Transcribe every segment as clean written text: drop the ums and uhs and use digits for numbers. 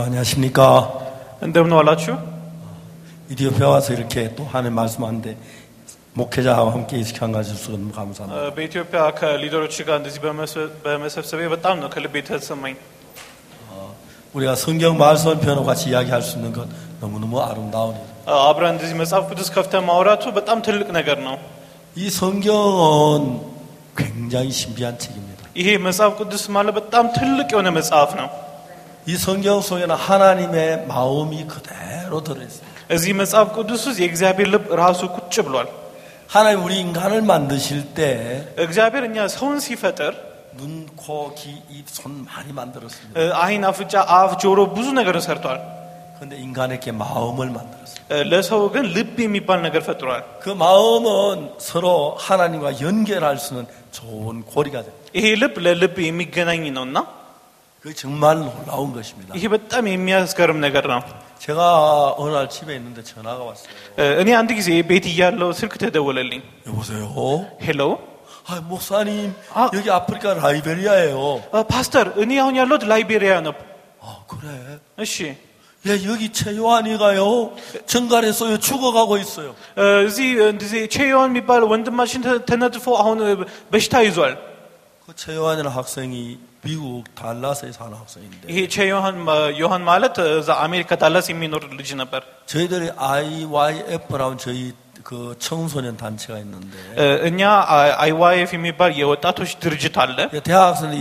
안녕하십니까. እንደምን ዋላችሁ? 이디오피아 와서 이렇게 또 하는 말씀하는데 목회자와 함께 이렇게 가실 수 너무 감사합니다. በኢትዮጵያ ከሊደሮች ጋር እንደዚህ በመሰብሰቤ በጣም ነው ከልቤ የተሰማኝ. 우리가 성경 말씀을 펴놓고 같이 이야기할 수 있는 것 너무너무 아름다운 일. አብረን እንደዚህ መጽሐፍ ቅዱስ ከፍተን ማውራቱ በጣም ትልቅ ነገር ነው. 이 성경은 굉장히 신비한 책입니다. ይሄ መጽሐፍ ቅዱስ ማለት በጣም ትልቅ የሆነ መጽሐፍ ነው. 이 성경 속에는 하나님의 마음이 그대로 들어있어요. እዚህ መጽሐፍ ቅዱስ ውስጥ የእግዚአብሔር ልብ ራሱ ቁጭ ብሏል. 하나님 우리 인간을 만드실 때 እግዚአብሔር እኛ ሰውን ሲፈጥር 눈, 코, 귀, 입, 손 많이 만들었습니다. አይን፣ አፍንጫ፣ አፍ፣ ጆሮ ብዙ ነገር ሰርቷል. 그런데 인간에게 마음을 만들었어요. ለሰው ግን ልብ የሚባል ነገር ፈጥሯል. 그 마음은 서로 하나님과 연결할 수 있는 좋은 고리가 돼요. ይሄ ልብ ለልብ የሚገናኝ ነውና 그 정말 놀라운 것입니다. ይሄ በጣም የሚያስገርም ነገር ነው. 제가 어느 날 집에 있는데 전화가 왔어요. እኔ አንድ ጊዜ ቤት እያለሁ ስልክ ተደወለልኝ. 여보세요? ሄሎ. 목사님, 여기 아프리카 라이베리아예요. 파스터, እኔ አሁን ያለሁት ላይቤሪያ ነው. 그래? እሺ. 예, 여기 최요한이가요. 정갈에서요 죽어가고 있어요. እዚህ እንደዚህ 최요한 የሚባል ወንድማችን ተነድፎ አሁን በሽታ ይዟል. 그 최요한이라는 학생이 미국 달라스에 사는 학생인데. ይሄ 요한 ማለት እዛ አሜሪካ ዳላስ የሚኖር ልጅ ነበር. 저희들이 IYF라는 저희 그 청소년 단체가 있는데. እኛ IYF የሚባል የወጣቶች ድርጅት አለ. 대학생은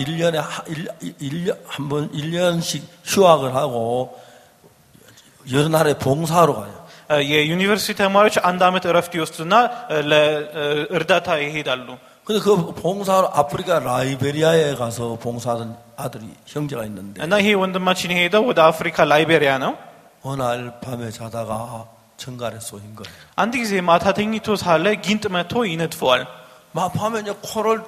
1년씩 휴학을 하고 여러 나라에 봉사하러 가요. የዩኒቨርሲቲ ተማሪዎች አንድ አመት እረፍት ይወስዱና ለእርዳታ ይሄዳሉ. 근데 그 봉사하러 아프리카 라이베리아에 가서 봉사하던 아들이 형제가 있는데. እና ይሄ ወንድማችን ሄደው ወደ አፍሪካ ላይቤሪያ ነው. 어느 날 밤에 자다가 정갈에 쏘인 거예요. አንድ ጊዜ ማታ ተኝቶ ሳለ ጊንጥ መቶ ይነድፈዋል. 밤에 이제 코를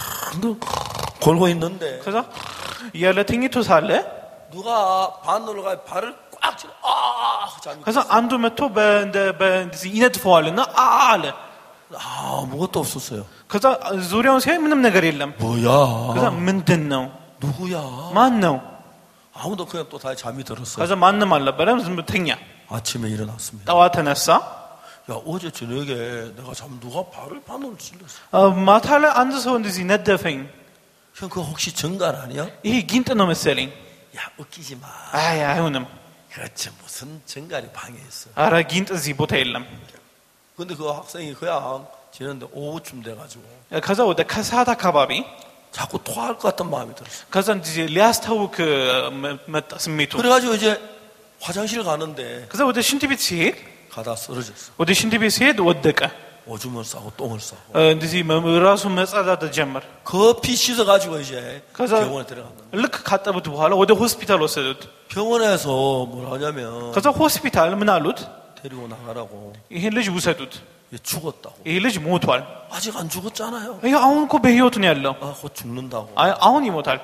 골고 있는데. 그래서 ያለ ተኝቶ ሳለ 누가 반으로 가 발을 꽉 쥐고 그래서 አንዱ መቶ በእንደዚህ ይነድፈዋልና አለ. 아무것도 없었어요. 그래서 ዙሪያውን ሲያይ ምንም ነገር የለም. 뭐야? 그래서 ምንድን ነው? 누구야? ማን ነው? 아무도 그냥 또 다시 잠이 들었어요. 그래서 ማንም አልነበረም. ዝም ብሎ ተኛ. 아침에 일어났습니다. ጠዋት ተነሳ. 야, 어제 저녁에 내가 잠 누가 발을 반으로 찔렀어. ማታ ላይ አንድ ሰው እንደዚህ ነደፈኝ. 형, 그거 혹시 정갈 아니야? ይሄ ጊንጥ ነው መሰለኝ. 야, 웃기지 마. አይሆንም. 그렇지, 무슨 정갈이 방에 있어. ኧረ ጊንጥ እዚህ ቦታ የለም. 근데 그 학생이 그냥 지는데 오후쯤 돼가지고. ከዛ ወደ ከሰዓት አካባቢ 자꾸 토할 것 같은 마음이 들었어. ከዛ 이제 ሊያስታውክ መጣ ስሜቱ. 그래가지고 이제 화장실 가는데. 그래서 ወደ ሽንት ቤት ሲሄድ 가다 쓰러졌어. ወደ ሽንት ቤት ሲሄድ ወደቀ. 오줌을 싸고 똥을 싸고. እንደዚህ ራሱን መጸዳት ጀመር. 급히 씻어가지고 이제 병원에 들어갔는데. ልክ ካጠቡት በኋላ ወደ ሆስፒታል ወሰዱት. 병원에서 뭐라 하냐면. ከዛ ሆስፒታል ምን አሉት? 데리고 나가라고. ይሄን ልጅ ውሰዱት. 죽었다고. ይሄ ልጅ ሞቷል. 아직 안 죽었잖아요. ይሄ አሁን እኮ በህይወት ነው ያለው. 곧 죽는다고. አሁን ይሞታል.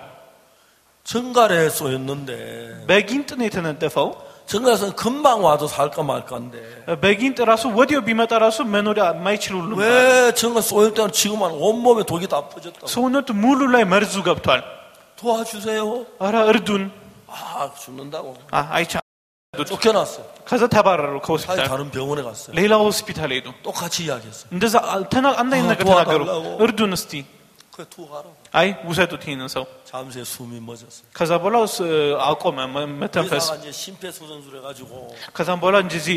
정갈에 쏘였는데. በጊንጥ ነው የተነደፈው. 정갈에서는 금방 와도 살까 말까인데. በጊንጥ ራሱ ወዲያው ቢመጣ ራሱ መኖር የማይችል ሁሉ. 왜 정갈 쏘일 때는 지금은 온몸에 독이 다 퍼졌다고. ሰውነቱ ሙሉ ላይ መርዙ ገብቷል. 도와주세요. ኧረ እርዱን. 죽는다고. አይቻ 쫓겨났어요. ከዛ ተባረሩ ከሆስፒታል. 다른 병원에 갔어요. ሌላ ሆስፒታል ሄዱ. 똑같이 이야기했어요. እንደዛ አንድ አይነት ነገር ተናገሩ. እርዱን እስቲ። 그래 두고 가라고. አይ ውሰዱት ይሄንን ሰው። 잠시 숨이 멎었어요. ከዛ በኋላ አቆመ መተንፈስ። 이제 심폐소생술 해가지고. ከዛም በኋላ እንደዚህ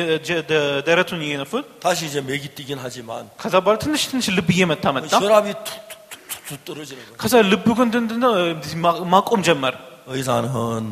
ደረቱን እየነፉት. 다시 이제 맥이 뛰긴 하지만. ከዛ በኋላ ትንሽ ልብ እየመታ መጣ. 혈압이 툭툭툭 떨어지는 거예요. ከዛ ልቡ ግን ማቆም ጀመር. 의사는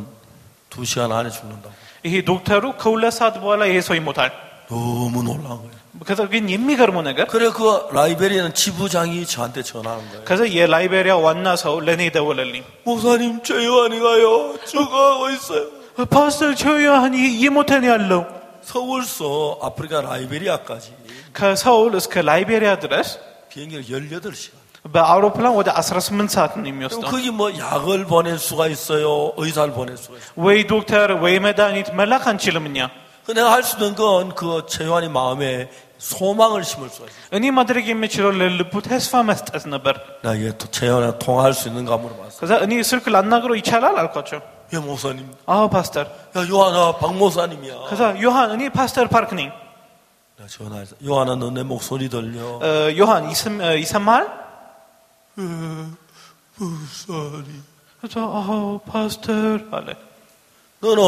2시간 안에 죽는다고. ይሄ ዶክተሩ ከሁለት ሰዓት በኋላ ይሄ ሰው ይሞታል. 너무 놀란 거예요. ከዛ ግን የሚገርመው ነገር 그래 그 라이베리아는 지부장이 저한테 전화한 거예요. ከዛ የላይቤሪያ ዋና ሰው ለኔ ደወለልኝ. 목사님 최요한이가요 죽어가고 있어요. ፓስተር 최요한이 እየሞተ ነው ያለው. 서울서 아프리카 라이베리아까지. ከሰውል እስከ ላይቤሪያ ድረስ 비행기를 18시간. በአውሮፕላን ወደ 18 ሰዓት ነው የሚወስደው. 거기 뭐 약을 보낼 수가 있어요. 의사를 보낼 수가 있어요. ወይ ዶክተር ወይ መድኃኒት መላክ አንችልም እኛ. 내가 할 수 있는 건 그 최요한이 마음에 소망을 심을 수가 있어요. እኔ ማድረግ የምችለው ለልቡ ተስፋ መስጠት ነበር። 나 이게 재현에 통화할 수 있는가 물어봤어요. ከዛ እኔ ስልክ ላናግረው ይቻላል አልኳቸው። 예, 목사님. አዎ ፓስተር። 야, 요한아, 박 목사님이야. ከዛ ዮሐን እኔ ፓስተር ፓርክ ነኝ። 나 전화해서 요한아, 너 내 목소리 들려? ዮሐን ይሰማሃል? 목사님. 그래서 ፓስተር አለ። 너는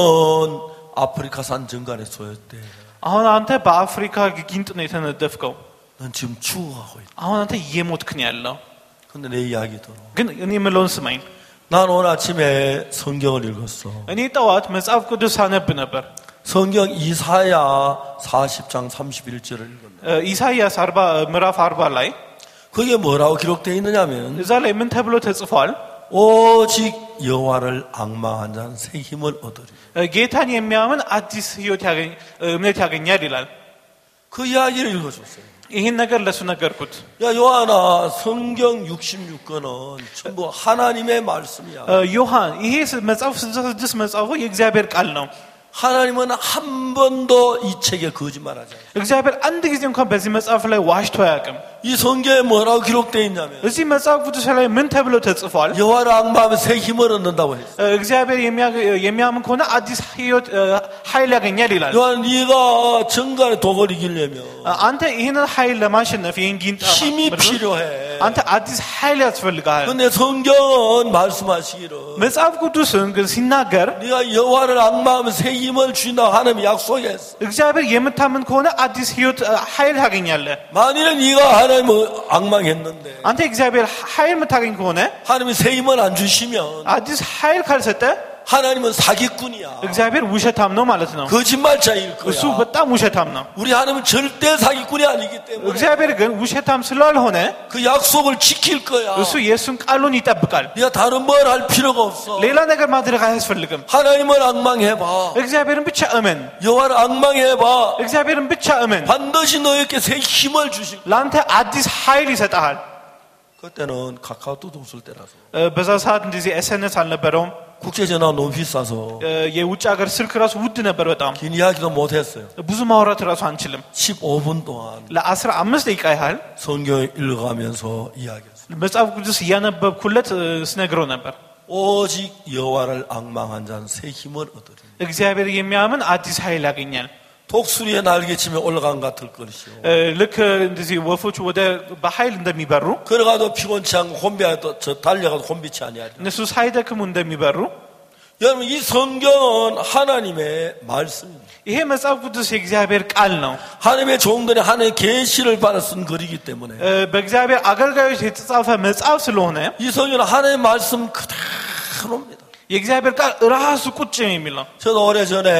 아프리카 산 정갈에 쏘였대. አሁን አንተ በአፍሪካ ጊንጥ ነው የተነደፍከው። 넌 지금 죽어가고 있다. አሁን አንተ እየሞትክ ነው ያለው። 근데 내 이야기 들어. ግን እኔ የምለውን ስማኝ። 난 오늘 아침에 성경을 읽었어. እኔ ጠዋት መጽሐፍ ቅዱስ አነብ ነበር። 성경 이사야 40장 31절을 읽었네. ኢሳይያስ 40 ምዕራፍ 40 ላይ 그게 뭐라고 기록되어 있느냐면 እዛ ላይ ምን ተብሎ ተጽፏል? 오직 여호와를 악망한 자는 새 힘을 얻으리. ጌታን የሚያምን አዲስ ህይወት እምነት ያገኛል ይላል። 그 이야기를 읽어줬어요. ይህን ነገር ለሱ ነገርኩት። 야, 요한아, 성경 66권은 전부 하나님의 말씀이야. ዮሐን ይሄ መጽሐፍ 66 መጽሐፉ የእግዚአብሔር ቃል ነው። 하나님은 한 번도 이 책에 거짓말하지 않아요. እግዚአብሔር አንድ ጊዜ እንኳን በዚህ መጽሐፍ ላይ ዋሽቶ አያውቅም። 이 성경에 뭐라고 기록되어 있냐면 እዚህ መጽሐፍ ቅዱስ ላይ ምን ተብሎ ተጽፏል? 여호와를 악마하면 새 힘을 얻는다고 했어. እግዚአብሔር የሚያምን ከሆነ አዲስ ህይወት ኃይል ያገኛል ይላል። 요한, 네가 정갈에 독을 이기려면 አንተ ይህንን ኃይል ለማሸነፍ ይህን ጊንጥ 힘이 필요해. አንተ አዲስ ኃይል ያስፈልጋል። 근데 성경은 말씀하시기를 መጽሐፍ ቅዱስን ግን ሲናገር 네가 여호와를 악마하면 새 힘을 주인다고 하나님이 약속했어. እግዚአብሔር የምታምን ከሆነ አዲስ ህይወት ኃይል ታገኛለህ። 만일에 네가 하나님을 악망했는데 አንተ እግዚአብሔር ኃይል የምታገኝ ከሆነ 하나님이 새 힘을 안 주시면 አዲስ ኃይል ካልሰጠ 하나님은 사기꾼이야. እግዚአብሔር ውሸታም ነው ማለት ነው። 거짓말자일 እሱ 거야. በጣም ውሸታም ነው። 우리 하나님은 절대 사기꾼이 아니기 때문에 እግዚአብሔር ግን ውሸታም ስላልሆነ 그 약속을 지킬 거야. እሱ የእሱን ቃሉን ይጠብቃል። 네가 다른 뭘 할 필요가 없어. ሌላ ነገር ማድረግ አያስፈልግም። 하나님을 악망해봐. እግዚአብሔርን ብቻ እመን። 여호와를 악망해봐. እግዚአብሔርን ብቻ እመን። 반드시 너에게 새 힘을 주실 거야. ለአንተ አዲስ ኃይል ይሰጣል። 그때는 카카오톡도 없을 때라서 በዛ ሰዓት እንደዚህ ኤስኤንኤስ አልነበረውም። 국제전화 너무 비싸서 የውጭ ሀገር ስልክ ራሱ ውድ ነበር በጣም። 긴 이야기도 못했어요. ብዙ 마ውራት ራሱ አንችልም። 15분 동안 ለ15 ደቂቃ ያህል 성경을 읽어가면서 이야기했어요. መጽሐፍ ቅዱስ እያነበብኩለት ስነግረው ነበር። 오직 여호와를 악망한 자는 새 힘을 얻으리. እግዚአብሔር የሚያምን አዲስ ኃይል ያገኛል። 독수리의 날개치며 올라간 같을 것이요. ልክ እንደዚህ ወፎች ወደ በኃይል እንደሚበሩ 걸어가도 피곤치 않고 혼비하도 저 달려가도 혼비치 아니하리라. እነሱ ሳይደክሙ እንደሚበሩ 여러분, 이 성경은 하나님의 말씀입니다. ይሄ መጽሐፍ ቅዱስ የእግዚአብሔር ቃል ነው። 하나님의 종들이 하나님의 계시를 받아 쓴 글이기 때문에 በእግዚአብሔር አገልጋዮች የተጻፈ መጽሐፍ ስለሆነ 이 성경은 하나님의 말씀 그대로입니다. የእግዚአብሔር ቃል ራሱ ቁጭ የሚል ነው። 저도 오래전에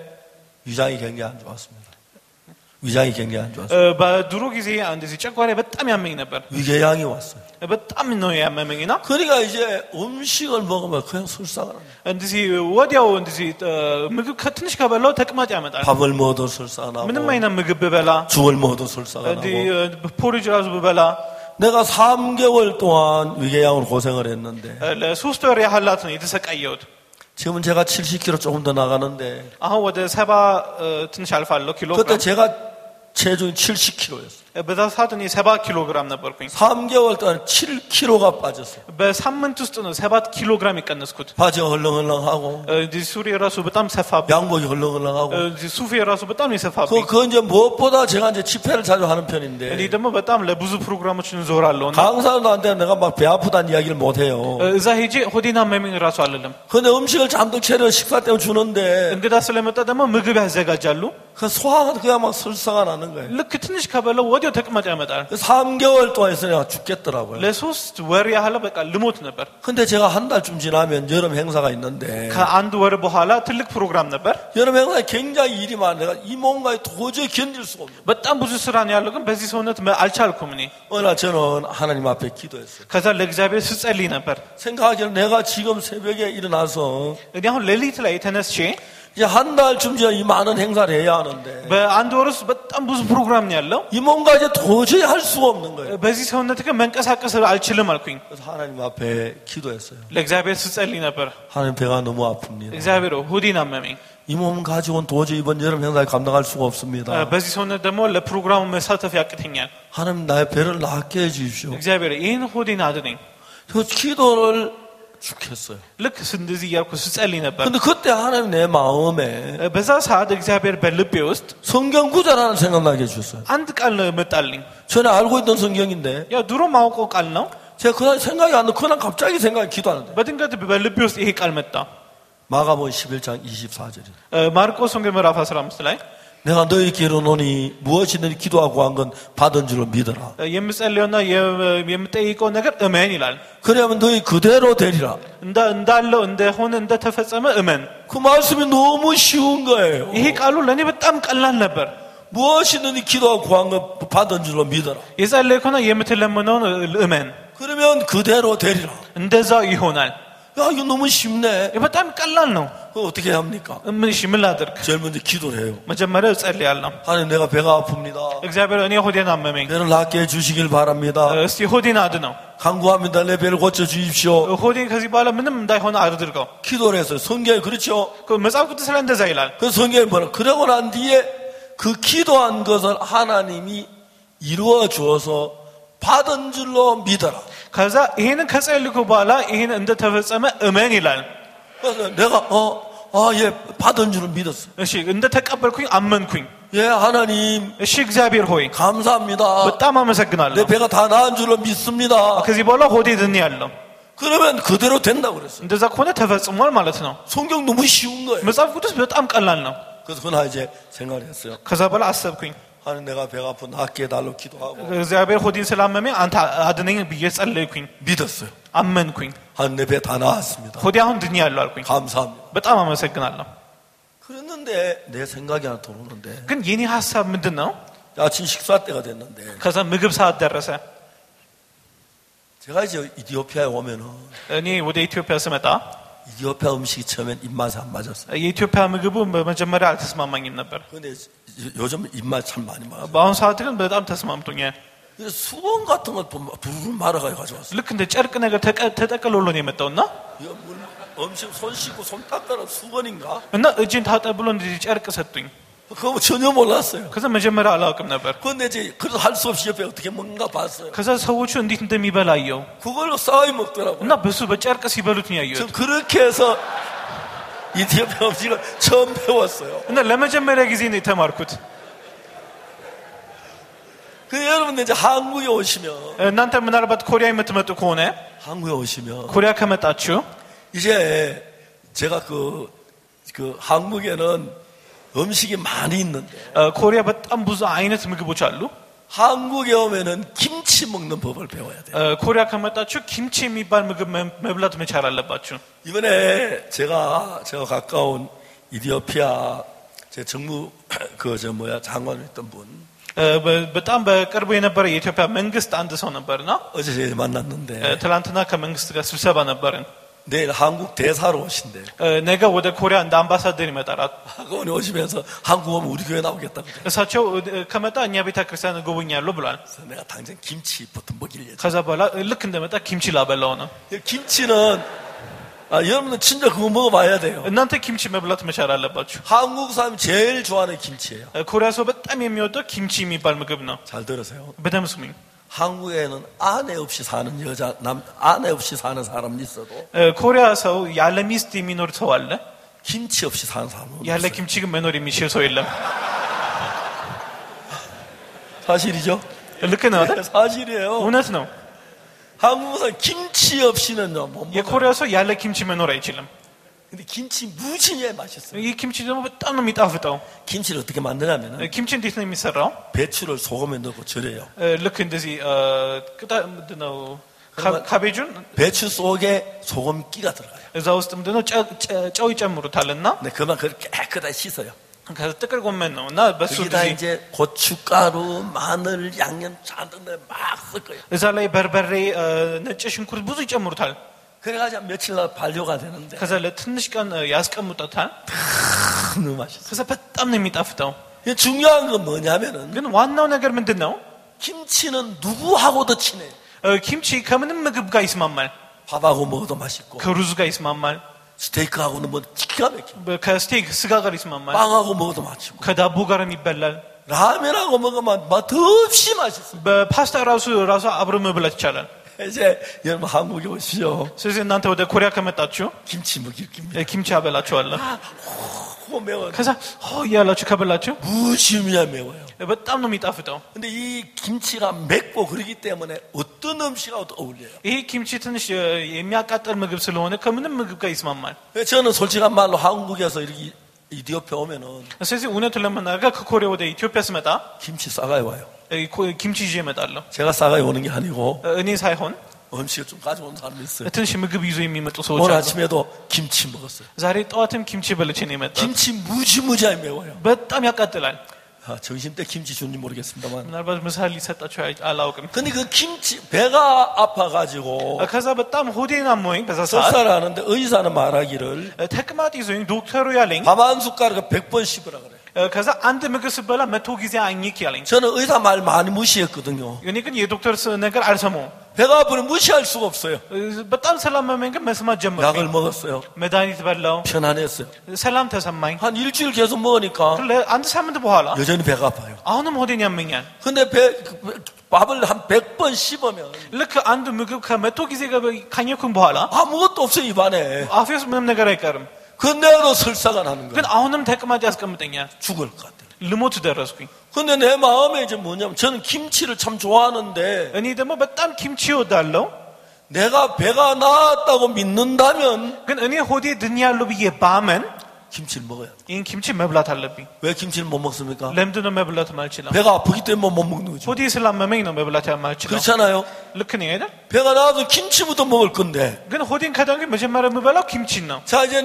위장이 굉장히 안 좋았습니다. 위장이 굉장히 안 좋았어요. በድሮ ጊዜ እንደዚህ ጨጓራዬ በጣም ያመኝ ነበር። 위궤양이 왔어요. በጣም ነው ያመመኝና 그러니까 이제 음식을 먹으면 그냥 술상을 합니다. እንደዚህ ወዲያው እንደዚህ ምግብ ከትንሽ ከበላው ተቅማጥ ያመጣል። 밥을 먹어도 술상하고 ምንም አይነት ምግብ ብበላ 죽을 먹어도 술상하고 ፖሪጅ ራሱ ብበላ 내가 3개월 동안 위궤양으로 고생을 했는데 ለ3 ወር ያህላት ነው የተሰቃየሁት። 지금은 제가 70kg 조금 더 나가는데 አሁን ወደ 70 ትንሽ አልፋለሁ ኪሎ 그때 제가 체중이 70kg였어요. በዛ ሰዓት እኔ 70 ኪሎ ግራም ነበርኩኝ። 3개월 동안 7kg가 빠졌어요. በሳምንት ውስጥ ነው 7 ኪሎ ግራም የቀነስኩት። 바지가 헐렁헐렁하고 እዚህ ሱሪ ራሱ በጣም ሰፋብኝ። 양복이 헐렁헐렁하고 እዚህ ሱሪ ራሱ በጣም የሰፋብኝ። 그 이제 무엇보다 제가 이제 집회를 자주 하는 편인데 እኔ ደግሞ በጣም ለብዙ ፕሮግራሞች እንዞራለሁ። 강사들한테 내가 막 배 아프다는 이야기를 못 해요. እዛ ሄጄ ሆዴን አመመኝ ራሱ አልልም። 근데 음식을 잠도 채려 식사 때문에 주는데 እንግዳ ስለመጣ ደግሞ ምግብ ያዘጋጃሉ። 그 소화가 그냥 막 설사가 나는 거예요. ልክ ትንሽ ከበላው ወዲያው ተቅማጥ ያመጣል። 3개월 동안 있어 내가 죽겠더라고요. ለ3 ወር ያህል በቃ ልሞት ነበር። 근데 제가 한 달쯤 지나면 여름 행사가 있는데 ከአንድ ወር በኋላ ትልቅ ፕሮግራም ነበር። 여름 행사에 굉장히 일이 많아. 내가 이 뭔가에 도저히 견딜 수가 없는. በጣም ብዙ ስራ ነው ያለው ግን በዚህ ሰውነት አልቻልኩም እኔ። 어느 날 저는 하나님 앞에 기도했어요. ከዛ ለእግዚአብሔር ስጸልይ ነበር። 생각하기를 내가 지금 새벽에 일어나서 እኔ አሁን ሌሊት ላይ ተነስቼ 이제 한 달쯤 전에 이 많은 행사를 해야 하는데 በአንድ ወር ውስጥ በጣም ብዙ ፕሮግራም ነው ያለው። 이 뭔가 이제 도저히 할 수가 없는 거예요. በዚህ ሰውነት ግን መንቀሳቀስ አልችልም አልኩኝ። 그래서 하나님 앞에 기도했어요. ለእግዚአብሔር ስጸልይ ነበር። 하나님 배가 너무 아픕니다. እግዚአብሔር ሆዴን አመመኝ። 이 이 몸 가지고는 도저히 이번 여름 행사에 감당할 수가 없습니다. በዚህ ሰውነት ደግሞ ለፕሮግራሙ መሳተፍ ያቅተኛል። 하나님 나의 배를 낫게 해주십시오. እግዚአብሔር ይህን ሆዴን አድነኝ። 저 기도를 쭉 했어요. ልክ እንደዚህ እያልኩ ስጸልይ ነበር። 근데 그때 하나님 내 마음에 በዛ ሰዓት እግዚአብሔር በልቤ ውስጥ 성경 구절하나 생각나게 해주셨어요. አንድ ቃል መጣልኝ። 전에 알고 있던 성경인데 야 ድሮ ማውቀው ቃል ነው። 제가 그날 생각이 안 나고 그날 갑자기 생각이 기도하는데 በድንገት በልቤ ውስጥ ይሄ ቃል መጣ። 마가복음 11장 24절이에요. ማርቆስ ወንጌል ምዕራፍ 15 ላይ 내가 너희에게 이르노니 무엇이 너희 기도하고 한 건 받은 줄로 믿어라. የምጸልየውና የምጠይቀው ነገር እመን ይላል። 그러면 너희 그대로 되리라. እንዳለው እንደሆነ እንደተፈጸመ እመን። 그 말씀이 너무 쉬운 거예요. ይሄ ቃሉ ለኔ በጣም ቀላል ነበር። 무엇이 너희 기도하고 한 건 받은 줄로 믿어라. የጸለይከውና የምትለምነውን እመን። 그러면 그대로 되리라. እንደዛ ይሆናል። 야, 이거 너무 쉽네. በጣም ቀላል ነው። 그거 어떻게 합니까? ምን ላድርግ? 제일 먼저 기도를 해요. መጀመሪያ እጸልያለሁ። 하나님 내가 배가 아픕니다. እግዚአብሔር እኔ ሆዴን አመመኝ። 배를 낫게 해주시길 바랍니다. እስቲ ሆዴን አድነው። 간구합니다. 내 배를 고쳐주십시오. ሆዴን ከዚህ በኋላ ምንም እንዳይሆን አድርገው። 기도를 했어요. 성경에 그렇죠? 그 መጽሐፍ ቅዱስ ላይ እንደዛ ይላል። 그 성경에 뭐라 그러고 난 뒤에 그 기도한 것을 하나님이 이루어 주어서 받은 줄로 믿어라. ከዛ ይሄንን ከጸልይኩ በኋላ ይሄን እንደተፈጸመ እመን ይላል። 그래서 내가 예, 받은 줄을 믿었어. እሺ እንደተቀበልኩኝ አመንኩኝ። 예, 하나님. እሺ እግዚአብሔር ሆይ 감사합니다. በጣም አመሰግናለሁ። 내 배가 다 나은 줄로 믿습니다. ከዚህ በኋላ ሆዴ ድኛለሁ። 그러면 그대로 된다고 그랬어요. እንደዛ ከሆነ ተፈጽሟል ማለት ነው። 성경 너무 쉬운 거예요. መጽሐፍ ቅዱስ በጣም ቀላል ነው። 그래서 그날 이제 생각을 했어요. ከዛ በኋላ አሰብኩኝ። 하나님 내가 배가 아프 낫게 해달라고 기도하고 እግዚአብሔር ሆዴን ስላመመኝ አንተ አድነኝ ብዬ ጸለይኩኝ። 믿었어요. አመንኩኝ። 하나님 내 배 다 나았습니다. ሆዴ አሁን ድኛለሁ አልኩኝ። 감사합니다. በጣም አመሰግናለሁ። 그랬는데 내 생각이 하나 들어오는데 ግን የኔ ሐሳብ ምንድነው? 아침 식사 때가 됐는데 ከዛ ምግብ ሰዓት ደረሰ። 제가 이제 이티오피아에 오면은 እኔ ወደ ኢትዮጵያ ስመጣ 이티오피아 음식이 처음엔 입맛에 안 맞았어요. የኢትዮጵያ ምግቡ በመጀመሪያ አልተስማማኝም ነበር። 근데 요즘 입맛 참 많이 맞아요. በአሁኑ ሰዓት ግን በጣም ተስማምቶኛል። 그래서 수건 같은 걸 부르르 말아가지고 가져왔어요. ልክ እንደ ጨርቅ ነገር ተጠቅልሎ ነው የመጣውና 음식 손 씻고 손 닦으라 수건인가? እና እጄን ታጠብ ብሎ እንደዚህ ጨርቅ ሰጡኝ። 그거 전혀 몰랐어요. ከዛ መጀመሪያ አላውቅም ነበር። 근데 이제 그래도 할 수 없이 옆에 어떻게 먹는가 봤어요. ከዛ ሰዎቹ እንዴት እንደሚበላ አየሁ። 그걸로 싸이 먹더라고요. እና በሱ በጨርቅ ሲበሉት ነው ያየሁት። 저 그렇게 해서 이티오피아 음식을 처음 배웠어요. እና ለመጀመሪያ ጊዜ ነው የተማርኩት። 그 여러분들 이제 한국에 오시면 እናንተ ምናልባት ኮሪያ የምትመጡ ከሆነ 한국에 오시면 ኮሪያ ከመጣችሁ 이제 제가 그 한국에는 음식이 많이 있는데 ኮሪያ በጣም ብዙ አይነት ምግቦች አሉ። 한국에 오면은 김치 먹는 법을 배워야 돼요. ኮሪያ ከመጣችሁ 김치 የሚባል ምግብ መብላት መቻል አለባችሁ። 이번에 제가 가까운 이티오피아 제 정무 장관을 했던 분 በጣም በቅርቡ የነበረ የኢትዮጵያ መንግስት አንድ ሰው ነበርና 어제 만났는데 ትላንትና ከመንግስት ጋር ስብሰባ ነበርን። 내일 한국 대사로 오신대. ነገ ወደ ኮሪያ እንደ አምባሳደር ይመጣል። 학원에 오시면서 한국 오면 우리 교회 나오겠다고. እሳቸው ከመጣ እኛ ቤተክርስቲያን እጎበኛለሁ ብሏል። 내가 당장 김치부터 먹일 예정. ከዛ በኋላ ልክ እንደመጣ 김치 ላበላው ነው። 김치는 여러분들 진짜 그거 먹어봐야 돼요. እናንተ 김치 መብላት መቻል 아ለባችሁ። 한국 사람이 제일 좋아하는 김치예요. ኮሪያ ሰው በጣም የሚወደው 김치 የሚባል ምግብ ነው። 잘 들으세요. በደንብ ስሙኝ። 한국에는 아내 없이 사는 아내 없이 사는 사람은 있어도 ኮሪያ ሰው ያለ ሚስት የሚኖር ሰው አለ። 김치 없이 사는 사람은 ያለ 김치 ግን መኖር የሚችል ሰው የለም። 사실이죠? ልክ ነው አይደል? 사실이에요. እውነት ነው። 한국 사람 김치 없이는요 못 먹어요. የኮሪያ ሰው ያለ 김치 መኖር አይችልም። 근데 김치 무지개 맛있어요. 이 김치 ደግሞ በጣም ነው የሚጣፍጠው። 김치를 어떻게 만드냐면은 김치 እንዴት ነው የሚሰራው? 배추를 소금에 넣고 절여요. ልክ እንደዚህ ቅጣ ምንድነው ካቤጁን 배추 속에 소금기가 들어가요. እዛ ውስጥ ምንድነው ጨው ይጨምሩታልና 네, 그만 그렇게 깨끗하게 씻어요. ከዛ ጥቅል ጎመን ነው እና በሱ 거기다 이제 고춧가루, 마늘, 양념 잔뜩 막 섞어요. እዛ ላይ በርበሬ፣ ነጭ ሽንኩርት ብዙ ይጨምሩታል። 그래가지고 며칠 날 발효가 되는데 ከዛ ለትንሽ ቀን ያስቀምጡታል። 너무 맛있어요. ከዛ በጣም ነው የሚጣፍጠው። 중요한 건 뭐냐면은 ግን ዋናው ነገር ምንድነው? 김치는 누구하고도 친해요. 김치 ከምንም ምግብ ጋር ይስማማል። 밥하고 먹어도 맛있고 ከሩዝ ጋር ይስማማል። 스테이크하고는 뭐 기가 막혀. ከስቴክ ስጋ ጋር ይስማማል. 빵하고 먹어도 맛있고. ከዳቦ ጋርም ይበላል. 라면하고 먹으면 더없이 맛있어. በፓስታ ራሱ አብሮ መብላት ይቻላል. 이제 여러분 한국에 오시죠. ስለዚህ እናንተ ወደ ኮሪያ ከመጣችሁ 김치 먹일 김치. 김치 አበላችኋለሁ. 매워. ከዛ እያላችሁ ከበላችሁ 무심이야 매워요. በጣም ነው የሚጣፍጠው. 근데 이 김치가 맵고 그러기 때문에 어떤 음식하고도 어울려요. ይሄ 김치 ትንሽ የሚያቃጥል ምግብ ስለሆነ ከምንም ምግብ ጋር ይስማማል. 저는 솔직한 말로 한국에서 이렇게 이디오피아 오면은 ስለዚህ እውነቱን ለመናገር ከኮሪያ ወደ ኢትዮጵያ ስመጣ 김치 싸가요 와요. 김치 ይዤ እመጣለሁ. 제가 싸가요 오는 게 아니고 እኔ ሳይሆን 음식을 좀 가져온 사람이 있어요. ትንሽ ምግብ ይዞ የሚመጡ ሰዎች 오늘 አሉ. 아침에도 김치 먹었어요. ዛሬ ጠዋትም 김치 በልቼ ነው የመጣሁት. 김치 무지무지하게 매워요. በጣም ያቃጥላል. 점심 때 김치 주는지 모르겠습니다만. ምናልባት ምሳ ሊሰጣቸው አላውቅም. 근데 그 김치 배가 아파가지고 ከዛ በጣም ሆዴን አሞኝ በዛ ሰዓት 설사하는데 의사는 말하기를 ተቅማጥ ይዞኝ ዶክተሩ ያለኝ 밥 한 숟가락을 100번 씹으라 그래. ከዛ አንድ ምግብ ስበላ 100 ጊዜ አኝክ ያለኝ. 저는 의사 말 많이 무시했거든요. እኔ ግን የዶክተር ነገር አልሰማውም. 배가 아프면 무시할 수가 없어요. በጣም ስላመመኝ ግን መስማት ጀመርኩ. 약을 먹었어요. መድኃኒት በላው. 편안했어요. ሰላም ተሰማኝ. 한 일주일 계속 먹으니까 አንድ ሳምንት በኋላ 여전히 배가 아파요. አሁንም ሆዴን ያመኛል. 근데 밥을 한 100번 씹으면 ልክ አንድ ምግብ ከ100 ጊዜ ካኘኩኝ በኋላ 아무것도 없어요 입안에. አፌ ውስጥ ምንም ነገር አይቀርም. 근데도 설사가 나는 ግን 거예요. አሁንም ተቅማጥ ያስቀምጠኛል. 죽을 것 같아요. ልሞት ደረስኩኝ. 근데 내 마음에 이제 뭐냐면 저는 김치를 참 좋아하는데 እኔ ደግሞ በጣም ኪምቺ እወዳለሁ. 내가 배가 나았다고 믿는다면 ግን እኔ ሆዴ ድኛለሁ ብዬ ባመን 김치를 먹어야 돼. ይህን ኪምቺ መብላት አለብኝ. 왜 김치를 못 먹습니까? ለምንድን ነው መብላት ማልችለው? 배가 아프기 때문에 못 먹는 거죠. ሆዴ ስላመመኝ ነው መብላት የማልችለው. 그렇잖아요. ልክ ነኝ አይደል? 배가 나와서 김치부터 먹을 건데. ግን ሆዴን ከዳንኩኝ መጀመሪያ የምበላው ኪምቺን ነው. 자 이제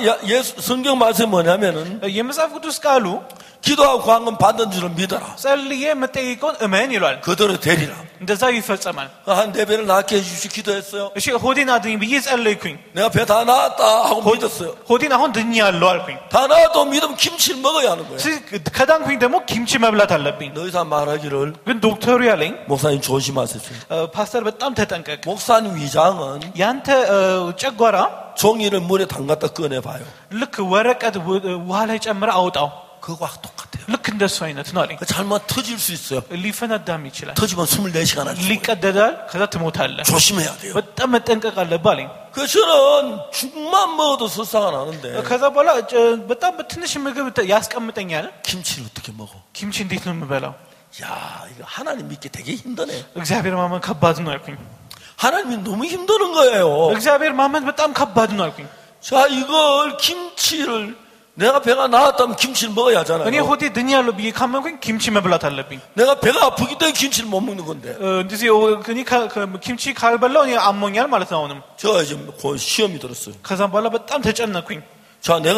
성경 말씀이 뭐냐면은 የመጽሐፍ ቅዱስ ቃሉ 기도하고 구한 건 받는 줄을 믿어라. ጸልዬ የምጠይቀውን እመን ይላል. 그대로 되리라. እንደዛ ይፈጸማል. 한 4배를 낳게 해주시 기도했어요. እሺ ሆዴን 아드ኝ ብዬ ጸለይኩኝ. 내가 배 다 나았다 하고 믿었어요. ሆዴን አሁን ድኛለሁ አልኩኝ. 다 나아도 믿으면 김치를 먹어야 하는 거예요. ከዳንኩኝ ደግሞ ኪምቺ መብላት አለብኝ. 너 의사 말하기를 ግን ዶክተሩ ያለኝ 목사님 조심하세요. ፓስተር በጣም ተጠንቀቅ. 목사님 위장은 ያንተ ጨጓራ 종이를 물에 담갔다 꺼내봐요. ልክ ወረቀት ውሃ ላይ ጨምረ አውጣው. 그거와 똑같아요. ልክ እንደሱ አይነት ነው አለኝ. 잘못 터질 수 있어요. ሊፈነዳም ይችላል. 터지면 24시간 할 수. ሊቀደዳል. ከዛ ትሞታለህ. 조심해야 돼요. በጣም መጠንቀቅ አለብህ አለኝ. 그 저는 죽만 먹어도 설사가 나는데 ከዛ በኋላ በጣም በትንሽ ምግብ ያስቀምጠኛል. 김치를 어떻게 먹어? ኪምቺ እንዴት ነው የምበላው? 야, 이거 하나님 믿기 되게 힘드네. እግዚአብሔር ማመን ከባድ ነው አልኩኝ. 하나님이 너무 힘드는 거예요. እግዚአብሔር ማመን በጣም ከባድ ነው አልኩኝ. 자, 이걸 김치를 내가 배가 나았다면 김치를 먹어야 하잖아요. እኔ ሆዴ ድኛለሁ ብዬ ካመንኩኝ ኪምቺ መብላት አለብኝ. 내가 배가 아프기 때문에 김치를 못 먹는 건데. እንደዚህ እኔ ኪምቺ ካልበላው እኔ 아ሞኛል ማለት ነው አሁንም. 저 지금 시험이 들었어요. ከዛም በኋላ በጣም ተጨነኩኝ. 자, 내가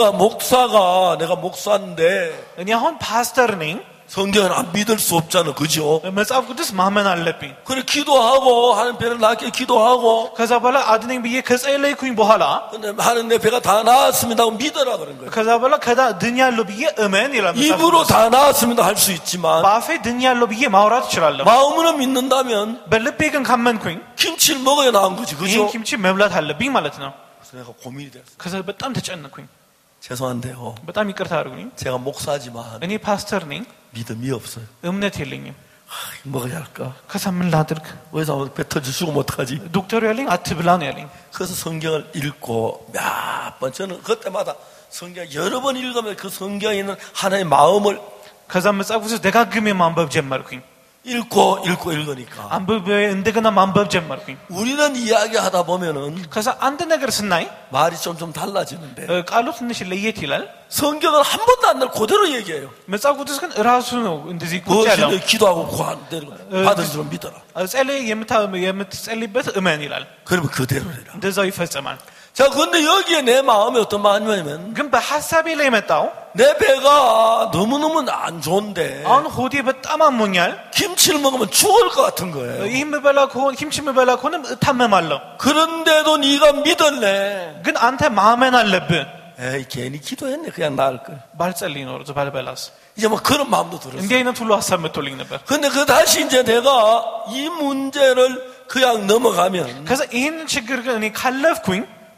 목사인데 እኔ አሁን ፓስተር ነኝ. 성경은 안 믿을 수 없잖아, 그죠? መጽሐፍ ቅዱስ ማመን አለብኝ. 그래 기도하고 하는 배를 낫게 기도하고. ከዛ በኋላ አድነኝ ብዬ ከጸለይኩኝ በኋላ 근데 하는 내 배가 다 나았습니다 하고 믿어라 그런 거예요. ከዛ በኋላ ድኛለሁ ብዬ እመን ይላል መጽሐፍ 입으로 ቅዱስ. 다 나았습니다 할 수 있지만 በአፌ ድኛለሁ ብዬ ማውራት እችላለሁ. 마음으로 믿는다면 በልቤ ግን ካመንኩኝ 김치를 먹어야 나은 거지, 그죠? ይህን ኪምቺ መብላት አለብኝ ማለት ነው. 그래서 내가 고민이 됐어요. ከዛ በጣም ተጨነኩኝ. 죄송한데요. በጣም ይቅርታ አድርጉኝ. 제가 목사지만 እኔ ፓስተር ነኝ. 믿음이 없어요. እምነት የለኝም. 먹어야 할까? ከዛ ምን ላድርግ? 의사 배 터져 죽으면 어떡하지? ዶክተሩ ያለኝ አትብላ ነው ያለኝ. 그래서 성경을 읽고 몇 번 저는 그때마다 성경 여러 번 읽으면 그 성경에 있는 하나의 마음을 ከዛ መጽሐፍ ውስጥ ደጋግሜ ማንበብ ጀመርኩኝ. 읽고 읽으니까 አንብቤ እንደገና ማንበብ ጀመርኩኝ. 우리는 이야기하다 보면은 ከዛ አንድ ነገር ስናይ 말이 좀 달라지는데 ቃሉ ትንሽ ለየት ይላል. 성경은 한 번도 안 날 그대로 얘기해요. መጽሐፍ ቅዱስ ግን ራሱ ነው እንደዚህ ቁጭ ያለው. 기도하고 구한 대로 받은 줄 믿어라. ጸልይ የምትጸልይበት እመን ይላል. 그러면 그대로 해라. እንደዛው ይፈጸማል. 자, 근데 여기에 내 마음이 어떤 마음이냐면 ግን በሐሳቤ ላይ የመጣው 내 배가 너무너무 안 좋은데 አሁን ሆዴ በጣም አሞኛል. 김치를 먹으면 죽을 것 같은 거예요. ይህ ምበላ ከሆነ ኪምቺ ምበላ ከሆነ እታመማለሁ. 그런데도 네가 믿을래. ግን አንተ ማመን አለብህ. 에이, 괜히 기도했네. 그냥 나을 걸. ባልጸልይ ኖሮ ባልበላስ. 이제 뭐 그런 마음도 들었어. እንዲህ አይነት ሁሉ ሐሳብ መጥቶልኝ ነበር. 근데 그 다시 이제 내가 이 문제를 그냥 넘어가면 ከዛ ይህን ችግር ግን እኔ ካለፍኩኝ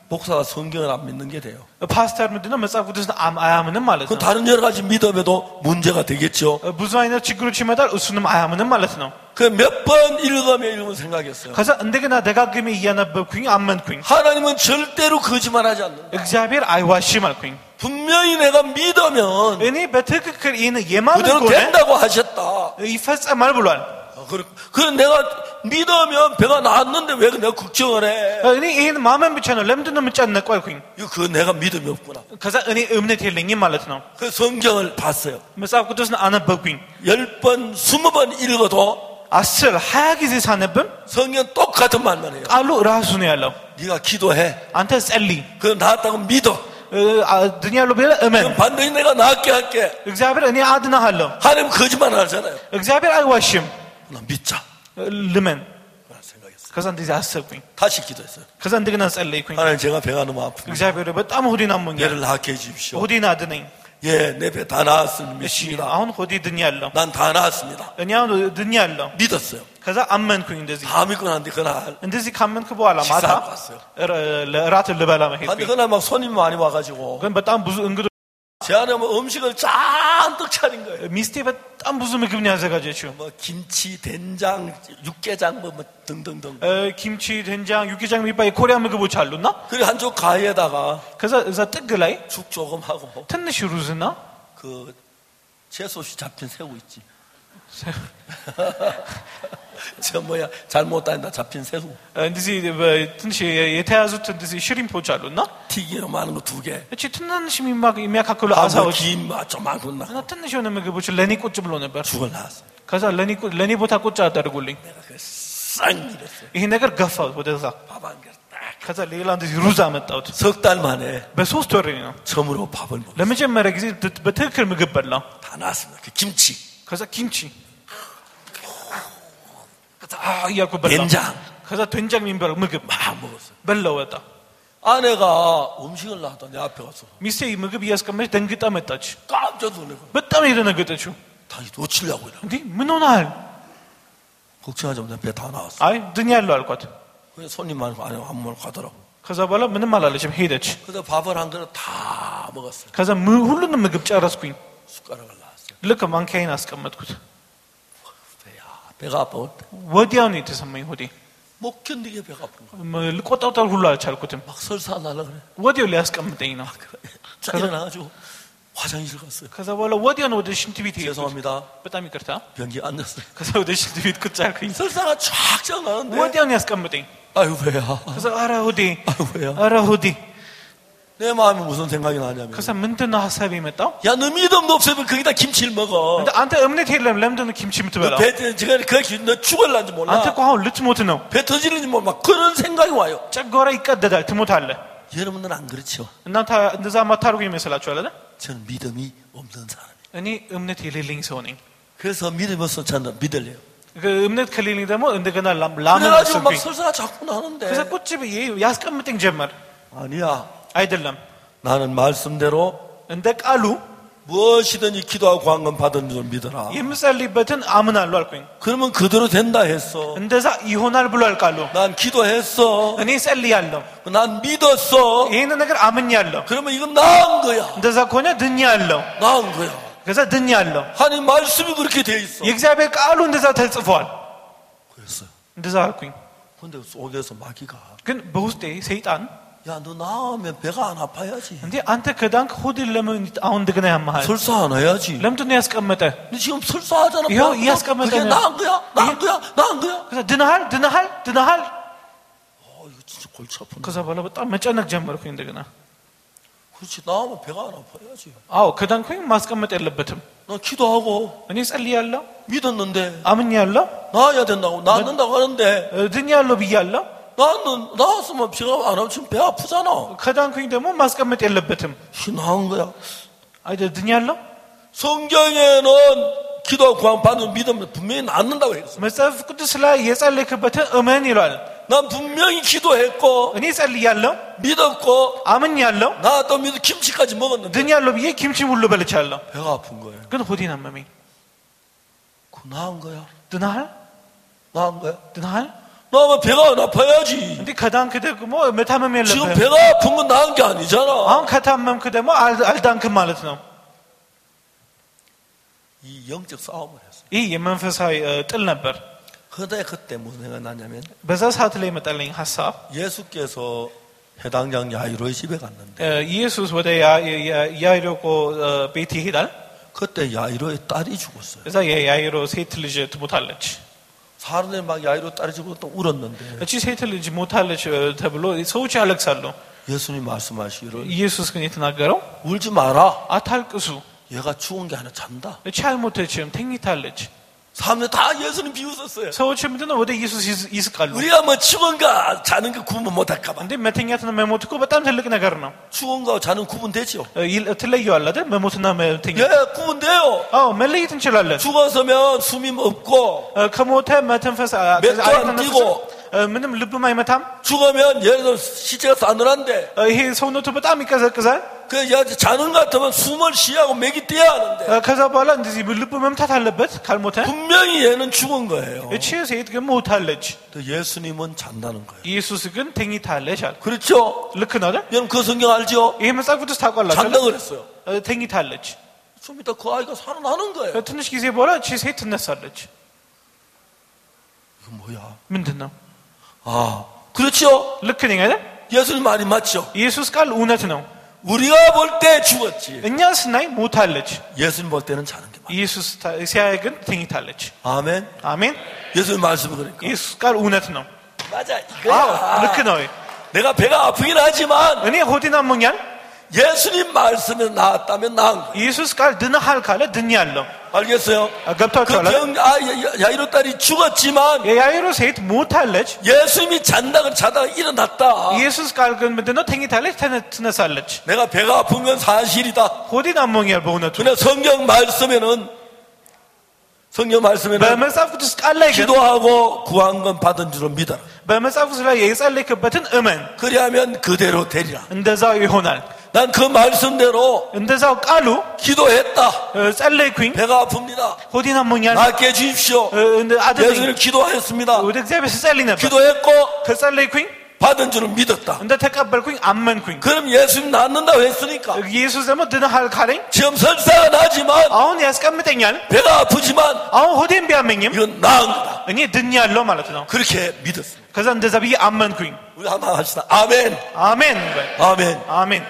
목사가 성경을 안 믿는 게 돼요. ፓ스터 ምንድነው መጽሐፍ ቅዱስን አያምንም ማለት 그 ነው 다른 여러 가지 믿음에도 문제가 되겠죠. ብዙ አይነት ችግሮች ይመጣል እሱንም 아ያምንም ማለት ነው 그 몇 번 읽으면 생각했어요. ከዛ እንደገና ደጋግሜ እያነበብኩኝ አመንኩኝ 하나님은 절대로 거짓말하지 않는다. እግዚአብሔር አይዋሽም አልኩኝ 분명히 내가 믿으면 እኔ በትክክል ይህን የማመን 그대로 ከሆነ 된다고 하셨다. ይፈጸማል ብሏል 그럼 내가 믿으면 배가 나았는데 왜 내가 걱정을 해? እኔ ይህን ማመን ብቻ ነው ለምንድን ነው የምጨነቀው አልኩኝ 그 내가 믿음이 없구나. ከዛ እኔ እምነት የለኝም ማለት ነው 그 성경을 봤어요. መጽሐፍ ቅዱስን አነበብኩኝ 10번, 20번 읽어도 10, 20 ጊዜ ሳነብም 성경 똑같은 말만 해요. ቃሉ ራሱ ነው ያለው 네가 기도해. አንተ ጸልይ 그 나았다고 믿어. ድኛለሁ ብለህ እመን 그럼 반드시 내가 낫게 할게. እግዚአብሔር እኔ አድናለሁ 하나님 거짓말 안 하잖아요. እግዚአብሔር አይዋሽም 나 믿자. ልመን 생각했어요. ከዛ እንደዚህ አሰብኩኝ 다시 기도했어요. ከዛ እንደገና ጸለይኩኝ 하나님 제가 배가 너무 아프고 እግዚአብሔር በጣም ሆዴን አሞኛል 얘를 낫게 해주십시오. ሆዴን አድነኝ 예, 내 배 다 나았습니다. እሺ 믿습니다. አሁን ሆዴ ድኛለሁ 난 다 나았습니다. እኔ አሁን ድኛለሁ 믿었어요. ከዛ አመንኩኝ እንደዚህ 다 믿고 난데 그날 እንደዚህ ካመንኩ በኋላ ማታ 식사하고 왔어요. ለራት ልበላ 근데 መሄድኩኝ 그날 막 손님 많이 와가지고 ግን በጣም ብዙ እንግዶች 제 안에 뭐 음식을 잔뜩 차린 거예요. ሚስቴ በጣም ብዙ ምግብ ነው ያዘጋጀችው 뭐 김치, 된장, 육개장 뭐 등등등. ኪምቺ 된장 육개장 የሚባል የኮሪያ ምግቦች አሉና 그리고 한쪽 가위에다가 ከዛ እዛ ጥግ ላይ 죽 조금 하고 ትንሽ ሩዝና 그 채소시 잡힌 새우 있지. 저 뭐야 잘못 다닌다 잡힌 새우. እንደዚህ ትንሽ የተያዙት እንደዚህ ሽሪምፖች አሉና 튀기는 많은 거 2개. እቺ ትንሽ የሚያካክሉ 아무 አሳዎች 김 조만구나. እና ትንሽ የሆነ ምግቦች ለኔ ቁጭ ብሎ ነበር 죽을 나왔어. ከዛ ለኔ ቦታ ቁጭ አደረጉልኝ 내가 그싹 밀었어요. ይሄ ነገር ገፋው ወደዛ 밥 한 그릇 딱. ከዛ ሌላ እንደዚህ ሩዝ አመጣሁት 3달 만에 በ3 ወር ነው 처음으로 밥을 먹었어요. ለመጀመሪያ ጊዜ በትክክል ምግብ በላው 다 나왔습니다. 그 김치. ከዛ ኪምቺ እያልኩ በላው 된장 ከዛ 된장 የሚባለው ምግብ 막 먹었어요. በላው ወጣ 아내가 음식을 놔뒀다 내 앞에 가서 ሚስቴ ምግብ እያስቀመጠች ደንግጣ መጣች 깜짝 놀래고 በጣም የደነገጠችው 당신 놓치려고 이러고 እንዴ ምን ሆነሃል 걱정하지 마 배 다 나왔어. አይ ድኛለሁ 아ልኳት 그래서 손님 많고 아내가 한 번을 가더라고. ከዛ በኋላ ምንም አላለችም ሄደች 그래서 밥을 한 그릇 다 먹었어요. ከዛ ሁሉንም ምግብ ጨረስኩኝ 숟가락을 놨어요. ልክ ማንኪያዬን 아ስቀመጥኩት 배가 아파. ወዲያው ነው የተሰማኝ ሆዴ 못 견디게 배가 아픈 거야. ልቆጣጠር ሁሉ አልቻልኩትም 막 설사 날라 그래. ወዲያው ሊያስቀምጠኝ ነው 짜증 나가지고 화장실 갔어요. ከዛ በኋላ ወዲያው ነው ወደ ሽንት ቤት ሄድኩት 죄송합니다. በጣም ይቅርታ 변기 안 났어요. ከዛ ወደ ሽንት ቤት ቁጭ አልኩኝ 설사가 쫙 쪄나는데 ወዲያው ነው ያስቀምጠኝ 아유 배야. ከዛ ኧረ ሆዴ 아유 배야. ኧረ ሆዴ 내 마음에 무슨 생각이 나냐면 ከዛ ምንድን ነው ሀሳብ የመጣው 야 너 믿음도 없으면 거기다 김치를 먹어. 근데 አንተ እምነት የለም ለምንድን ነው ኪምቺ የምትበላው 배 지금 너 죽을란지 몰라. አንተ እኮ አሁን ልትሞት ነው 배 터지는지 몰라. 막 그런 생각이 와요. ጨጓራ ይቀደዳል ትሞታለህ 여러분들은 안 그렇죠? እናንተ እንደዛ ማታርጉ ይመስላችኋል አይደል 저는 믿음이 없는 사람이에요. እኔ እምነት የሌለኝ ሰው ነኝ 그래서 믿음이 없어 저는 믿을래요. እምነት ከሌለኝ ደግሞ እንደገና ላምን 그래가지고 막 አሰብኩኝ 설사가 자꾸 나는데 ከዛ ቁጭ ብዬ ያስቀምጠኝ ጀመር 아니야. አይደለም 나는 말씀대로 እንደ ቃሉ 무엇이든지 기도하고 구한 건 받은 줄 믿어라. የምጸልይበትን አምናለሁ አልኩኝ 그러면 그대로 된다 했어. እንደዛ ይሆናል ብሏል ቃሉ 난 기도했어. እኔ ጸልያለሁ 난 믿었어. ይሄን ነገር አምኛለሁ 그러면 이건 나은 거야. እንደዛ ከሆነ ድኛለሁ 나은 거야. ከዛ ድኛለሁ 하나님 말씀이 그렇게 돼 있어. የእግዚአብሔር ቃሉ እንደዛ ተጽፏል 그랬어요. እንደዛ አልኩኝ 근데 속에서 마귀가 ግን በውስጤ ሰይጣን 야 너 나으면 배가 안 아파야지. እንዴ አንተ ከዳንክ ሆድን ለምን አሁን እንደገና ያመሃል 설사 안 해야지. ለምንድን ነው ያስቀመጠ 근데 지금 설사하잖아. 이거 이해하스까만 그게 되면- 나은 거야? 나은 거야? 나은 거야? ከዛ ድነሃል 이거 진짜 골치 아픈데. ከዛ በኋላ በጣም መጨነቅ ጀመርኩኝ እንደገና 그렇지 나으면 배가 안 아파야지. አዎ ከዳንኩኝ ማስቀመጥ የለበትም 나 기도하고 እኔ ጸልያለሁ 믿었는데 አምኛለሁ 나아야 된다고 낳는다고 하는데 ድኛለሁ ብያለሁ 나았으면 배가 안 아프면 배 아프잖아. ከዳንኩኝ ደግሞ ማስቀመጥ የለበትም 이 나은 거야. አይደል ድኛለሁ 성경에는 기도하고 구원 받는 믿으면 분명히 낫는다고 했어. መጽሐፍ ቅዱስ ላይ የጸለይክበትን እመን ይላል 난 분명히 기도했고 እኔ ጸልያለሁ 믿었고 አምኛለሁ 나 또 믿어 김치까지 먹었는데 ድኛለሁ ብዬ ኪምቺ ሁሉ በልቻለሁ 배가 아픈 거예요. ግን ሆዴን አመመኝ 그 나은 거야? ድነሃል 나은 거야? ድነሃል 나면 배가 안 아파야지. 근데 그다음에 ደግሞ መታመም 지금 የለብህም 배가 아픈 건 나은 게 아니잖아. አሁን ከታመምክ ደግሞ አልዳንክም ማለት ነው 이 영적 싸움을 했어. ይህ የመንፈሳዊ ጥል ነበር 그때 무슨 생각이 나냐면 በዛ ሰዓት ላይ መጣልኝ ሐሳብ 예수께서 해당장 야이로의 집에 갔는데 ኢየሱስ ወደ ያይሮቆ ቤት ይሄዳል 그때 야이로의 딸이 죽었어요. እዛ የያይሮ ሴት ልጅ ትሞታለች 사람들이 막 야이로 딸이 죽고 또 울었는데 እቺ ሴት ልጅ ሞታለች ተብሎ ሰዎች ያለቅሳሉ 예수님 말씀하시기를 ኢየሱስ ግን የተናገረው 울지 마라. አታልቅሱ 얘가 죽은 게 아니라 잔다. እቺ አልሞተችም ተኝታለች 사람들 다 예수님 비웃었어요. ሰዎች ምንድነው ወደ ኢየሱስ ይስቃሉ 우리가 뭐 죽은가 자는 거 구분 못할까 봐. እንዴ መተኛትና መሞት እኮ በጣም ትልቅ ነገር ነው 죽은가 자는 구분 되죠. ትለየዋል አይደል መሞትና መተኛት 예, 구분돼요. አዎ መለየት እንችላለን 죽었으면 숨이 없고 ከሞተ መተንፈስ 맥도 안 뛰고 ምንም ልብም አይመታም 죽으면 예를 들어 시체가 싸늘한데 ይሄ ሰውነቱ በጣም ይቀዘቅዛል 그 자는 것 같으면 숨을 쉬하고 맥이 뛰어야 하는데 ከዛ በኋላ እንደዚህ ልብ መምታት አለበት ካልሞተ 분명히 얘는 죽은 거예요. እቺ ሴት ግን ሞታለች 예수님은 잔다는 거예요. ኢየሱስ ግን ተኝታለች አለ 그렇죠? ልክ ነው አይደል 여러분 그 성경 알죠? ይሄ መጽሐፍ ቅዱስ ታውቃላችሁ 잔다 그랬어요. ተኝታለች 좀 이따 그 아이가 살아나는 거예요. ትንሽ ጊዜ በኋላ እቺ ሴት ትነሳለች 이거 뭐야? ምንድነው 아, 그렇죠? ልክ ነኝ አይደል 예수님 말이 맞죠? ኢየሱስ ቃል እውነት ነው 우리가 볼 때 죽었지. እኛ ስናይ ሞታለች 예수님 볼 때는 자는 게 맞아. ኢየሱስ ሲያይ ግን ተኝታለች 아멘. አሜን 예수님 말씀 그러니까. ኢየሱስ ቃል እውነት ነው 맞아. አዎ 이거야. ልክ ነው 내가 배가 아프긴 하지만 እኔ ሆዴን አሞኛል 예수님 말씀에 나았다면 나은 거야. ኢየሱስ ቃል ድነሃል ካለ ድኛለሁ 알겠어요? ገብቷችኋል 야이로 딸이 죽었지만 የያይሮ ሴት ሞታለች 예수님이 잔다고 자다가 일어났다. ኢየሱስ ቃል ግን ምንድነው ተኝታለች ትነሳለች 내가 배가 아픈 건 사실이다. ሆዴን አሞኛል በእውነቱ 근데 성경 말씀에는 በመጽሐፍ ቅዱስ ቃል ላይ ግን 기도하고 구한 건 받은 줄로 믿어라. በመጽሐፍ ቅዱስ ላይ የጸለይክበትን እመን 그리하면 그대로 되리라. እንደዛው ይሆናል 난 그 말씀대로 እንደዛው ቃሉ 기도했다. ጸለይኩኝ 배가 아픕니다. ሆዴን አሞኛል 낫게 해주십시오. አድነኝ 예수님 기도했습니다. ወደ እግዚአብሔር ስጸልይ ነበር 기도했고 ከጸለይኩኝ 받은 줄을 믿었다. እንደተቀበልኩኝ አመንኩኝ 그럼 예수님 낫는다고 했으니까 ኢየሱስ ደግሞ ድነሃል ካለኝ 지금 설사가 나지만 አሁን ያስቀምጠኛል 배가 아프지만 አሁን ሆዴን ቢያመኝም 이건 나은 거다. እኔ ድኛለሁ ማለት ነው 그렇게 믿었습니다. ከዛ እንደዛ ብዬ 아መንኩኝ 우리 한번 합시다. 아멘. አሜን 아멘. አሜን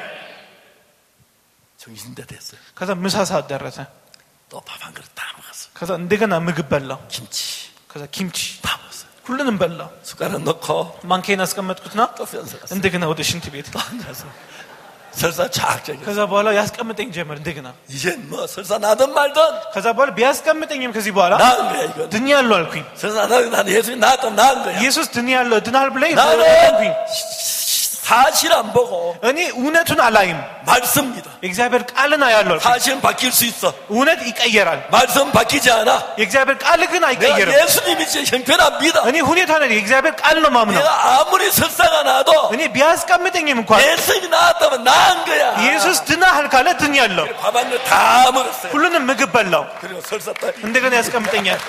정신대 됐어요. ከዛ ምሳ ሰዓት ደረሰ 또 밥 한 그릇 다 먹었어. ከዛ እንደገና ምግብ በላው 김치 ከዛ ኪምቺ 다 먹었어요. ሁሉንም በላው 숟가락 넣고 ማንኬን አስቀመጥኩትና 또 편서갔어요. እንደገና ወደ ሽንት ቤት 또 앉아서 설사 착착. ከዛ በኋላ ያስቀምጠኝ ጀመር እንደገና 이제 뭐 설사 나든 말든 ከዛ በኋላ ቢያስቀምጠኝም ከዚህ በኋላ 나은 거야 이건. ድኛለሁ 아ልኩኝ 설사 나는 예수님 나도 나은 거야. ኢየሱስ ድኛለሁ ድናል ብለኝ 나는 አልኩኝ 사실 안 보고 እኔ እውነቱን አላይም 말씀입니다. የእግዚአብሔር ቃልን አያለሁ አልኩኝ 사실은 바뀔 수 있어. እውነት ይቀየራል 말씀 바뀌지 않아. የእግዚአብሔር ቃል ግን 내가 አይቀየርም 예수님이 제 형편합니다. እኔ ሁኔታን የእግዚአብሔር ቃል ነው ማምነው 내가 아무리 설사가 나도 እኔ ቢያስቀምጠኝም እንኳን 예수님이 나왔다면 나은 거야. ኢየሱስ ድናሃል ካለ ድኛለሁ 밥 한 거 다 먹었어요. ሁሉንም ምግብ በላው 그리고 설사 딱 እንደገና ያስቀምጠኛል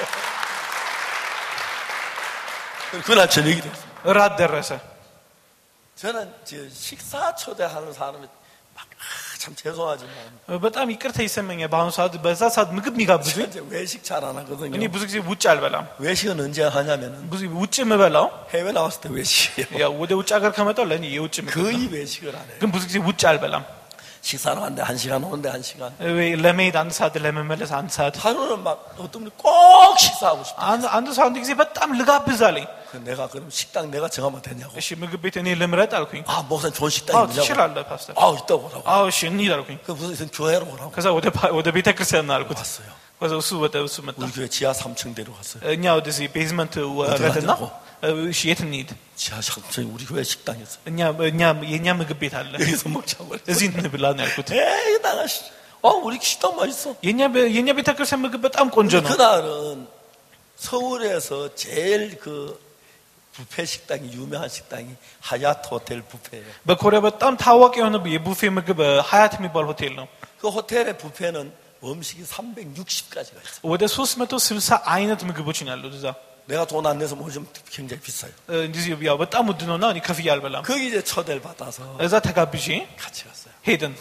그날 저녁이 됐어요. እራት ደረሰ 저는 식사 초대하는 사람이 참 죄송하지만 በጣም ይቅርታ ይሰማኛል በአሁኑ ሰዓት በዛ ሰዓት ምግብ የሚጋብዙኝ 이제 외식 잘 안 하거든요. እኔ ብዙ ጊዜ ውጭ አልበላም 외식은 언제 하냐면은 ብዙ ውጭ የምበላው 해외 나왔을 때 외식이에요. ያው ወደ ውጭ ሀገር ከመጣሁ ለእኔ የውጭ ምግብ ነው 거의 외식을 안 해요. ግን ብዙ ጊዜ ውጭ አልበላም 식사는 하는데 1시간 오는데 1시간. ለመሄድ አንድ ሰዓት ለመመለስ አንድ ሰዓት 하루는 막 어떤 분이 꼭 식사하고 싶다. አንድ ሰው አንድ ጊዜ በጣም ልጋብዝ 아ለኝ 내가 그럼 식당 내가 정하면 되냐고. እሺ ምግብ ቤት እኔ ልምረጥ አልኩኝ 아 목사님 좋은 식당이 አዎ 있냐고. ትችላለህ ፓስተር 아 있다고 하라고. አዎ እሺ እንሂድ አልኩኝ 그 무슨 교회로 오라고. ከዛ ወደ ቤተ ክርስቲያን አልኩት 왔어요. ከዛ እሱ መጣ 우리 교회 지하 3층 데려갔어요. እኛ ወደዚህ ቤዝመንት ወረድና እሺ የት እንሂድ 지하 3층 우리 교회 식당이었어요. የኛ ምግብ ቤት አለ 여기서 먹자고. እዚህ እንብላ ነው ያልኩት 에이 나가시. 우리 식당 맛있어. የኛ ቤተ ክርስቲያን ምግብ በጣም ቆንጆ ነው 그날은 서울에서 제일 그 뷔페 식당이 유명한 식당이 하얏트 호텔 뷔페예요. በኮሪያ በጣም ታዋቂ የሆነ የቡፌ ምግብ ሀያት የሚባል ሆቴል ነው 그 호텔의 뷔페는 음식이 360가지가 있어요. ወደ 360 አይነት ምግቦች ነው ያሉት እዛ 내가 돈 안 내서 먹으면 굉장히 비싸요. እንደዚህ ያው በጣም ውድ ነውና እኔ ከፍዬ አልበላም 거기 이제 초대를 받아서 እዛ ተጋብዤ 같이 갔어요. ሄድን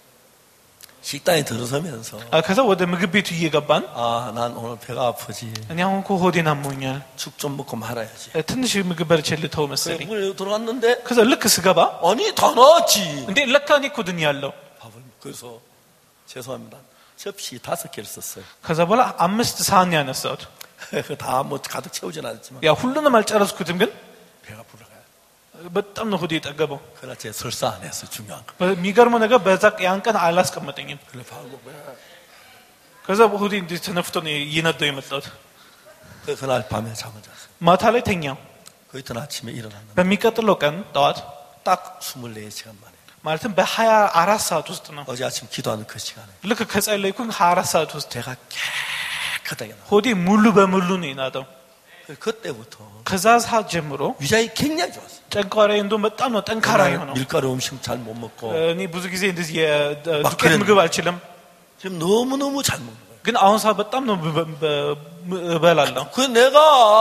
식당에 들어서면서 ከዛ ወደ ምግብ ቤቱ እየገባን 난 오늘 배가 아프지. እኔ አሁን እኮ ሆዴን አሞኛል 죽 좀 먹고 말아야지. ትንሽ ምግብ በልቼ ልተው መሰለኝ 문에 들어갔는데 ከዛ ልክ ስገባ 아니 다 나왔지. እንዴ ለካ እኔ እኮ ድኛለሁ 밥을 그래서 죄송합니다. 접시 5개를 썼어요. ከዛ በኋላ 5 ሳህን ያነሳሁት 다 뭐 가득 채우진 않았지만 야 ሁሉንም አልጨረስኩትም ግን 배가 불러가요. በጣም ነው ሆዴ የጠገበው 그러나 제 설사 안 했어 중요한 거. የሚገርመው ነገር በዛ ያን ቀን አላስቀመጠኝም 그래 밥 먹고 ከዛ ሆዴ እንዴት ተነፍቶ ነው እየነዳው የመጣሁት 그날 밤에 잠을 잤어요. ማታ ላይ ተኛው 그 이튿 아침에 일어났는데 በሚቀጥለው ቀን ጠዋት 딱 24시간 만에 ማለትም በ24 ሰዓት ውስጥ ነው 어제 아침 기도하는 그 시간에 ልክ ከጸለይኩኝ 24 ሰዓት ውስጥ 배가 깨끗하게 나와. ሆዴ ሙሉ በሙሉ ነው የናደው 그때부터 ከዛ ሰዓት ጀምሮ 위장이 굉장히 좋았어요. ጨንጓራዬ እንደውም በጣም ነው ጠንካራ የሆነው 밀가루 음식 잘 못 먹고 እኔ ብዙ ጊዜ እንደዚህ የዱቄት ምግብ አልችልም 지금 너무너무 잘 먹는 거예요. ግን አሁን ሰዓት በጣም ነው እበላለሁ 그 내가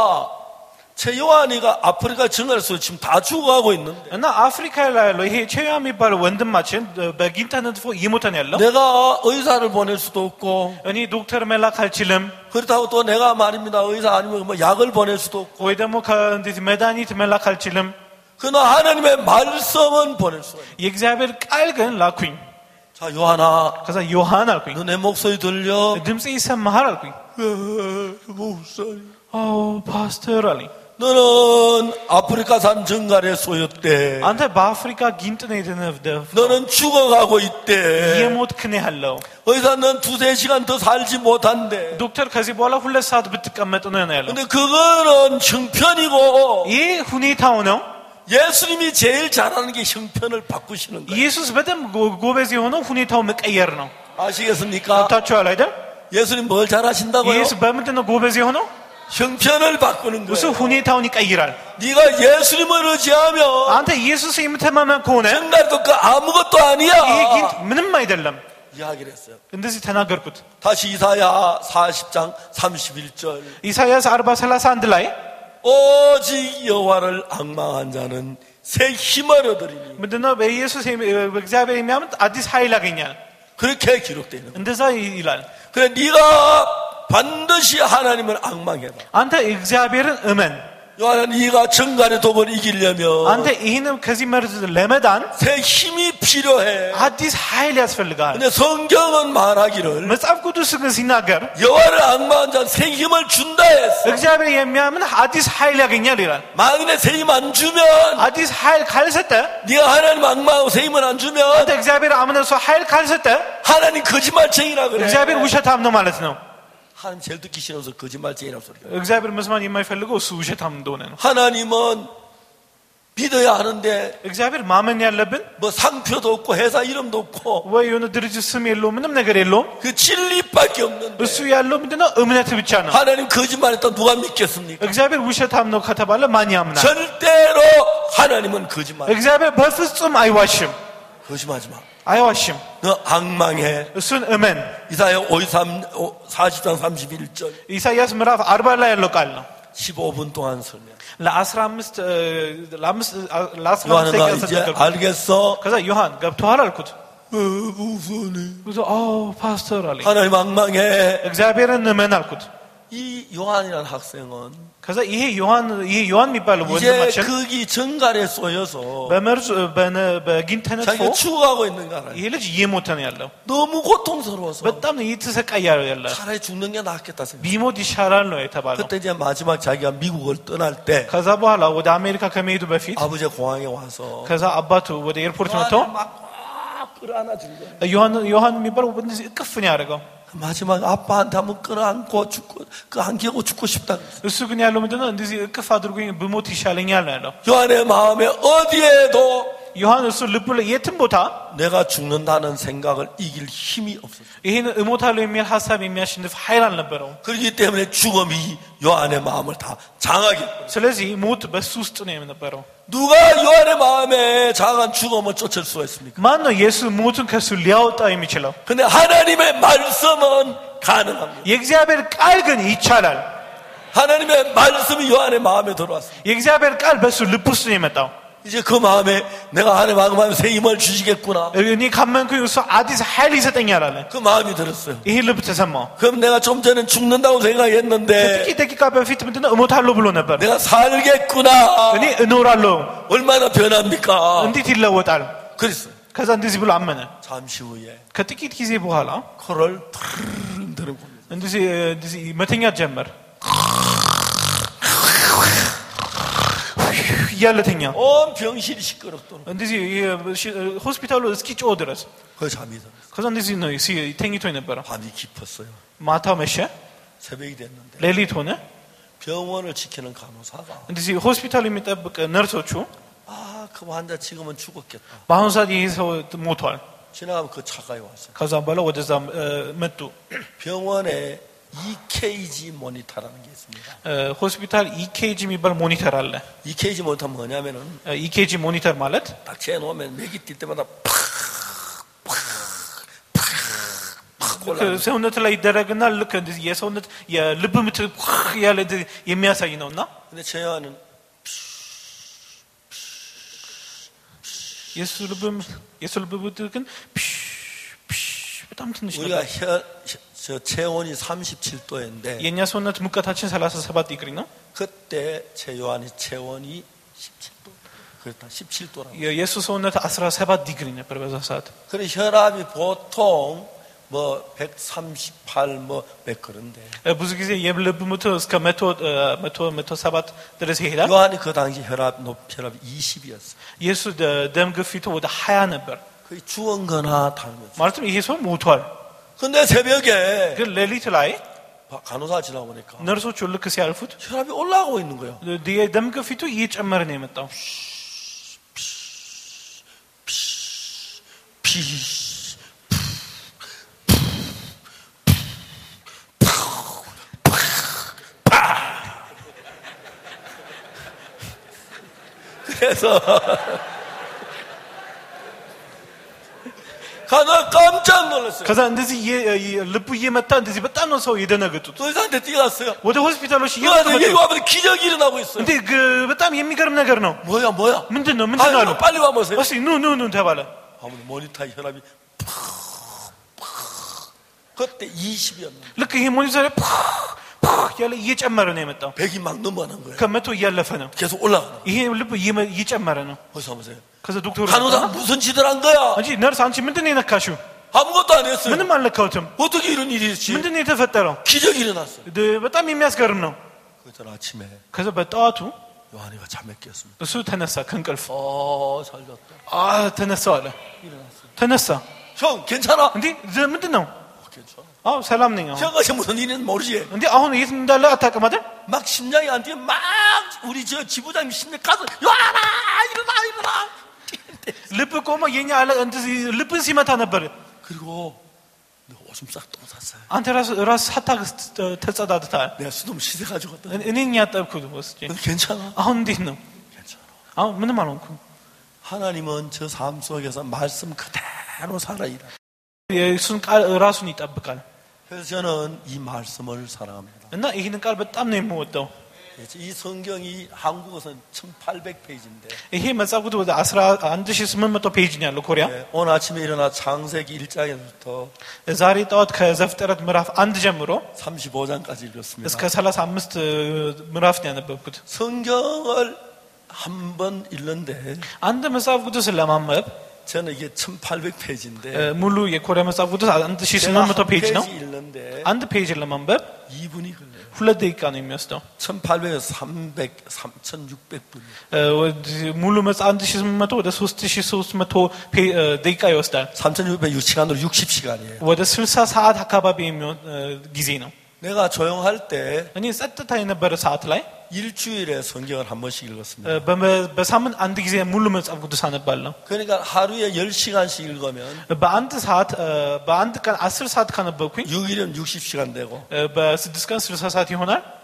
최요한이가 아프리카 증가에서 지금 다 죽어가고 있는데 እና አፍሪካ ላይ ያለው ይሄ ቼያ የሚባለው ወንድማችን በጊንጥ ተነጥፎ እየሞተ ነው ያለው 내가 의사를 보낼 수도 없고 እኔ ዶክተር መላክ አልችልም 그렇다고 또 내가 말입니다 의사 아니면 뭐 약을 보낼 수도 없고 ወይ ደግሞ ከእንዴት መድኃኒት መላክ አልችልም 그러나 하나님의 말씀은 보낼 수가 있어요. የእግዚአብሔር ቃል ግን ላኩኝ 자 요한아 ከዛ ዮሐን አልኩኝ 너 내 목소리 들려? ድምጽ ይሰማሃል አልኩኝ 목소리 አዎ ፓስተር አለኝ 너는 아프리카산 정갈에 쏘였대. አንተ በአፍሪካ ጊንጥ ነው የተነደፈው 너는 죽어가고 있대. የሞትክ ነው ያለው 의사 넌 2-3시간 더 살지 못한대. ዶክተር ከዚህ በኋላ 2 ሰዓት ብትቀመጥ ነው ያለው 근데 그거는 형편이고 ይህ ሁኔታው ነው 예수님이 제일 잘하는 게 형편을 바꾸시는 거예요. ኢየሱስ በደንብ ጎበዝ የሆነው ሁኔታው መቀየር ነው 아시겠습니까? ታውቃላችሁ አይደል 예수님 뭘 잘하신다고요? ኢየሱስ በምንድን ነው ጎበዝ የሆነው 형편을 바꾸는 እሱ 거예요. ሁኔታውን ይቀይራል 네가 예수님을 의지하면 አንተ ኢየሱስ የምትተማመን ከሆነ 정갈도 그 아무것도 ይሄ 아니야. ጊንጥ ምንም አይደለም 이야기를 했어요. እንደዚህ ተናገርኩት 다시 이사야 40장 31절 ኢሳይያስ 40:31 ላይ 오직 여호와를 앙망한 자는 새 힘을 얻으리니 ምንድነው በኢየሱስ በእግዚአብሔር የሚያምን አዲስ ኃይል ያገኛል 그렇게 기록되어 있는 거예요. እንደዛ ይላል 그래 네가 반드시 하나님을 앙망해봐. አንተ እግዚአብሔርን እመን 요한은 네가 정갈의 독을 이기려면 አንተ ይህንም ከዚህ መርዝ ለመዳን 새 힘이 필요해. አዲስ ኃይል ያስፈልጋል 근데 성경은 말하기를 መጽሐፍ ቅዱስ ግን ሲናገር 여호와를 앙망한 자는 새 힘을 준다 했어. እግዚአብሔር የሚያምን አዲስ ኃይል ያገኛል ይላል 만약에 새 힘 안 주면 አዲስ ኃይል ካልሰጠ 네가 하나님 앙망하고 새 힘을 안 주면 አንተ እግዚአብሔር አምነህ ኃይል ካልሰጠ 하나님 거짓말쟁이라 그래. እግዚአብሔር ውሸታም ነው ማለት ነው 하나님 제일 듣기 싫어서 거짓말쟁이라고 소리가. እግዚአብሔር መስማት የማይፈልገው እሱ ውሸታም እንደሆነ ነው 하나님은 믿어야 하는데 እግዚአብሔር ማመን ያለብን 뭐 상표도 없고 회사 이름도 없고 ወይ የሆነ ድርጅት ስም የለውም ምንም ነገር የለውም 그 진리밖에 없는데 እሱ ያለው ምንድነው እምነት ብቻ ነው 하나님 거짓말했다 누가 믿겠습니까? እግዚአብሔር ውሸታም ነው ከተባለ ማን ያምናል 절대로 하나님은 거짓말. እግዚአብሔር በፍጹም አይዋሽም 거짓말하지 마. አይዋሽም 너 악망해. እሱን እመን 이사야 40장 31절 ኢሳይያስ ምዕራፍ 40 ላይ ያለው ቃል ነው 15분 동안 설명. ለ15 요한아 ደቂቃ 이제 ተናገርኩ 알겠어? ከዛ ዮሐን ገብቶሃል አልኩት 무슨 그래서 ፓስተር አለኝ 하나님 악망해. እግዚአብሔርን እመን አልኩት 이 요한이라는 학생은 ከዛ ይሄ ዮሐን የሚባለው 이제 ወንድማችን 거기 정갈에 쏘여서 በመርዝ በጊንጥ ተነጥፎ 자기가 죽어가고 있는 거 알아요. ይሄ ልጅ እየሞተ ነው ያለው 너무 고통스러워서 በጣም እየተሰቃየ ያለው 차라리 죽는 게 낫겠다 생각. ቢሞት ይሻላል ነው የተባለው 그때 이제 마지막 자기가 미국을 떠날 때 ከዛ በኋላ ወደ አሜሪካ ከመሄዱ በፊት 아버지 공항에 와서 ከዛ አባቱ ወደ ኤርፖርት መጥቶ 막 끌어안아준 거예요. ዮሐን የሚባለው እንደዚህ እቅፍ ነው ያደረገው 마지막 아빠한테 한번 끌어안고 죽고 그 안기고 죽고 싶다. እሱ ግን ያለው ምንድነው እንደዚህ እቅፍ አድርጎኝ ብሞት ይሻለኛል ነው ያለው 요한의 마음에 어디에도 ዮሐን እሱ ልቡ ላይ የትም ቦታ 내가 죽는다는 생각을 이길 힘이 없었어요. ይሄን እሞታለሁ የሚል ሐሳብ የሚያሸንፍ ኃይል አልነበረውም 그렇기 때문에 죽음이 요한의 마음을 다 장하게 했어요. ስለዚህ ሞት በሱ ውስጥ ነው የነበረው 누가 요한의 마음에 장한 죽음을 쫓을 수가 있습니까? ማን ነው ኢየሱስ ሞትን ከሱ ሊያወጣ የሚችለው 근데 하나님의 말씀은 가능합니다. የእግዚአብሔር ቃል ግን ይቻላል 하나님의 말씀이 요한의 마음에 들어왔습니다. የእግዚአብሔር ቃል በሱ ልብ ውስጥ ነው የመጣው። 이제 그 마음에 내가 하나님 마음에 새 힘을 주시겠구나. እኔ ካመንኩኝ እሱ አዲስ ኃይል ይሰጠኛል አለ። 그 마음이 들었어요. ይሄ ልብ ተሰማው። 그럼 내가 좀 전에 죽는다고 생각했는데 ጥቂት ደቂቃ በፊት ምንድነው እሞታለሁ ብሎ ነበር። 내가 살겠구나. እኔ እኖራለሁ። 얼마나 변합니까? እንዴት ይለወጣል? 그랬어요. ከዛ እንደዚህ ብሎ አመነ። 잠시 후에 ከጥቂት ጊዜ በኋላ 코를 트르르 들고 እንደዚህ መተኛት ጀመር። እያለ ተኛ። 온 병실이 시끄럽도록. እንደዚህ ሆስፒታሉ እስኪጮህ ድረስ 그 잠이 들었어요. ከዛ እንደዚህ ነው ተኝቶ የነበረው። 밤이 깊었어요. ማታው መሸ፣ 새벽이 됐는데 ሌሊት ሆነ። 병원을 지키는 간호사가 እንደዚህ ሆስፒታል የሚጠብቅ ነርሶቹ 그 환자 지금은 죽었겠다. በአሁኑ ሰዓት ይሄ ሰው ሞቷል። 지나가면 그 차가 왔어요. ከዛ በኋላ ወደዛ መጡ። 병원에 EKG 모니터라는 게 있습니다. ሆስፒታል EKG የሚባል ሞኒተር አለ። EKG 모니터 뭐냐면은 EKG ሞኒተር ማለት 딱 재놓으면 맥이 뛸 때마다 ሰውነት ላይ ይደረግና ልክ እንደዚህ የሰውነት የልብ ምት ያለ የሚያሳይ ነውና 근데 제아는 የሱ ልብ ምት ግን በጣም ትንሽ ነው። 우리가 저 체온이 37도인데 የኛ ሰውነት ሙቀታችን 37 ዲግሪ ነው። 그때 제요한이 체온이 17도. 그렇다. 17도라고. የሱ ሰውነት 17 ዲግሪ ነበር በዛ ሰዓት። 그래 혈압이 보통 뭐 138 뭐 몇 그런데 ብዙ ጊዜ የልብ ምት እስከ 107 ድረስ ይሄዳል። 요한이 그 당시 혈압이 20이었어. የሱ ደም ግፊቱ ወደ 20 ነበር። 거의 죽은 거나 다른 거지. ማለትም ይሄ ሰው ሞቷል። 근데 새벽에 ግን ሌሊት ላይ 간호사 지나보니까 ነርሶቹ ልክ ሲያልፉት 혈압이 올라가고 있는 거예요. ደም ግፊቱ እየጨመረ ነው የመጣው። 그래서 가나 깜짝 놀랐어요. ከዛ እንደዚህ ልቡ እየመታ እንደዚህ በጣም ነው ሰው የደነገጡት። 의사한테 뛰어갔어요. ወደ ሆስፒታሎች 여기 와서 기적이 일어나고 있어요. እንዴ በጣም የሚገርም ነገር ነው። 뭐야? ምንድነው አሉ። 빨리 와 보세요. እስቲ ኑ ተባለ። 아무리 모니터 혈압이 그때 20이었는데 ልክ ይሄ ሞኒተር ያለ እየጨመረ ነው የመጣው። 100이 막 넘어가는 거예요. ከመቶ እያለፈ ነው። 계속 올라가. ይሄ ልብ እየጨመረ ነው። 어서 보세요. ከዛ ዶክተሩ 간호사 무슨 짓을 한 거야? አንቺ ነርስ አንቺ ምንድነው የነካሽው? 아무것도 안 했어요. ምንም አልነካሁትም። 어떻게 이런 일이 있지? ምንድነው የተፈጠረው? 기적이 일어났어요. በጣም የሚያስገርም ነው። 그때 아침에 ከዛ በጠዋቱ 요한이가 잠에 깼습니다. እሱ ተነሳ ከእንቅልፍ። 잘 잤다. ተነሳ አለ። 일어났어요. ተነሳ። 형 괜찮아? እንዴ ምንድነው? 괜찮아. ሰላም ነኝ። 형같이 무슨 일인지 모르지? እንዴ አሁን የት እንዳለ አታውቅም አይደል? 막 심장이 안 뛰어 막 우리 저 지부장님 심장 가서 요한아 일어나 ልብ ቆሞ የኛ አለ እንደዚህ ልብ ሲመታ ነበር። 그리고 내가 오줌 싹 똥 쌌어요. አንተ ራስ ሳታ ተጸዳድታል። 내가 수돗물 씻어가지고 왔다. እኔን ያጠብኩት ወስጄ። 괜찮아? አሁን እንዴት ነው? 괜찮아. አሁን ምንም 아ልሆንኩም። 하나님은 저 삶 속에서 말씀 그대로 살아있다. የእሱን ቃል ራሱን ይጠብቃል። 그래서 저는 이 말씀을 사랑합니다. እና ይህንን ቃል በጣም ነው የምወደው። 이 성경이 한국어서는 1800페이지인데 ይሄ መጽሐፍ ቅዱስ ወደ 11800 ፔጅ ነው ያለው ኮሪያ። 오늘 아침에 일어나 창세기 1장에서부터 ዛሬ ጠዋት ከዘፍጥረት ምዕራፍ 1 ጀምሮ 35장까지 읽었습니다. እስከ 35 ምዕራፍ ነው ያነበብኩት። 성경을 한 번 읽는데 አንድ መጽሐፍ ቅዱስን ለማንበብ 저는 이게 1800페이지인데 ሙሉ የኮሪያ መጽሐፍ ቅዱስ 1800 ፔጅ ነው። 읽는데 አንድ ፔጅን ለማንበብ 2분이 걸려요. 2 ደቂቃ ነው የሚወስደው። 1800에서 300, 3600분. ሙሉ መጽሐፍ 1800 ወደ 3300 ደቂቃ ይወስዳል። 3600시간으로 60시간이에요. ወደ 60 ሰዓት አካባቢ የሚሆን ጊዜ ነው። 내가 조용할 때 እኔ ጸጥታ የነበረ ሰዓት ላይ 일주일에 성경을 한 번씩 읽었습니다. በሳምንት አንድ ጊዜ ሙሉ መጽሐፍ ቅዱስ አነባለሁ። 그러니까 하루에 10시간씩 읽으면 በአንድ ሰዓት በአንድ ቀን 10 ሰዓት ካነበብኩኝ 6일은 60시간 되고 በ6 ቀን 60 ሰዓት ይሆናል።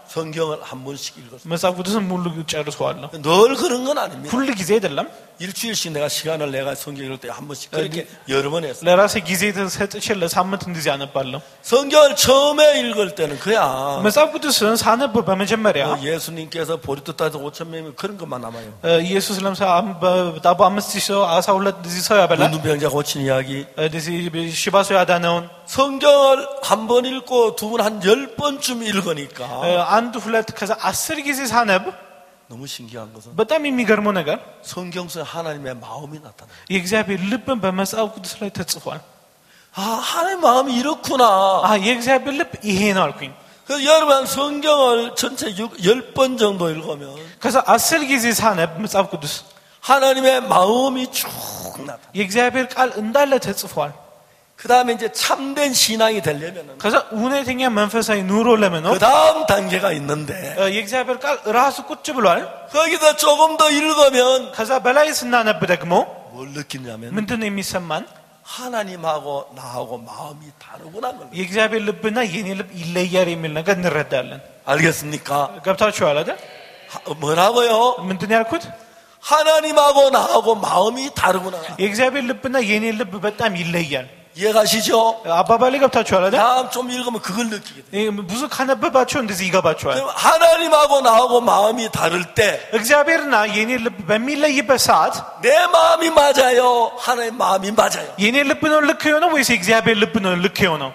성경을 한 번씩 읽었어요. መጽሐፍ ቅዱስን ሙሉ ጨርሰዋለሁ። 늘 그런 건 아닙니다. ሁል ጊዜ አይደለም። 일주일씩 내가 시간을 내가 성경 읽을 때 한 번씩 그렇게 여러 번 했어요. ለራሴ ጊዜ ሰጥቼ ለሳምንት እንደዚህ አነባለሁ። 성경을 처음에 읽을 때는 그야 መጽሐፍ ቅዱስን ሳነብ በመጀመሪያ 예수님께서 보리떡 따서 5,000명이 그런 것만 남아요. ኢየሱስ ለምሳሌ ዳቦ 5,000 ሰው 12 እንደዚህ ሰው ያበላል። 문둥병자 고친 이야기. እንደዚህ ሽባ ሰው ያዳነውን 성경을 한 번 읽고 두 번 한 10번쯤 읽으니까 አንድ ሁለት ከዛ 10 ጊዜ ሳነብ 너무 신기한 것은 በጣም የሚገርመው ነገር 성경 속 하나님의 마음이 나타나요. የእግዚአብሔር ልብን በመጽሐፍ ቅዱስ ላይ ተጽፏል። 아, 하나님의 마음이 이렇구나. የእግዚአብሔር ልብ ይሄ ነው አልኩኝ። 그래서 여러분 성경을 전체 10번 정도 읽으면 ከዛ 10 ጊዜ ሳነብ መጽሐፍ ቅዱስ 하나님의 마음이 쭉 나타나요. የእግዚአብሔር ቃል እንዳለ ተጽፏል። 그 다음에 이제 참된 신앙이 되려면은 ከዛ እውነተኛ መንፈሳዊ ኑሮ ለመኖር 그 다음 단계가 있는데 የእግዚአብሔር ቃል ራሱ ቁጭ ብሏል። 거기서 조금 더 읽으면 ከዛ በላይ ስናነብ ደግሞ 뭘 느끼냐면 ምንድን ነው የሚሰማን? 하나님하고 나하고 마음이 다르구나. የእግዚአብሔር ልብና የኔ ልብ ይለያል የሚል ነገር እንረዳለን። 알겠습니까? ገብታችኋል አይደል? 뭐라고요? ምንድን ያልኩት? 하나님하고 나하고 마음이 다르구나. የእግዚአብሔር ልብና የኔ ልብ በጣም ይለያል። 이해가시죠? አባባሌ ገብታችኋል አይደል? 다음 좀 읽으면 그걸 느끼게 돼. ብዙ ካነበባቸው እንደዚህ ይገባቸዋል። 하나님하고 나하고 마음이 다를 때 እግዚአብሔርና የኔ ልብ በሚለይበት ሰዓት 내 마음이 맞아요? 하나님 마음이 맞아요? የኔ ልብ ነው ልክ የሆነው ወይስ የእግዚአብሔር ልብ ነው ልክ የሆነው?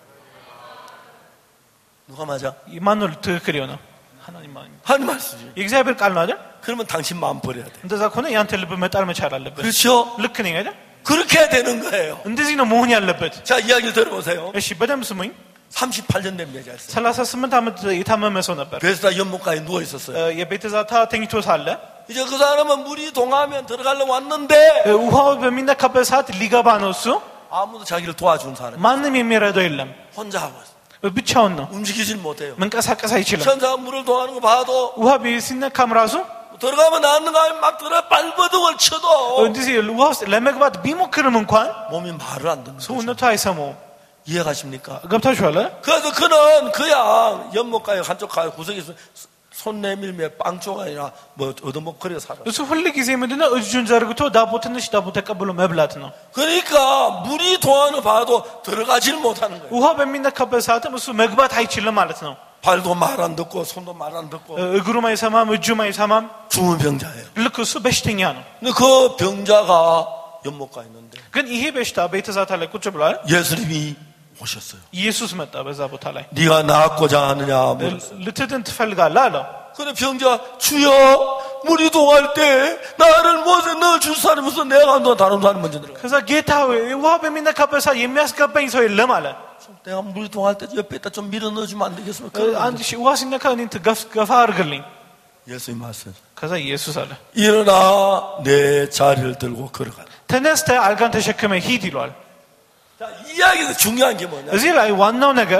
누가 맞아? ማን ነው ትክክል የሆነው? 하나님 마음. 하나님 말씀이죠. የእግዚአብሔር ቃል ነው አይደል? 그러면 당신 마음 버려야 돼. እንደዛ ከሆነ ያንተ ልብ መጣል መቻል አለበት። 그렇죠? ልክ ነኝ አይደል? 그렇게 해야 되는 거예요. እንደዚህ ነው መሆን ያለበት። 자, 이야기를 들어보세요. እሺ በደንብ ስሙኝ። 38년 된 여자였어요. 38 ዓመት የታመመ ሰው ነበር። 그래서 연못가에 누워 있었어요. የቤተዛታ ተኝቶ ሳለ 이제 그 사람은 물이 동하면 들어가려고 왔는데 ውሃው በሚነካበት ሰዓት ሊገባ ነው እሱ። 아무도 자기를 도와준 사람. ማንም የሚረዳው የለም። 혼자 하고 있어요. ብቻውን ነው። 움직이질 못해요. መንቀሳቀስ አይችልም። 천사가 물을 동하는 거 봐도 ውሃ ሲነካም ራሱ 들어가면 나는가 막 들어 발버둥을 쳐도 እንደዚህ ውሃ ውስጥ ለመግባት ቢሞክርም እንኳን 몸이 말을 안 듣는 거죠. ሰውነቱ አይሰማውም። 이해가십니까? ገብታችኋል? 그래서 그는 그냥 연못가에 한쪽 가에 구석에서 손 내밀며 빵 조각이나 뭐 얻어먹거리고 살아. እሱ ሁሉ ጊዜ ምንድነው እጁን ዘርግቶ ዳቦ ትንሽ ዳቦ ተቀብሎ መብላት ነው። 그러니까 물이 동하는 봐도 들어가질 못하는 거예요. ውሃ በሚነካበት ሰዓትም እሱ መግባት አይችልም ማለት ነው። 발도 말 안 듣고 손도 말 안 듣고 እግሩም አይሰማም እጁም አይሰማም። 죽은 병자예요. ልክ እሱ በሽተኛ ነው። 근데 그 병자가 연못가에 있는데 ግን ይሄ በሽታ ቤተዛታ ላይ ቁጭ ብሏል። 예수님이 오셨어요. ኢየሱስ መጣ በዛ ቦታ ላይ። 네가 나았고자 하느냐 물었어요. ልትድን ትፈልጋለህ 아ለው። 근데 병자 주여 물이 동할 때 나를 못에 넣어줄 사람이 없어. 내가 안 넣어 다른 사람 먼저 들어가. ከዛ ጌታ ሆይ ውሃ በሚነካበት ሰዓት የሚያስገባኝ ሰው የለም አለ። 내가 물이 동할 때 옆에다 좀 밀어 넣어주면 안 되겠습니까? አንድ ውሃ ሲነካ እኔን ገፋ 아ርግልኝ። 예수님 말씀. ከዛ ኢየሱስ አለ 일어나 내 자리를 들고 걸어가라. ተነስተህ አልጋን ተሸክመ ሂድ ይለዋል። 자, 이야기에서 중요한 게 뭐냐? እዚህ ላይ ዋናው ነገር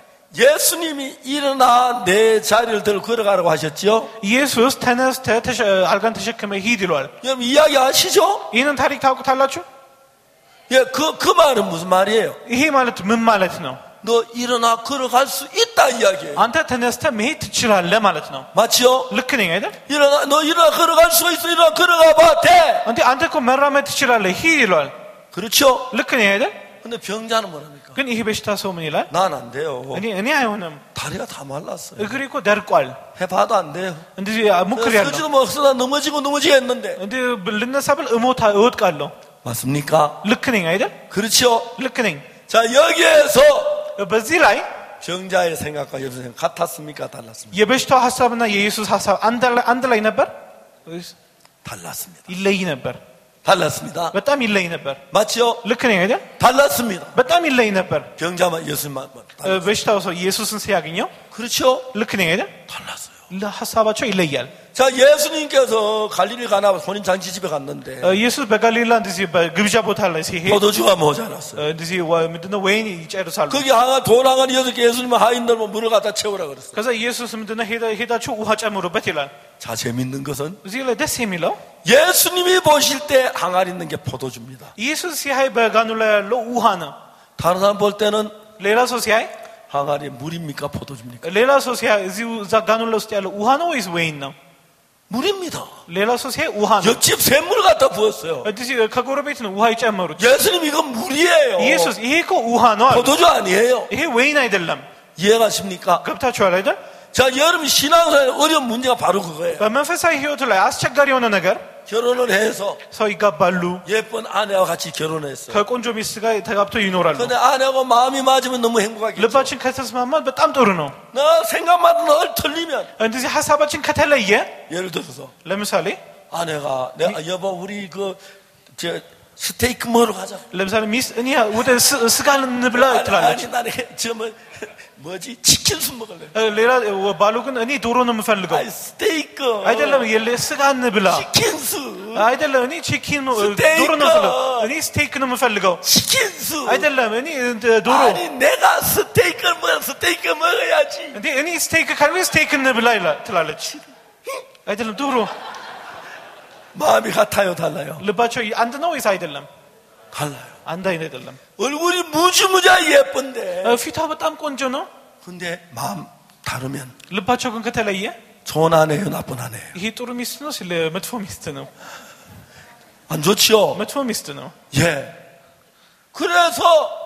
예수님이 일어나 내 자리를 들고 걸어가라고 하셨죠? ኢየሱስ ተነስተህ አልጋን ተሸክመ ሂድ ይለዋል። 여러분 이야기 아시죠? ይህንን ታሪክ ታውቁታላችሁ? 예, 그 말은 무슨 말이에요? ይሄ ማለት ምን ማለት ነው? 너 일어나 걸어갈 수 있다 이야기예요. አንተ ተነስተህ መሄድ ትችላለህ ማለት ነው። 맞죠? ልክ ነኝ አይደል? 너 일어나 걸어갈 수 있어. 일어나 걸어가 봐. 돼. አንተ እኮ መራመድ ትችላለህ ሂድ ይለዋል። 그렇죠? ልክ ነኝ አይደል? 근데 병자는 뭐랍니까? ግን ይሄ በሽታ ሰው ምን ይላል? 난 안 돼요. እኔ አይሆንም። 다리가 다 말랐어요. እግሬ እኮ ደርቋል። 해봐도 안 돼요. እንደዚህ ሞክሬያለሁ። 서지도 뭐 쓰다 넘어지고 했는데. እንዴ ልነሳ ብል እወድቃለሁ። 맞습니까? ልክ ነኝ አይደል? 그렇죠? ልክ ነኝ። 자, 여기에서 በዚህ ላይ 병자의 생각과 예수의 생각 같았습니까? 달랐습니까? የበሽታው ሐሳብና የኢየሱስ ሐሳብ አንድ ላይ ነበር? 달랐습니다. ይለይ ነበር። 달랐습니다. በጣም ይለይ ነበር። 맞죠? ልክ ነኝ አይደል? 달랐습니다. በጣም ይለይ ነበር። 병자만 예수님만 በሽታው ሰው ኢየሱስን ሲያገኘው 그렇죠? ልክ ነኝ አይደል? 달랐어요. ሐሳባቸው ይለያል። 자, 예수님께서 갈릴리 가나 혼인 잔치 집에 갔는데 ኢየሱስ በጋሊላ እንደዚህ በግብዣ ቦታ ላይ ሲሄድ 포도주가 모자랐어요. እንደዚህ ምንድነው ወይን ይጨርሳሉ። 거기 돈 한간 여섯 개 예수님 하인들 물을 갖다 채우라 그랬어요. ከዛ ኢየሱስ ምንድነው ሄዳችሁ ውሃ ጨምሩበት ይላል። 자, 재밌는 것은 እዚህ ላይ ደስ የሚለው 예수님이 보실 때 항아리 있는 게 포도주입니다. ኢየሱስ ሲያይ በጋኑ ላይ ያለው ውሃ ነው። 다른 사람 볼 때는 ሌላ ሰው ሲያይ 항아리 물입니까 포도주입니까? ሌላ ሰው ሲያይ እዚሁ እዛ ጋኑላ ውስጥ ያለው ውሃ ነው ወይስ ወይን ነው? 물입니다. ሌላ ሰው ሲያይ ውሃ ነው። 옆집 샘물 갖다 부었어요. እዚህ ከጎረቤት ነው ውሃ የጨመሩት። 예수님 이건 물이에요. ኢየሱስ ይሄ እኮ ውሃ ነው አለ። 포도주 아니에요. ይሄ ወይን አይደለም። 이해가십니까? ገብታችኋል አይደል? 자, 여러분 신앙생활 어려운 문제가 바로 그거예요. በመንፈሳዊ ህይወቱ ላይ አስቸጋሪ የሆነ ነገር 결혼을 해서 ሰው ይጋባሉ። 예쁜 아내와 같이 결혼했어요. ከቆንጆ ሚስት ጋር ተጋብተው ይኖራሉ። 근데 아내하고 마음이 맞으면 너무 행복하겠죠. ልባችን ከተስማማ በጣም ጥሩ ነው። 나 생각만 늘 틀리면 እንደዚህ ሐሳባችን ከተለየ 예를 들어서 ለምሳሌ 아내가 내가 여보 우리 저 스테이크 먹으러 가자. ለምሳሌ ሚስት እኔ ወደ ስጋ እንብላ ትላለች። 아니 나는 뭐지 치킨수 먹을래. ሌላ ባሉ ግን እኔ ዶሮ ነው የምፈልገው። 아니 스테이크 አይደለም ስጋ እንብላ 치킨수 አይደለም እኔ 치킨 ዶሮ ነው የምፈልገው። እኔ ስቴክ ነው የምፈልገው. 치킨수 አይደለም እኔ ዶሮ 아니 내가 스테이크 먹어야지. እንዴ እኔ ስቴክ ካልኩ ስቴክ እንብላ ትላለች። አይደለም ዶሮ 마음이 같아요 달라요? ልባቸው አንድ ነው ወይስ አይደለም? 달라요. አንድ አይደለም። 얼굴이 무지무지하 예쁜데 ፊቷ በጣም ቆንጆ ነው. 근데 마음 다르면 ልባቸው ግን ከተለየ 좋은 아내예요 나쁜 아내예요? ይሄ ጥሩ ሚስት ነው ሲል መጥፎ ሚስት ነው? 안 좋지요? መጥፎ ሚስት ነው. 예. 그래서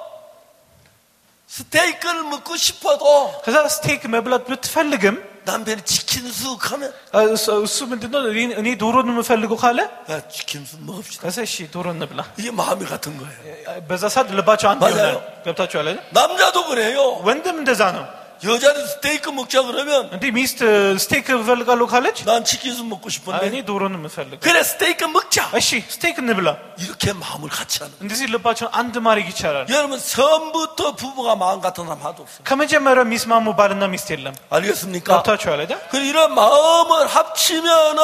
스테이크를 먹고 싶어도 ከዛ ስቴክ መብላት ብትፈልግም 남편이 치킨수 하면 እሱ ምንድነው እኔ ዶሮ ነው የምፈልገው ካለ 치킨수 먹읍시다. ከዛ እሺ ዶሮ እንብላ. 이게 마음이 같은 거예요. በዛ ሰዓት ልባቸው አንድ ይሆናል. ገብታችኋል አይደል? 남자도 그래요. ወንድም እንደዛ ነው. 여자는 스테이크 먹자 그러면 እንዴ ሚስት ስቴክ እፈልጋለሁ ካለች 난 치킨수 먹고 싶은데 እኔ ዶሮ ነው የምፈልገው. 그래 스테이크 먹자. እሺ ስቴክ እንብላ. 이렇게 마음을 같이 하는 거예요. እንደዚህ ልባቸውን አንድ ማድረግ ይቻላል. 여러분 처음부터 부부가 마음 같은 사람 하나도 없어요. ከመጀመሪያው የሚስማሙ ባልና ሚስት የለም. 알겠습니까? ገብታችኋል አይደል? 그 이런 마음을 합치면은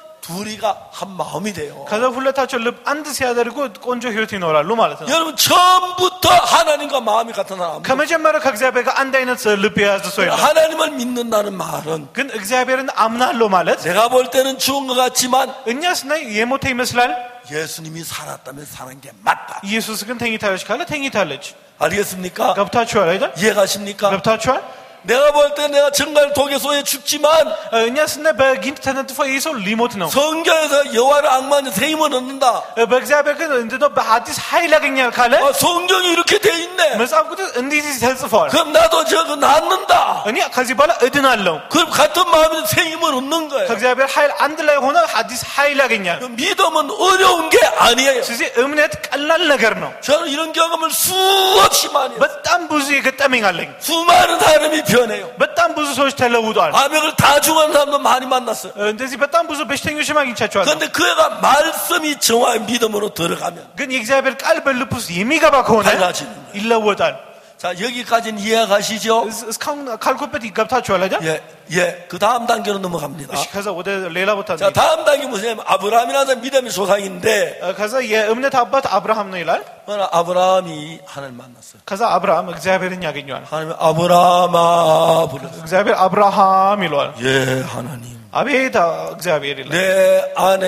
둘이가 한 마음이 돼요. ከዛ ሁለታቸው ልብ አንድ ሲያደርጉ ቆንጆ ህይወት ይኖራሉ ማለት ነው. 여러분 처음부터 하나님과 마음이 같은 사람. ከመጀመሪያው ከእግዚአብሔር ጋር አንድ አይነት ልብ የያዘ ሰው የለም. 하나님을 믿는다는 말은 ግን እግዚአብሔርን 아ምናለሁ ማለት 내가 볼 때는 죽은 것 같지만 እኛ ስናይ የሞተ ይመስላል. 예수님이 살았다면 사는 게 맞다. ኢየሱስ ግን ተኝታለች ካለ ተኝታለች. 알겠습니까? ገብታችኋል አይደል? 이해가십니까? ገብታችኋል? 내가 볼 때 내가 정말 독에서에 죽지만 እኛ ስናይ በጊንጥ ተነጥፎ ይህ ሰው ሊሞት ነው. 성경에서 여호와를 앙망하는 새 힘을 얻는다. በእግዚአብሔር ግን እንደው በአዲስ ኃይል ያገኛል ካለ 성경이 이렇게 돼 있네. መጽሐፍ ቅዱስ እንዲህ ተጽፏል. 그럼 나도 저거 낫는다. እኔ ከዚህ በኋላ እድናለሁ. 그럼 같은 마음에 새 힘을 얻는 거예요. ከእግዚአብሔር ኃይል አንድ ላይ ሆነ አዲስ ኃይል ያገኛል. 믿음은 어려운 게 아니에요. ስለዚህ እምነት ቀላል ነገር ነው. 저는 이런 경험을 수없이 많이 했어요. በጣም ብዙ የገጠመኝ 아ለኝ. 수많은 사람이 변해요. በጣም ብዙ ሰዎች ተለውጧል. 암을 다 죽은 사람도 많이 만났어요. እንደዚህ በጣም ብዙ በሽተኞችም አግኝቻቸዋለሁ. 그런데 그 애가 말씀이 정확히 믿음으로 들어가면 ግን የእግዚአብሔር ቃል በልብ ውስጥ የሚገባ ከሆነ 달라지는 거예요. ይለወጣል. 자, 여기까지는 이해가시죠? እስካሁን ካልኩበት ይገብታችኋል አይደል? 예. 그 다음 단계로 넘어갑니다. እሺ ከዛ ወደ ሌላ ቦታ 자, 다음 단계 무슨 아브라함이라는 믿음의 조상인데 ከዛ የእምነት አባት አብርሃም ነው ይላል. 아브라함이 하나님을 만났어요. ከዛ አብርሃም እግዚአብሔርን ያገኘዋል. 하나님 아브라함아 불렀어요. እግዚአብሔር አብርሃም ይለዋል. 예, 하나님. አቤት እግዚአብሔር ይላል. 내 아내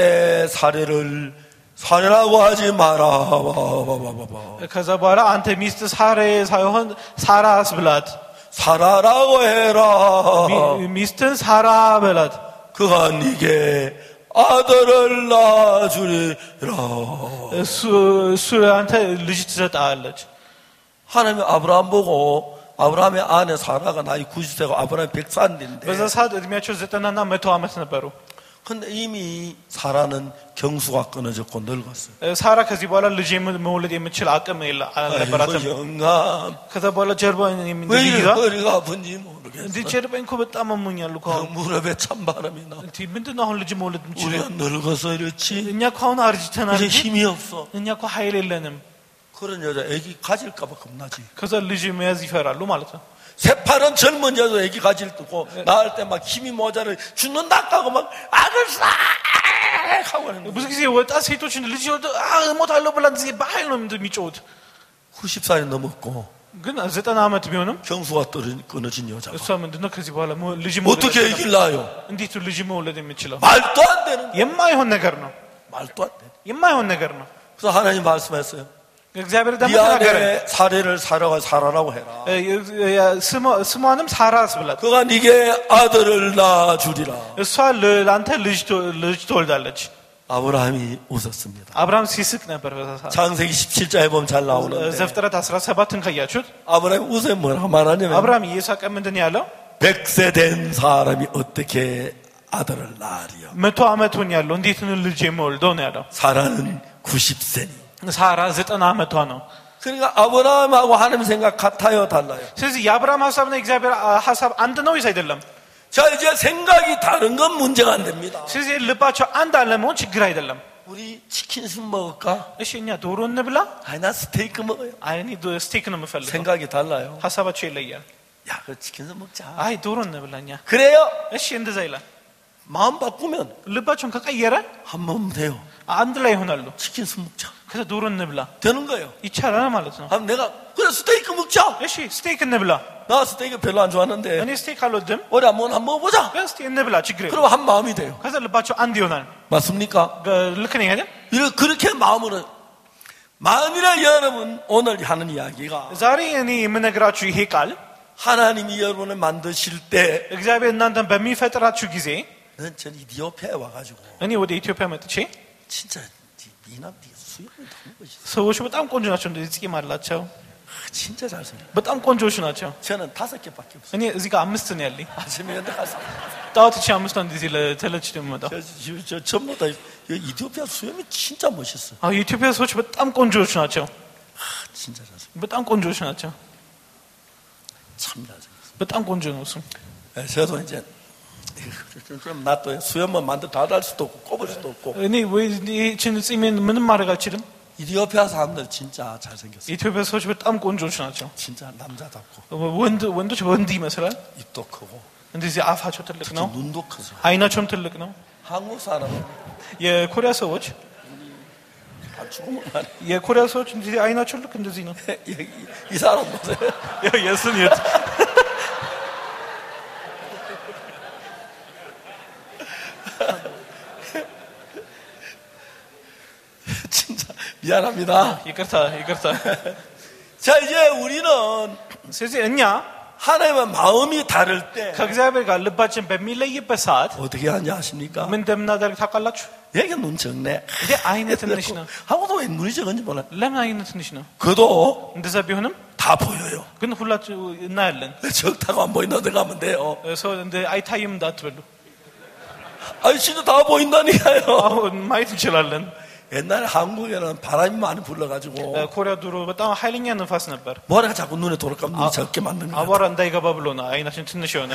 사례라고 하지 마라. ከዛ በኋላ አንተ ሚስት ሳሬ ሳይሆን ሳራስ ብላት. 사라라고 해라. ሚስትን ሳራ በላት. 그가 네게 아들을 낳아주리라. እሱ አንተ ልጅ ትሰጣለች. 하나님 아브라함 보고 아브라함의 아내 사라가 나이 90세고 아브라함이 100살인데 በዛ ሰዓት እድሜያቸው 90ና 100 ዓመት ነበሩ. 근데 이미 사라는 경수가 끊어졌고 늙었어요. ሳራ ከዚህ በኋላ ልጅ መውለድ የምትችል አቅም አልነበራትም. 영감. ከዛ በኋላ ጀርባን 왜 허리가 아픈지 모르겠어. እንዴ ጀርባን እኮ በጣም አሞኛል እኮ. 무릎에 찬바람이 나. እንዴ ምንድነው አሁን ልጅ መውለድ የምችለው? 우리가 늙어서 이렇지. እኛ እኮ አሁን አርጅተናል. 이제 힘이 없어. እኛ እኮ ኃይል የለንም. 그런 여자 애기 가질까 봐 겁나지. ከዛ ልጅ መያዝ ይፈራሉ ማለት ነው. 새파란 젊은 여자 애기 가질 때고 낳을 때 막 힘이 모자라 죽는다 하고 막 악을 싹 하고 하는 ብዙ ጊዜ ወጣት ሴቶችን ልጅ እሞታለሁ ብላ እንደዚህ በኃይል ነው የሚጮሁት. 90살이 넘었고 ግን 90 ዓመት ቢሆንም 경수가 끊어진 여자가 እሷ ምንድነው ከዚህ በኋላ ልጅ መውለድ 어떻게 애기를 낳아요? እንዴት ልጅ መውለድ የሚችለው? 말도 안 되는 የማይሆን ነገር ነው. 말도 안 돼. የማይሆን ነገር ነው. 그래서 하나님 말씀했어요. እግዚአብሔር ደግሞ 네 ተናገረ 안에 사례를 살아라고 해라. ስሟንም ሳራ አስብላት 그가 네게 아들을 낳아주리라. እሷ ለአንተ ልጅ ትወልዳለች 아브라함이 웃었습니다. አብርሃም ሲስቅ ነበር በዛ ሰዓት 창세기 17장에 보면 잘 나오는데 ዘፍጥረት 17ን ካያችሁት 아브라함이 웃어 뭐라고 말하냐면 አብርሃም እየሳቀ ምንድን ያለው 100세 된 사람이 어떻게 아들을 낳으리요. 100 ዓመቱን ያለው እንዴት ነው ልጅ የሚወልደው ነው ያለው 사라는 90세니. ሳራ 90 ዓመቷ ነው 그러니까 아브라함하고 하나님 생각 같아요, 달라요? ስለዚህ የአብርሃም ሐሳብና የእግዚአብሔር ሐሳብ አንድ ነው ወይስ አይደለም 자, 이제 생각이 다른 건 문제가 안 됩니다. ስለዚህ ልባቸው አንድ አለመሆን ችግር አይደለም 우리 치킨스 먹을까? እሺ እኛ ዶሮ እንብላ 아니, 나 스테이크 먹어요. አይ እኔ ስቴክ ነው የምፈልገው 생각이 달라요. ሐሳባቸው ይለያል 야, 그 치킨스 먹자. አይ ዶሮ እንብላኛ 그래요? እሺ እንደዛ ይላል 마음 바꾸면 ልባቸውን ከቀየረ 한 번 돼요. አንድ ላይ ይሆናሉ 치킨스 먹자. ከዛ ዶሮ እንብላ 되는 거예요. ይቻላል ማለት ነው 그럼 내가 그래 스테이크 먹자. እሺ ስቴክ እንብላ 나 스테이크 별로 안 좋아하는데 እኔ ስቴክ አልወድም 우리 한번 먹어보자. ግን እስቲ እንብላ ችግር የለም 그럼 한 마음이 돼요. ከዛ ልባቸው አንድ ይሆናል 맞습니까? ልክ ነኝ አይደል 그렇게 마음으로 만일에 여러분 오늘 하는 이야기가 ዛሬ እኔ የምነግራችሁ ይሄ ቃል 하나님이 여러분을 만드실 때 እግዚአብሔር እናንተን በሚፈጥራችሁ ጊዜ 난 전 이디오피아에 와가지고 እኔ ወደ ኢትዮጵያ መጥቼ 진짜 미남 수염이 너무 멋있어. ሰዎች በጣም ቆንጆ ናቸው እንደዚህ ጺም አላቸው 진짜 잘생겨. በጣም ቆንጆዎች ናቸው 저는 5개밖에 없어요. እኔ እዚህ ጋር 5 ነው ያለኝ 아침에 근데 가서 ጣውት ቺ 5 እንደዚህ ለተለች ደግሞ መጣው 저 전부 다 이디오피아 수염이 진짜 멋있어. አዎ የኢትዮጵያ ሰዎች በጣም ቆንጆዎች ናቸው 진짜 잘생겨. በጣም ቆንጆዎች ናቸው 참 잘생겼어. በጣም ቆንጆ ነው እሱ 저도 이제 좀 나도 수염만 만들 다 달 수도 없고 꼽을 수도 없고. እኔ ወይ እቺን ጺሜን ምንም 마르가 አልችልም 이디오피아 사람들 진짜 잘생겼어. የኢትዮጵያ ሰዎች በጣም ቆንጆዎች ናቸው 진짜 남자답고 ወንዶች ወንድ ይመስላል 입도 크고 እንደዚህ አፋቸው ትልቅ ነው 눈도 크죠. አይናቸውም ትልቅ ነው 한국 사람은 የኮሪያ ሰዎች 안 죽으면 안 해. የኮሪያ ሰዎች እንደዚህ አይናቸው ልክ እንደዚህ ነው 이 사람 보세요. የስን 진짜 미안합니다. ይቅርታ 자, 이제 우리는 ስለዚህ እኛ 하나님과 마음이 다를 때 ከእግዚአብሔር ጋር ልባችን በሚለይበት ሰዓት 어떻게 하냐 아십니까? ምን እንደምናደርግ ታውቃላችሁ 얘가 눈 적네. 이제 አይነ ትንሽ ነው 하고도 왜 눈이 적은지 몰라. ለምን አይነ ትንሽ ነው 그도 እንደዛ ቢሆንም 다 보여요. ግን ሁላችሁ እናያለን 적다고 안 보인다 가면 돼요. ሰው እንደ አይታይም እንዳትበሉ 아니 진짜 다 보인다니까요. አሁን ማየት እንችላለን 옛날에 한국에는 바람이 많이 불러가지고 ኮሪያ ድሮ በጣም ኃይለኛ ንፋስ ነበር 모래가 자꾸 눈에 돌아가면 눈이 적게 만든 거야. አቧራ እንዳይገባ ብሎ ነው አይናችን ትንሽ የሆነ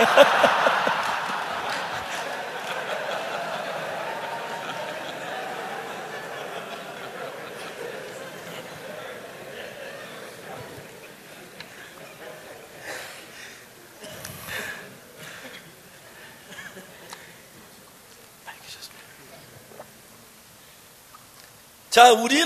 자, 우리는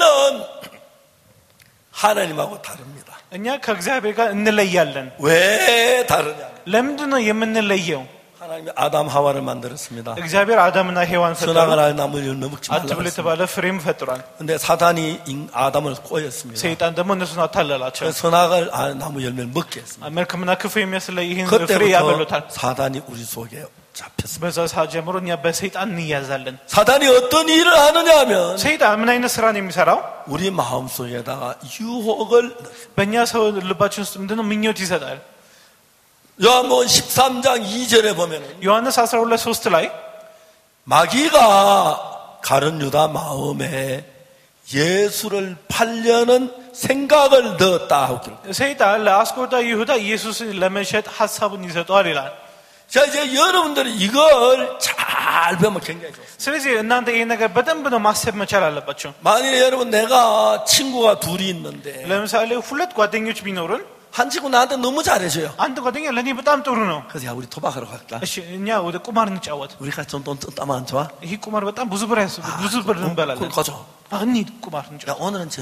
하나님하고 다릅니다. እኛ ከእግዚአብሔር ጋር እንለያለን 왜 다르냐? ለምንድን ነው የምንለየው 하나님이 아담 하와를 만들었습니다. እግዚአብሔር 아담ና ሔዋን 선악을 ፈጠሩ 알 나무를 먹지 말라고 አትብል 했습니다. የተባለ ፍሬም ፈጥሯል 근데 사단이 아담을 꼬였습니다. ሰይጣን ደግሞ እነሱን አታለላቸው 선악을 알 나무 열매를 먹게 했습니다. መልካምና ክፉ የሚያስለይ ይህን ፍሬ ያበሉታል 그때부터 사단이 우리 속에 잡혔습니다. በዛ ሰዓት ጀምሮ እኛ በሰይጣን እንያዛለን 사단이 어떤 일을 하느냐 하면 ሰይጣን ምን አይነት ስራ ነው የሚሰራው 우리 마음속에다가 유혹을 በእኛ ሰው ልባችን ውስጥ ምንድነው ምኞት ይሰጣል 요한복음 13장 2절에 보면은 ዮሐንስ 12:3 ላይ 마귀가 가룟 유다 마음에 예수를 팔려는 생각을 넣었다 하고 ሰይጣን ለአስቆሮቱ ይሁዳ ኢየሱስን ለመሸጥ ሐሳቡን ይሰጠዋል ይላል 자 이제 여러분들이 이걸 잘 배우면 굉장히 좋습니다. ስለዚህ እናንተ ይሄን ነገር በደንብ ነው ማሰብ መቻል አለባችሁ 만일에 여러분 내가 친구가 둘이 있는데 ለምሳሌ ሁለት ጓደኞች ቢኖሩን 한 친구 나한테 너무 잘해줘요. አንድ ጓደኛ ለኔ በጣም ጥሩ ነው 그래서 야 우리 도박하러 갈까? እሺ እኛ ወደ ቁማር እንጫወት 우리가 좀 돈 뜯다면 안 좋아? ይሄ ቁማር በጣም ብዙ ብር እንበላለን 가자. እንሂድ ቁማር እንጫወት 야 오늘은 저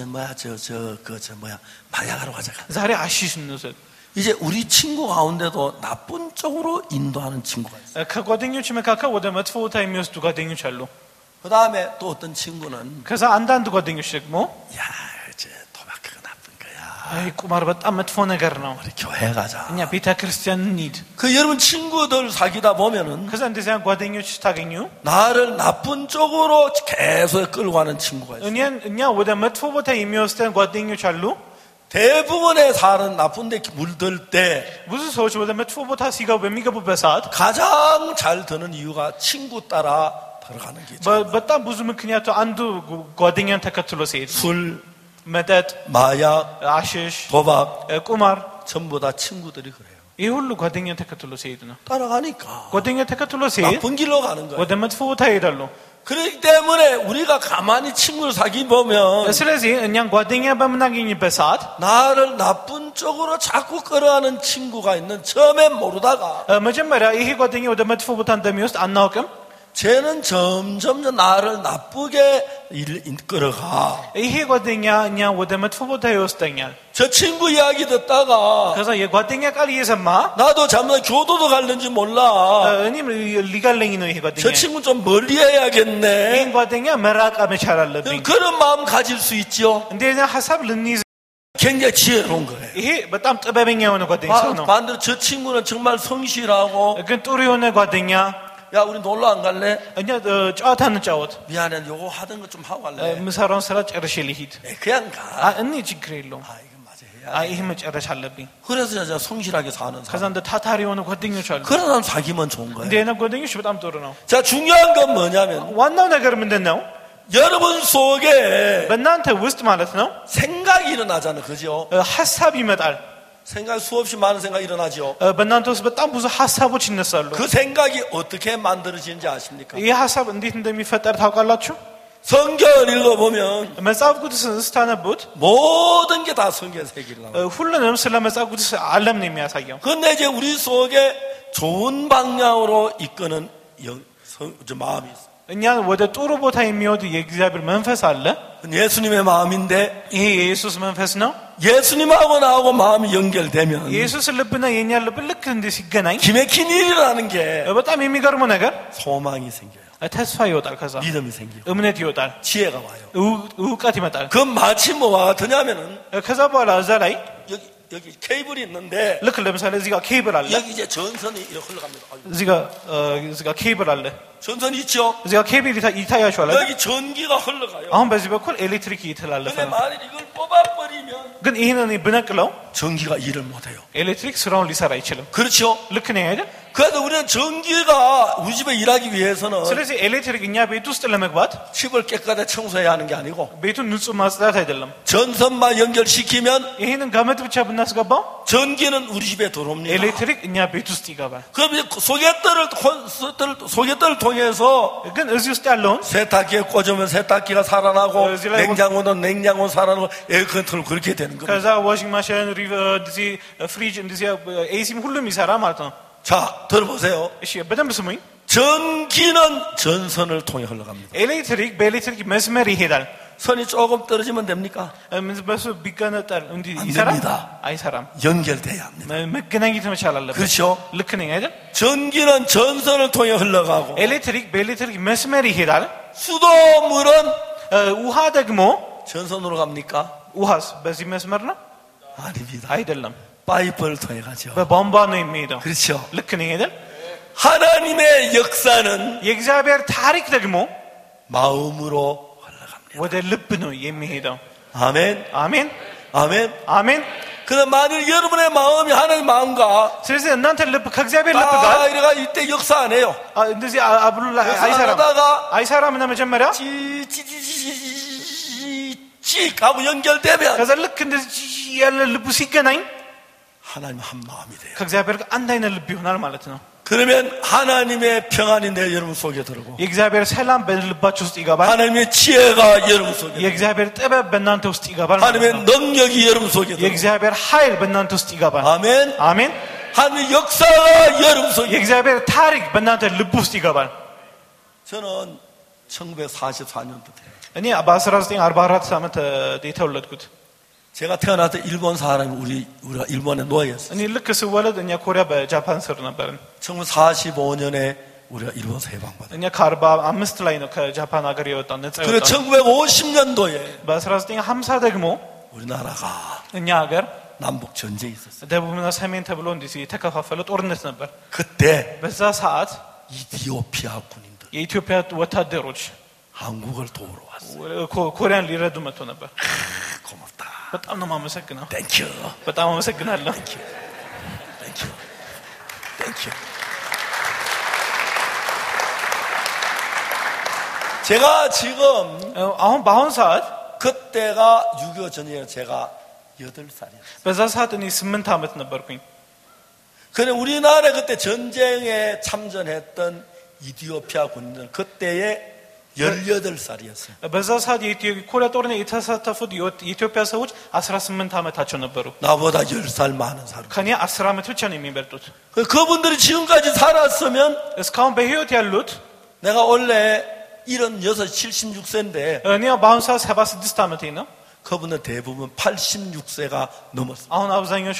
마약하러 가자. ዛሬ አሺሽ እንውሰድ 이제 우리 친구 가운데도 나쁜 쪽으로 인도하는 친구가 있어요. ከጓደኞች መካከል ወደ መጥፎ ቦታ የሚወስዱ ጓደኞች አሉ 그 다음에 또 어떤 친구는 ከዛ አንዳንድ ጓደኞች ደግሞ 야 이제 도박 ቁማር በጣም መጥፎ ነገር ነው. 우리 교회 가자. እኛ ቤተ ክርስቲያን እንሂድ. 그 여러분 친구들 사귀다 보면은 ከዛ እንደዚህ አይነት ጓደኞች ታገኙ. 나를 나쁜 쪽으로 계속 끌고 가는 친구가 있어요. እኛ ወደ መጥፎ ቦታ የሚወስደን ጓደኞች አሉ. 대부분의 살은 나쁜데 물들 때 ብዙ ሰዎች ወደ መጥፎ ቦታ ሲገቡ በሚገቡበት ሰዓት 가장 잘 드는 이유가 친구 따라 들어가는 게 በጣም ብዙ ምክንያቱ አንዱ ጓደኛን ተከትሎ ሲሄድ 술, መጠጥ, 마약, 아시ሽ, 도박, ቁማር 전부 다 친구들이 그래요. ይህ ሁሉ ጓደኛን ተከትሎ ሲሄድ ነው. 따라가니까 ጓደኛ ተከትሎ ሲሄድ 나쁜 길로 가는 거예요. ወደ መጥፎ ቦታ ይሄዳሉ. 그렇기 때문에 우리가 가만히 친구를 사귀 보면 ስለዚህ እኛን ጓደኛ በምናገኝበት ሰዓት 나를 나쁜 쪽으로 자꾸 끌어가는 친구가 있는 처음엔 모르다가 መጀመሪያ ይሄ ጓደኛ ወደ መጥፎ ቦታ እንደሚወስድ አናውቅም. 쟤는 점점 나를 나쁘게 끌어가. ይሄ ጓደኛ እኛ ወደ መጥፎ ቦታ ይወስደኛል. 저 친구 이야기 듣다가 그래서 የጓደኛ ቃል እየሰማ 나도 잠깐 교도도 갈는지 몰라. እኔም ሊገለኝ ነው ይሄ ጓደኛ. 저 친구 좀 멀리 해야겠네. ይሄን ጓደኛ መራቅ መቻል አለብኝ. 그런 마음 가질 수 있죠. እንደዚህ ሐሳብ ልንይዝ 굉장히 지혜로운 거예요. ይሄ በጣም ጥበበኛ የሆነ ጓደኛ ነው. 반대로 저 친구는 정말 성실하고 ግን ጥሩ የሆነ ጓደኛ 야 우리 놀러 안 갈래? እኛ ጨዋታ እንጫወት. 미안해 요거 하던 거 좀 하고 갈래? ምሰራውን ስራ ጨርሼ ልሂድ. 그냥 가. እኔ ችግር የለውም. 이거 맞아 해야. ይሄ መጨረሻ 아ለብኝ. 그래서 진짜 성실하게 사는 사람. ከዛ እንደ ታታሪ የሆኑ ጓደኞች አሉ. 그런 사람 사귀면 좋은 거예요. እንደ አይነት ጓደኞች በጣም ጥሩ ነው. 자 중요한 건 뭐냐면 ዋናው ነገር ምንድነው? 여러분 속에 በእናንተ ውስጥ ማለት ነው 생각이 일어나잖아요. 그죠? ሐሳብ ይመጣል. 생각 수없이 많은 생각이 일어나죠. በእናንተ ውስጥ በጣም ብዙ ሐሳቦች ይነሳሉ. 그 생각이 어떻게 만들어지는지 아십니까? ይህ ሐሳብ እንዴት እንደሚፈጠር ታውቃላችሁ? 성경을 읽어보면 መጽሐፍ ቅዱስን ስታነቡት 모든 게 다 성경에서 얘기를 나와요. ሁሉንም ስለ መጽሐፍ ቅዱስ ዓለም ነው የሚያሳየው. 그런데 이제 우리 속에 좋은 방향으로 이끄는 마음이 있어요. እኛ ወደ ጥሩ ቦታ የሚወድ የእግዚአብሔር መንፈስ አለ. 예수님의 마음인데 ይሄ የኢየሱስ መንፈስ ነው. 예수님하고 나하고 마음이 연결되면 የኢየሱስ ልብና የኛ ልብ ልክ እንደ ሲገናኝ 기맥힌 일이라는 게 በጣም የሚገርመው ነገር 소망이 생겨요. ተስፋ ይወጣል. ከዛ 믿음이 생겨요. እምነት ይወጣል. 지혜가 와요. እውቀት ይመጣል. 그 마치 뭐가 같으냐면은 ከዛ በኋላ እዛ ላይ 여기 케이블이 있는데 ልክ ለምሳሌ እዚህ ጋር 케이ብል 아ለ. 여기 이제 전선이 이렇게 흘러갑니다. እዚህ ጋር 케이ብል አለ. 전선이 있죠. እዚህ ጋር 케이ብል ይታያችኋል. 여기 전기가 흘러가요. አሁን በዚህ በኩል ኤሌክትሪክ እየተላለፈ 근데 ነው. 만일 이걸 뽑아버리면 ግን ይሄንን ብነቅለው 전기가 일을 못해요. ኤሌክትሪክ ስራውን ሊሰራ አይችልም. 그렇죠. ልክ ነው አይደል? 그래도 우리는 전기가 우리 집에 일하기 위해서는 ስለዚህ ኤሌክትሪክ እኛ ቤት ውስጥ ለመግባት 집을 깨끗하게 청소해야 하는 게 아니고 ቤቱን ንጹህ ማጽዳት አይደለም. 전선만 연결시키면 ይሄንን ገመድ ብቻ ብናስገባው 전기는 우리 집에 들어옵니다. ኤሌክትሪክ እኛ ቤት ውስጥ ይገባል. 그럼 소개떨을 통해서 ግን እዚህ ውስጥ ያለውን 세탁기에 꽂으면 세탁기가 살아나고 እዚህ ላይ 냉장고는 냉장고 살아나고 에어컨트롤 그렇게 되는 겁니다. ከዛ ዋሽንግ ማሽን እንደዚህ ፍሪጅ እንደዚህ ኤሲም ሁሉም ይሰራ ማለት ነው. 자, 들어보세요. እሺ በደንብ ስሙኝ. 전기는 전선을 통해 흘러갑니다. ኤሌክትሪክ በኤሌክትሪክ መስመር ይሄዳል. 선이 조금 떨어지면 됩니까? በሱ ቢገነጠል እንዴ 안 ይሰራል? 됩니다. አይሰራም. 연결돼야 합니다. መገናኘት መቻል አለበት. 그렇죠? ልክ ነኝ አይደል? 전기는 전선을 통해 흘러가고 ኤሌክትሪክ በኤሌክትሪክ መስመር ይሄዳል. 수도물은 ውሃ ደግሞ 전선으로 갑니까? ውሃስ በዚህ መስመር ነው? 아닙니다. አይደለም. 파이프를 통해 가죠. በቧንቧ ነው የሚሄደው. 그렇죠? ልክ ነኝ አይደል? 하나님의 역사는 የእግዚአብሔር ታሪክ ደግሞ 마음으로 흘러갑니다. ወደ ልብ ነው የሚሄደው. 아멘. አሜን 아멘. አሜን። 그럼 만일 여러분의 마음이 하나님 마음과 ስለዚህ እናንተ ልብ ከእግዚአብሔር ልብ ጋር 이래가 이때 역사 안 해요. እንደዚህ አብሮ አይሰራም. አይሰራም እና መጀመሪያ 찌 하고 연결되면 ከዛ ልክ እንደዚህ ያለ ልቡ ሲገናኝ 하나님 한 마음이 돼요. ከእግዚአብሔር ጋር አንድ አይነት ልብ ይሆናል ማለት ነው. 그러면 하나님의 평안이 내 여러분 속에 들어오고 የእግዚአብሔር ሰላም በልባችሁ ውስጥ ይገባል. 하나님의 지혜가 여러분 속에 የእግዚአብሔር ጥበብ በእናንተ ውስጥ ይገባል ማለት 하나님의 ነው. 능력이 여러분 속에 들어오고 የእግዚአብሔር ኃይል በእናንተ ውስጥ ይገባል. 아멘. አሜን። 하나님의 역사가 여러분 속에 የእግዚአብሔር ታሪክ በእናንተ ልብ ውስጥ ይገባል። 저는 1944년부터 እኔ በ1944 ዓመት የተወለድኩት 제가 태어날 때 일본 사람이 우리가 일본에 노예였어요. እኔ ልክ ስወለድ እኛ ኮሪያ በጃፓን ስር ነበርን. 1945년에 우리가 일본에서 해방받았어요. እኛ ከ45 ላይ ነው ከጃፓን ሀገር የወጣን ነፃ 그리고 የወጣን። 1950년도에 በ1950 ደግሞ 우리나라가 እኛ ሀገር 남북 전쟁이 있었어요. ደቡብና ሰሜን ተብሎ እንደዚህ የተከፋፈለ ጦርነት ነበር። 그때 በዛ ሰዓት 이디오피아 군인들 የኢትዮጵያ ወታደሮች 한국을 도우러 왔어요. ኮሪያን ሊረዱ መጥቶ ነበር። 고맙다. በጣም ነው የማመሰግነው። 땡큐. በጣም አመሰግናለሁ። 땡큐. 땡큐. 제가 지금 አሁን በአሁን ሰዓት 그때가 6.25 전쟁에 제가 8살이었어요. በዛ ሰዓት እኔ 8 ዓመት ነበርኩኝ። 근데 우리나라 그때 전쟁에 참전했던 이디오피아 군인들 그때에 18살이었어요. በዛ ሰዓት የኮሪያ ጦርነት የተሳተፉት የኢትዮጵያ ሰዎች 18 ዓመታቸው ነበሩ። 나보다 10살 많은 사람. ከኔ 10 ዓመት ብቻ ነው የሚበልጡት። 그분들이 지금까지 살았으면 እስካሁን በህይወት ያሉት 내가 원래 76, 76세인데 እኔ በአሁን ሰዓት 76 ዓመቴ ነው። 그분은 대부분 86세가 넘었어요. አሁን አብዛኞቹ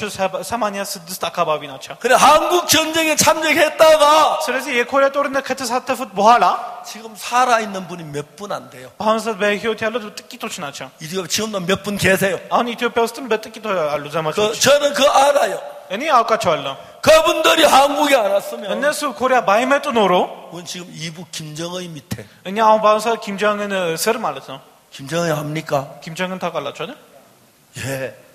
86 አካባቢ ናቸው። 그래 한국 전쟁에 참전했다가 ስለዚህ የኮሪያ ጦርነት ከተሳተፉት በኋላ 지금 살아있는 분이 몇 분 안 돼요. በአሁን ሰዓት በህይወት ያሉት ጥቂቶች ናቸው። 지금도 몇 분 계세요. አሁን ኢትዮጵያ ውስጥም በጥቂት አሉ ዘመዶች። 저는 그거 알아요. እኔ አውቃቸዋለሁ። 그분들이 한국에 안 왔으면 እነሱ ኮሪያ 바이መጡ ኖሮ 우리 지금 이북 김정의 밑에 እኛ አሁን በአሁን ሰዓት 김정은 ስር ማለት ነው። 김정의 합니까? 김정은 ታውቃላችሁ አይደል? 예.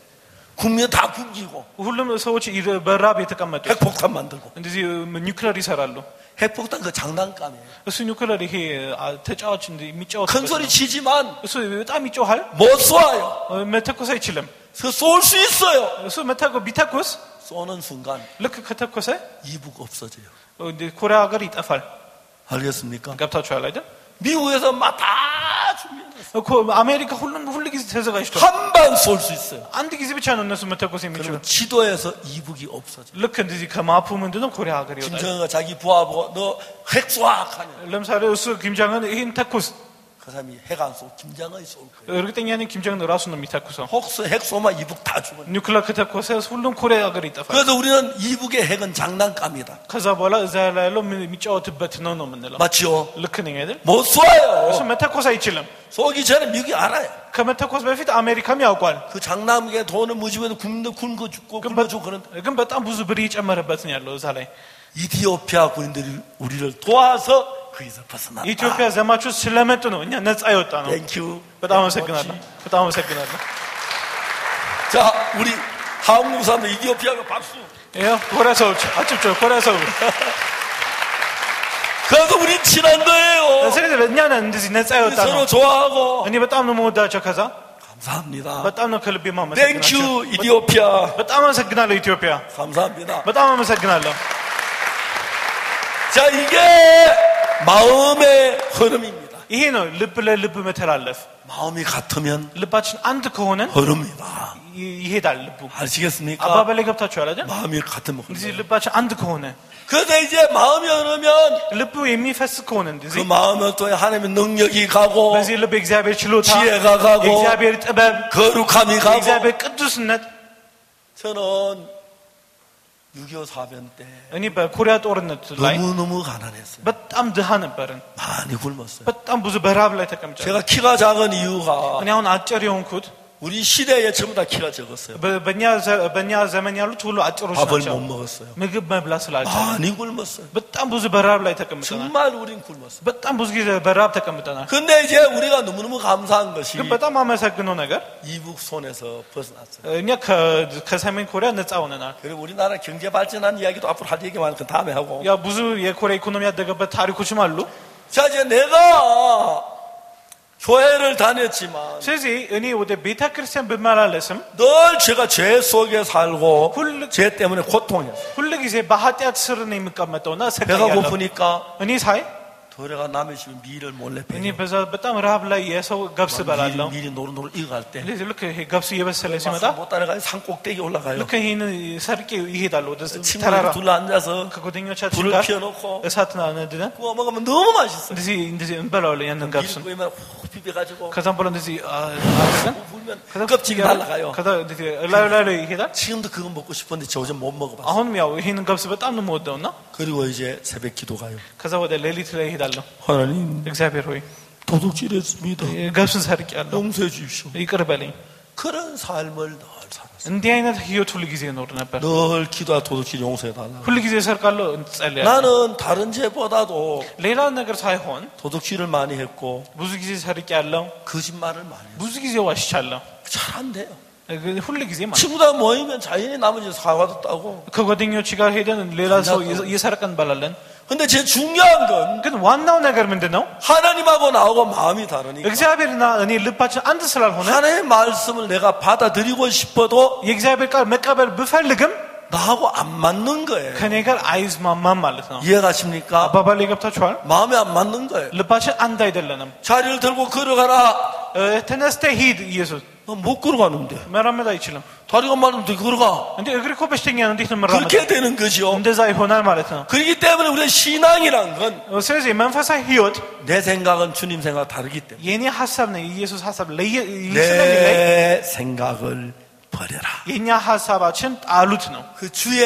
국민 다 굶기고 ሁሉም ሰዎች በራብ የተቀመጡ 핵폭탄 만들고 እንደዚህ ኒውክሌር ይሰራሉ። 핵폭탄 그 장난감이에요. እሱ ኒውክሌር ይሄ ተጫዋች የሚጫወት 큰 소리 치지만 እሱ በጣም ይጮሃል። 못 쏴요. መተኮስ አይችልም። 쏠 수 있어요. እሱ ቢተኮስ 쏘는 순간 ልክ ከተኮሰ 이북 없어져요. ኮሪያ ሀገር ይጠፋል። 알겠습니까? ገብታችኋል አይደል? 미국에서 막 다 준비해놨어요. 아메리카 ሁሉ ጊዜ ተዘጋጅቷል። 한 방 쏠 수 있어요. አንድ ጊዜ ብቻ ነው እነሱ መተኮስ የሚችሉ። 그러면 지도에서 이북이 없어져. ልክ እንደዚህ ከማፑ ምንድነው ኮሪያ ሀገር ይወጣል። 김정은가 자기 부하보고 너 핵 쏴 하냐. ለምሳሌ እሱ 김정은 ይሄን ተኩስ 그 사람이 핵 안 쏘고 김정은이 쏠 거예요. እርግጠኛ ነኝ 김정은 ራሱ ነው የሚተኩሰው። 핵 쏘면 이북 다 죽어요. ኒውክሌር ከተኮሰ ሁሉም ኮሪያ ሀገር ይጠፋል። 그래서 우리는 이북의 핵은 장난감이다. ከዛ በኋላ እዛ ላይ ያለው የሚጫወትበት ነው የምንለው። 맞죠? ልክ ነኝ አይደል? 못 쏴요. እሱ መተኮስ አይችልም። 쏘기 전에 미국이 알아요. ከመተኮስ በፊት አሜሪካም ያውቋል። 그 장남에게 돈을 무지면서 굶는 굶고 죽고 굶고 죽고 그런. ግን በጣም ብዙ ብር እየጨመረበት ነው ያለው እዛ ላይ። 이디오피아 군인들이 우리를 도와서 거기서 벗어났다. ኢትዮጵያ ዘማቾች ስለመጡ ነው እኛ ነፃ የወጣ ነው። 땡큐. በጣም አመሰግናለሁ። በጣም አመሰግናለሁ። 자, 우리 한국 사람들 이디오피아가 박수. ይኸው ኮሪያ ሰዎች አጭብጭ ኮሪያ ሰዎች 그래서 우리 친한 거예요. ስለዚህ እኛ는 እንደዚህ ነፃ የወጣ ነው። 서로 좋아하고. እኔ በጣም ነው የምወዳቸው። ከዛ 감사합니다. በጣም ነው ከልቤ የማመሰግናቸው። 땡큐 이디오피아. በጣም አመሰግናለሁ ኢትዮጵያ። 감사합니다. በጣም አመሰግናለሁ። 자, 이게 마음의 흐름입니다. ይሄ ነው ልብ ለልብ መተላለፍ። 마음이 같으면 ልባችን አንድ ከሆነ 흐릅니다. ይሄዳል ልቡ። 아시겠습니까? አባባሌ ገብታችኋል አይደል? 마음이 같으면 እንደዚህ 흐릅니다. ልባችን አንድ ከሆነ 그래서 이제 마음이 흐르면 ልቡ የሚፈስ ከሆነ 그 እንደዚህ 마음에 또 하나님의 능력이 가고 በዚህ ልብ እግዚአብሔር ችሎታ 지혜가 가고 እግዚአብሔር ጥበብ 거룩함이 가고. እግዚአብሔር ቅዱስነት 저는 6.25 사변 때 እኔ በኮሪያ ጦርነት ላይ 너무너무 가난했어요. በጣም ድሃ ነበርን። 많이 굶었어요. በጣም ብዙ በረሃብ ላይ ተቀምጫለሁ። 제가 키가 작은 이유가 እኔ አሁን አጭር የሆንኩት 우리 시대에 전부 다 키가 적었어요. በእኛ ዘመን ያሉት ሁሉ አጭሮች 밥을 ናቸው። 못 먹었어요. ምግብ መብላት ስላልቻሉ 많이 굶었어요. በጣም ብዙ በረሃብ ላይ ተቀምጠናል። 정말 우린 굶었어요. በጣም ብዙ ጊዜ በረሃብ ተቀምጠናል። 근데 이제 우리가 너무너무 감사한 것이 ግን በጣም አመሰግነው ነገር 이북 손에서 벗어났어요. እኛ ከሰሜን ኮሪያ ነፃ ሆነናል። 그리고 우리나라 경제 발전한 이야기도 앞으로 할 얘기 많으니까 다음에 하고. 야 ብዙ የኮሪያ ኢኮኖሚ ያደገበት ታሪኮችም አሉ። 자, 이제 내가 교회를 다녔지만 ስለዚህ እኔ ወደ ቤተክርስቲያን ብመላለስም 늘 제가 죄 속에 살고 죄 때문에 고통했어요. ሁሉ ጊዜ በኃጢአት ስር ነው የሚቀመጠውና 배가 ሰቃያለሁ። 고프니까 እኔ ሳይ 도래가 남의 집에 밀을 몰래 እኔ 빼요. በዛ በጣም ረሃብ ላይ የሰው ገብስ በላለሁ። 밀이 노릇노릇 익어갈 때 ስለዚህ ልክ ይሄ ገብስ እየበሰለ ሲመጣ 못 따라가요. 산 꼭대기 올라가요. ልክ ይሄን ሰርቄ ይሄዳል ወደ 친구들 ተራራ 둘러 앉아서 ከጓደኞቻችን 불을 ጋር 피워놓고 እሳት አነድደን 그거 먹으면 너무 맛있어요. እንደዚህ እንበላዋለን ያንን ገብስን። 밀 끄면 훅 비벼가지고 ከዛም በኋላ እንደዚህ አድርገን 불면 ከዛ 껍질이 날아가요. ከዛ እንደዚህ ላይ ይሄዳል። 지금도 그거 먹고 싶은데 저 어제 못 먹어봤어요. አሁንም ያው ይሄንን ገብስ በጣም ነው የምወደውና 그리고 이제 새벽 기도 가요. ከዛ ወደ ሌሊት ላይ ይሄዳለሁ። 하나님 እግዚአብሔር ሆይ 도둑질했습니다. ገብስን ሰርቄያለሁ፣ 용서해 주십시오. ይቅር በለኝ። 그런 삶을 늘 살아요. 살았어. እንዲህ አይነት ህይወት ሁሉ ጊዜ ኖር ነበር። 늘 기도하 도둑질 용서해달라. ሁሉ ጊዜ ሰርቃለሁ እንጸልያለሁ። 나는 다른 죄보다도 ሌላ ነገር ሳይሆን 도둑질을 많이 했고 ብዙ ጊዜ ሰርቄያለሁ. 거짓말을 많이 했어. ብዙ ጊዜ ዋሽቻለሁ. 잘 안 돼요. ሁሉ ጊዜ ማለት 친구들 모이면 자연히 나머지 사과도 따고. ከጓደኞች ጋር ሄደን ሌላ ሰው እየሰረቀን እንበላለን። 근데 제일 중요한 건 ግን ዋናው ነገር ምንድነው? 하나님하고 나하고 마음이 다르니까. እግዚአብሔርና እኔ ልባችን አንድ ስላልሆነ 하나님의 말씀을 내가 받아들이고 싶어도 የእግዚአብሔር ቃል መቀበል ብፈልግም 나하고 안 맞는 거예요. ከኔ ጋር አይስማማም ማለት ነው። 이해가십니까? አባባሌ ገብታችኋል? 마음이 안 맞는 거예요. ልባችን አንድ አይደለንም። 자리를 들고 걸어가라. ተነስተህ ሂድ ኢየሱስ 못 걸어가는데. መራመድ አይችልም። 다리가 많은데 걸어가. እንዴ እግር እኮ በሽተኛ ነው እንዴት ነው መራመድ? 그렇게 되는 거죠. እንደዛ ይሆናል ማለት ነው። 그렇기 때문에 우리 신앙이란 건 ስለዚህ መንፈሳዊ ህይወት 내 생각은 주님 생각 다르기 때문에 የኔ ሐሳብ ነው ኢየሱስ ሐሳብ ስለሚለይ 내 생각을 버려라. የኛ ሐሳባችን ጣሉት ነው። 그 주의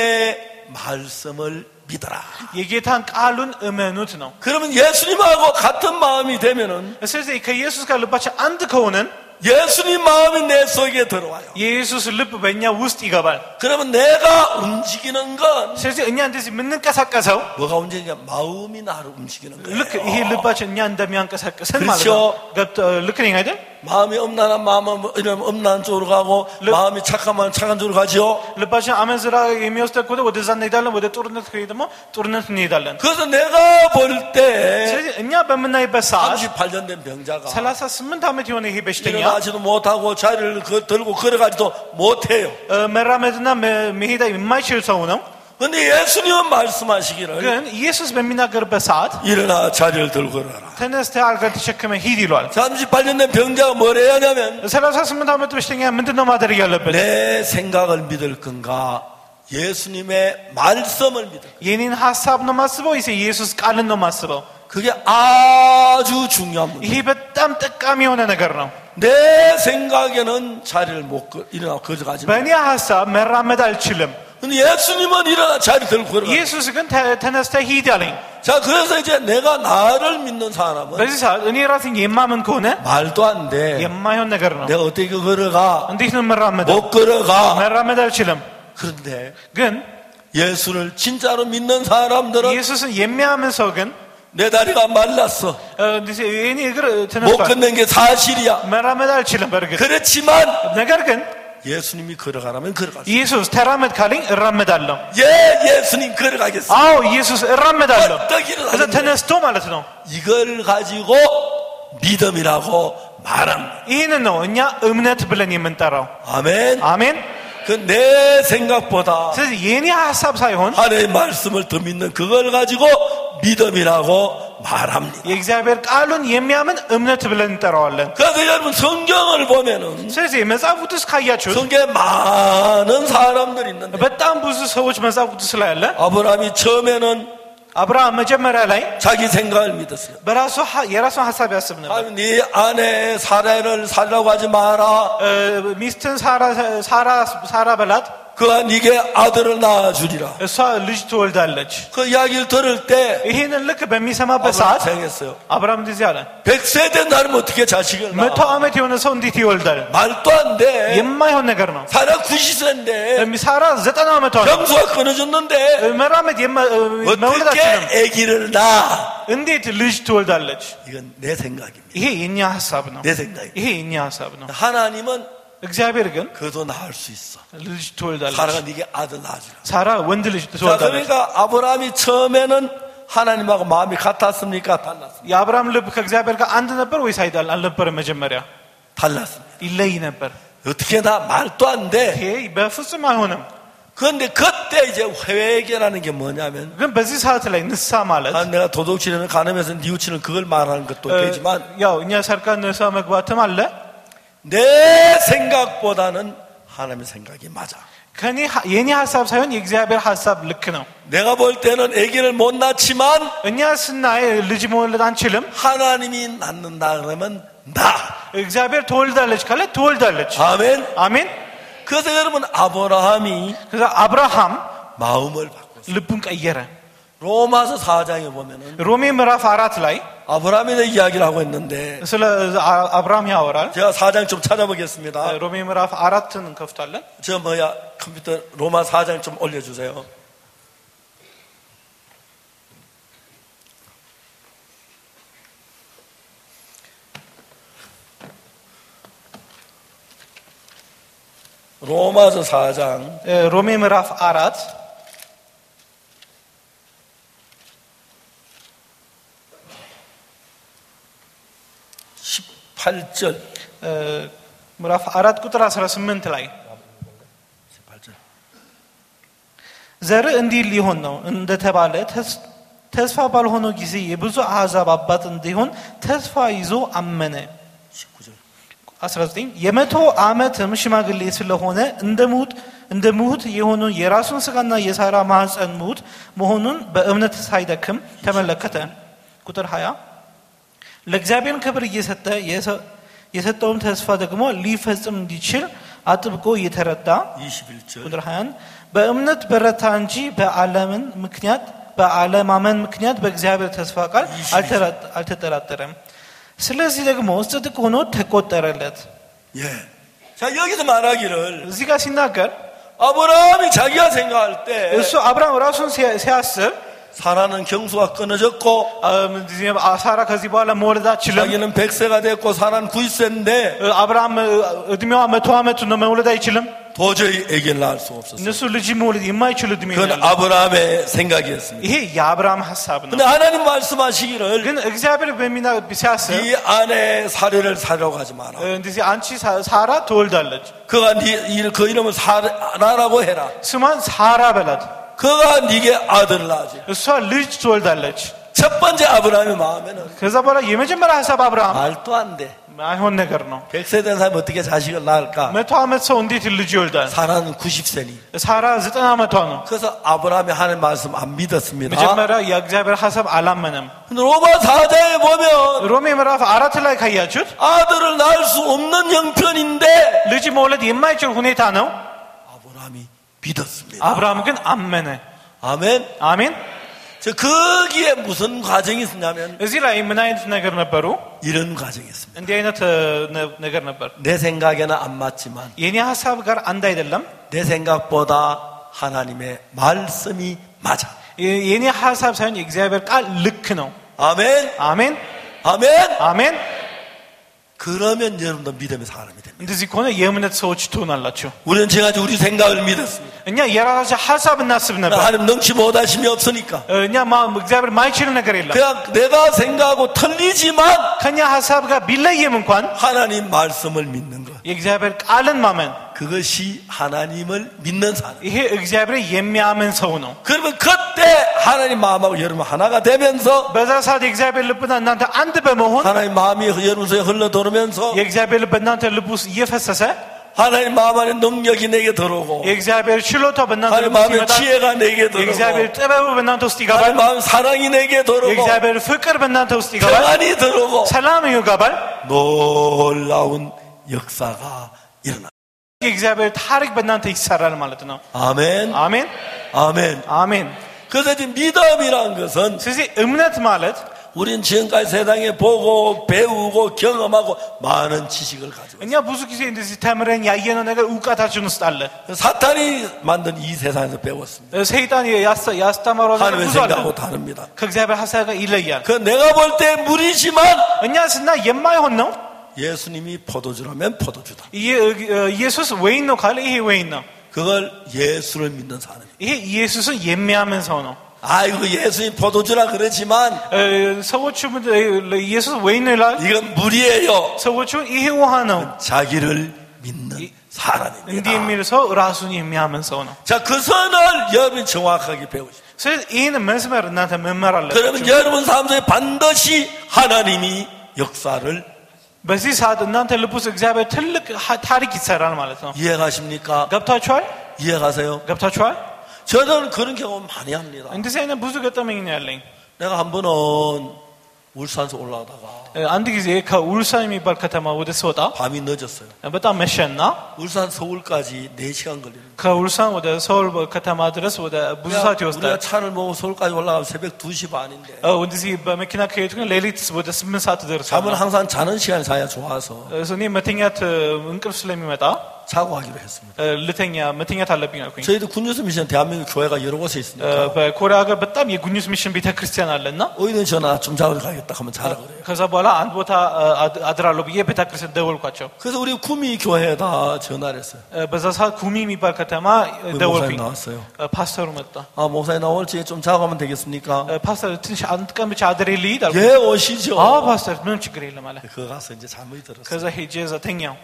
말씀을 믿어라. የጌታን ቃሉን እመኑት ነው። 그러면 예수님하고 같은 마음이 되면은 ስለዚህ ከኢየሱስ ጋር ልባችን አንድ ከሆነን 예수님 마음이 내 속에 들어와요. የኢየሱስ ልብ በእኛ ውስጥ ይገባል። 그러면 내가 움직이는 건 ስለዚህ እኛ እንደዚህ የምንንቀሳቀሰው 뭐가 움직이냐? 마음이 나를 움직이는 거예요. ልክ ይሄ ልባችን እኛ እንደሚያንቀሳቅሰን ማለት ነው። ልክ ነኝ አይደል? 마음이 엄란한 마음은 이러면 엄란한 쪽으로 가고 마음이 착하면 착한 쪽으로 가죠. ልባችን አመንዝራ የሚወስደው ከሆነ ወደዛ እንሄዳለን። ወደ ጦርነት ከሄደ ደግሞ ጦርነት እንሄዳለን። 그래서 내가 볼 때 ስለዚህ እኛ በምናይበት ሰዓት 38년 된 병자가 38 ዓመት የሆነ ይሄ በሽተኛ 일어나지도 못하고 자리를 들고 걸어가지도 못해요. መራመድና መሄድ የማይችል ሰው ነው። 근데 예수님은 말씀하시기를 ግን ኢየሱስ በሚናገርበት ሰዓት 일어나 자리를 들고 걸어라. ተነስተህ አልጋ ተሸክመህ ሂድ ይሏል። 38년 된 병자가 뭘 해야 하냐면 38 ዓመት በሽተኛ ምንድነው ማድረግ ያለበት? 내 생각을 믿을 건가? 예수님의 말씀을 믿을 건가? የኔን ሐሳብ ነው ማስበው ወይስ ኢየሱስ ቃልን ነው ማስበው? 그게 아주 중요한 문제. ይሄ በጣም ጠቃሚ የሆነ ነገር ነው። 내 생각에는 자리를 못 일어나 걸어가지. በእኔ ሐሳብ መራመድ አልችልም። 근데 예수님은 일어나 자리 들고 걸어가. ኢየሱስ ግን ተነስተህ ሂድ አለኝ። 자, 그래서 이제 내가 나를 믿는 사람은 በዚህ ሰዓት እኔ ራሴን የማምን ከሆነ 말도 안 돼. የማይሆን ነገር ነው። 내가 어떻게 걸어가? እንዴት ነው መራመድ? 못 걸어가. መራመድ አልችልም። 그런데 ግን 예수를 진짜로 믿는 사람들은 ኢየሱስን የሚያምን ሰው ግን 내 다리가 말랐어. እኔ እግር 못 ተነስቷል። 걷는 게 사실이야. መራመድ አልችልም በእርግጥ። 그렇지만 ነገር ግን 예수님이 걸어가라면 걸어갈 수 있어. ኢየሱስ ተራመድ ካለኝ እራመዳለሁ። 예수님 걸어가겠어. አዎ ኢየሱስ እራመዳለሁ። 어떻게 ከዛ ተነስቶ ማለት ነው። 이걸 가지고 믿음이라고 말합니다. ይህንን ነው እኛ እምነት ብለን የምንጠራው። 아멘. አሜን። 그 내 생각보다 ስለዚህ የኔ ሐሳብ 사ይሆን 하나님의 말씀을 더 믿는 그걸 가지고 믿음이라고 말합니다. የእግዚአብሔር ቃሉን የሚያምን እምነት ብለን እንጠራዋለን። 그래서 여러분 성경을 보면은 ስለዚህ መጽሐፍ ቅዱስ ካያችሁት 성경에 많은 사람들이 있는데 በጣም ብዙ ሰዎች መጽሐፍ ቅዱስ ላይ አለ። 아브라함이 처음에는 አብርሃም መጀመሪያ ላይ 자기 생각을 믿었어요. በራሱ የራሱን ሐሳብ ያስብ ነበር። 네 아내 사라를 살라고 하지 마라. ሚስትን ሳራ በላት 그가 네게 아들을 낳아주리라. እሷ ልጅ ትወልዳለች። 그 이야기를 들을 때 ይሄንን ልክ በሚሰማበት ሰዓት 생했어요. አብርሃም እንደዚህ አለ። 100세 된 사람은 어떻게 자식을 낳아? 100 ዓመት የሆነ ሰው እንዴት ይወልዳል? 말도 안 돼. የማይሆን ነገር ነው። 사라 90세인데 ሳራ 90 ዓመቷ ነው። 병수가 끊어졌는데 መራመድ መውለድ 어떻게 አትችልም። 아기를 낳아? እንዴት ልጅ ትወልዳለች? 이건 내 생각입니다. ይሄ የኛ ሐሳብ ነው። 내 생각입니다. ይሄ የኛ ሐሳብ ነው። 하나님은 እግዚአብሔር ግን 그도 낳을 수 있어. ልጅ ትወልዳለች። 사라가 네게 아들 낳아주라. ሳራ ወንድ ልጅ 자, ትወልዳለች። 그러니까 아브라함이 처음에는 하나님하고 마음이 같았습니까? 달랐습니까? የአብርሃም ልብ ከእግዚአብሔር ጋር አንድ ነበር ወይስ አልነበረም? መጀመሪያ 달랐습니다. ይለይ ነበር። 어떻게 나 말도 안 돼. ይሄ በፍጹም አይሆንም። 그런데 그때 이제 회개라는 게 뭐냐면 ግን በዚህ ሰዓት ላይ ንስሐ ማለት 내가 도둑질을 가늠해서 뉘우치는 그걸 말하는 것도 되지만 ያው እኛ ሰርቀን ንስሐ መግባትም አለ. 내 생각보다는 하나님의 생각이 맞아. የኔ ሐሳብ ሳይሆን የእግዚአብሔር ሐሳብ ልክ ነው። 내가 볼 때는 아기를 못 낳지만 እኛ ስናይ ልጅ መውለድ አንችልም። 하나님이 낳는다 그러면 나. እግዚአብሔር ትወልዳለች ካለ ትወልዳለች። 아멘. አሜን። 그래서 여러분 아브라함이 ከዛ አብርሃም 마음을 바꿨어요. ልቡን ቀየረ። 로마서 4장에 보면은 ሮሜ ምዕራፍ 4 ላይ 아브라함에 대해 이야기를 하고 있는데 ስለ አብርሃም ያወራል። 제가 4장 좀 찾아보겠습니다. ሮሜ ምዕራፍ 4ን እንከፍታለን። 저 컴퓨터 로마 4장 좀 올려주세요. 로마서 4장 ሮሜ ምዕራፍ 4 18절 ምዕራፍ 4 ቁጥር 18 ላይ 18절 ዘር እንዲህ ሊሆን ነው እንደተባለ ተስፋ ባልሆነው ጊዜ የብዙ አሕዛብ አባት እንዲሆን ተስፋ ይዞ አመነ። 19절 19 የመቶ ዓመትም ሽማግሌ ስለሆነ እንደ ሙት የሆኑ የራሱን ስጋና የሳራ ማህፀን ሙት መሆኑን በእምነት ሳይደክም ተመለከተ። ቁጥር 20 ለእግዚአብሔር ክብር እየሰጠ የሰጠውን ተስፋ ደግሞ ሊፈጽም እንዲችል አጥብቆ እየተረዳ 21절 ቁጥር 20 በእምነት በረታ እንጂ በአለማመን ምክንያት በእግዚአብሔር ተስፋ ቃል አልተጠራጠረም። ስለዚህ ደግሞ ጽድቅ ሆኖ ተቆጠረለት። 예. 자, 여기서 말하기를 እዚህ ጋር ሲናገር 아브라함이 자기가 생각할 때 እሱ አብርሃም ራሱን ሲያስብ 사라는 경수가 끊어졌고 ሳራ ከዚህ በኋላ መውለድ አትችልም። 자기는 100세가 됐고 사라는 90세인데 አብርሃም እድሜዋ 100 ዓመት ነው፣ መውለድ አይችልም። 도저히 애기를 낳을 수 없었어요. እነሱ ልጅ መውለድ የማይችሉ እድሜ ነው። 그건 아브라함의 생각이었습니다. ይሄ የአብርሃም ሐሳብ ነው። 근데 하나님 말씀하시기를 ግን እግዚአብሔር ሲያስብ 이 아내 사례를 사려고 하지 마라. እንደዚህ አንቺ ሳራ ትወልዳለች፣ 그가 그 이름을 사라라고 해라. ስሟን ሳራ በላት፣ 그가 네게 아들을 낳지. እሷ ልጅ ትወልዳለች። 첫 번째 아브라함의 마음에는 ከዛ በኋላ የመጀመሪያ ሐሳብ አብርሃም 말도 안 돼. አይሆን ነገር ነው። 100세 된 사람이 어떻게 자식을 낳을까? 100 ዓመት ሰው እንዴት ልጅ ይወልዳል? 사라는 90세니. ሳራ 90 ዓመቷ ነው። 그래서 아브라함이 하나님 말씀 안 믿었습니다. መጀመሪያ የእግዚአብሔር ሐሳብ አላመነም። 근데 로마 4장에 보면 ሮሜ ምዕራፍ 4 ላይ ካያችሁት 아들을 낳을 수 없는 형편인데 ልጅ መውለድ የማይችል ሁኔታ ነው። 아브라함이 믿었습니다. አብርሃም ግን አመነ። 아멘. አሜን። 거기에 무슨 과정이 있었냐면 እዚህ ላይ ምን አይነት ነገር ነበሩ? 이런 과정이 있습니다. እንዲህ አይነት ነገር ነበር። 내 생각에는 안 맞지만 የኔ ሐሳብ ጋር አንድ አይደለም። 내 생각보다 하나님의 말씀이 맞아. የኔ ሐሳብ ሳይሆን የእግዚአብሔር ቃል ልክ ነው። 아멘. አሜን። 아멘. አሜን። 그러면 여러분도 믿음의 사람이 됩니다. እንደዚህ ከሆነ የእምነት ሰዎች ትሆናላችሁ። 우리는 지금까지 우리 생각을 믿었습니다. እኛ የራሳችን ሐሳብ እናስብ ነበር። 하나님 능치 못하심이 없으니까. እኛ እግዚአብሔር ማይችል ነገር የለም። 그냥 내가 생각하고 틀리지만 ከኛ ሐሳብ ጋር ቢለየም እንኳን 하나님 말씀을 믿는 것. የእግዚአብሔር ቃልን ማመን 그것이 하나님을 믿는 사람. ይሄ እግዚአብሔር የሚያምን ሰው ነው። 그러면 그때 하나님 마음하고 여러분 하나가 되면서 በዛ ሰዓት የእግዚአብሔር ልብና እናንተ አንድ በመሆን 하나님 마음이 여러분 속에 흘러들어오면서 የእግዚአብሔር ልብ እናንተ ልብ ውስጥ እየፈሰሰ 하나님 마음 안에 능력이 내게 들어오고 የእግዚአብሔር ችሎታ በእናንተ 하나님 ልብ ውስጥ 마음에 ይመጣል። 지혜가 내게 들어오고 የእግዚአብሔር ጥበብ በእናንተ ውስጥ ይገባል። 하나님 마음 사랑이 내게 들어오고 የእግዚአብሔር ፍቅር በእናንተ ውስጥ ይገባል። 평안이 들어오고 ሰላም ይገባል። 놀라운 역사가 일어나. የእግዚአብሔር ታሪክ በእናንተ ይሰራል ማለት ነው። 아멘. አሜን። 아멘. አሜን። 그래서 지금 믿음이란 것은 ስለዚህ እምነት ማለት 우린 지금까지 세상에 보고 배우고 경험하고 많은 지식을 가지고 እኛ ብዙ ጊዜ እንደዚህ ተምረን ያየነው ነገር ዕውቀታችን ውስጥ አለ። 사탄이 만든 이 세상에서 배웠습니다. ሰይጣን ያስተማረው ነገር 하나님의 ብዙ አለ። 생각하고 다릅니다. ከእግዚአብሔር ሐሳብ ጋር ይለያል። 그 내가 볼 때 무리지만 እኛ ስና የማይሆን ነው። 예수님이 포도주라면 포도주다. ኢየሱስ ወይን ነው ካለ ይሄ ወይን ነው። 그걸 예수를 믿는 사람이에요. ይሄ ኢየሱስን የሚያምን ሰው ነው። 아이고 예수님 포도주라 그러지만 ሰዎቹ ኢየሱስ ወይን ይላል። 이건 물이에요. ሰዎቹ ይሄ ውሃ ነው። 자기를 믿는 사람입니다. እንዲህ የሚል ሰው ራሱን የሚያምን ሰው ነው። 자, 그 선을 여러분이 정확하게 배우십시오. ስለዚህ ይህን መስመር እናንተ መማር አለባችሁ። 그러면 여러분 삶 속에 반드시 하나님이 역사를 በዚህ ሰዓት እናንተ ልብ ውስጥ እግዚአብሔር ትልቅ ታሪክ ይሰራል ማለት ነው። 이해가십니까? ገብታችኋል? 이해가세요? ገብታችኋል? 저는 그런 경험 많이 합니다. እንደዚህ አይነት ብዙ ገጠመኝ ነው ያለኝ። 내가 한 번은 울산서 올라가다가 አንድ ጊዜ ከኡል산 የሚባል ከተማ ወደ ስወጣ 밤이 늦었어요. በጣም መሸና 울산 서울까지 4시간 걸리는 거예요. ከኡል산 ወደ ሰውል ከተማ ድረስ ወደ ብዙ ሰዓት 우리가 ይወስዳል። 차를 모고 서울까지 올라가면 새벽 2시 반인데 ወደዚህ በመኪና ከሄድኩ ግን ሌሊት ወደ 8 ሰዓት 잠은 ደርሳለሁ። 항상 자는 시간이 사야 좋아서 እኔ መተኛት እንቅልፍ ስለሚመጣ 자고 하기로 했습니다. መተኛት 아ለብኝ አልኩኝ። 저희도 군유스 미션 대한민국 교회가 여러 곳에 있으니까 በኮሪያ ሀገር በጣም የጉኙስ ሚሽን ቤተክርስቲያን አለና 어디든 전화 좀 자고 가겠다 하면 자라 그래요. ከዛ በኋላ አንድ ቦታ አድራለሁ ብዬ ቤተክርስቲያን ደወልኳቸው። 그래서 우리 구미 교회에다 전화를 했어요. በዛ ሰዓት ኩሚ የሚባል ከተማ ደወልኩኝ። 나왔어요. ፓስተሩ መጣ። 목사님 나올지 좀 자고 하면 되겠습니까? ፓስተር ትንሽ አንድ ቀን ብቻ አድሬ ልሂድ አልኩኝ። 예, 오시죠. ፓስተር ምንም ችግር የለም አለ። 그거 가서 이제 잠이 들었어요. ከዛ ሄጄ እዛ ተኛው።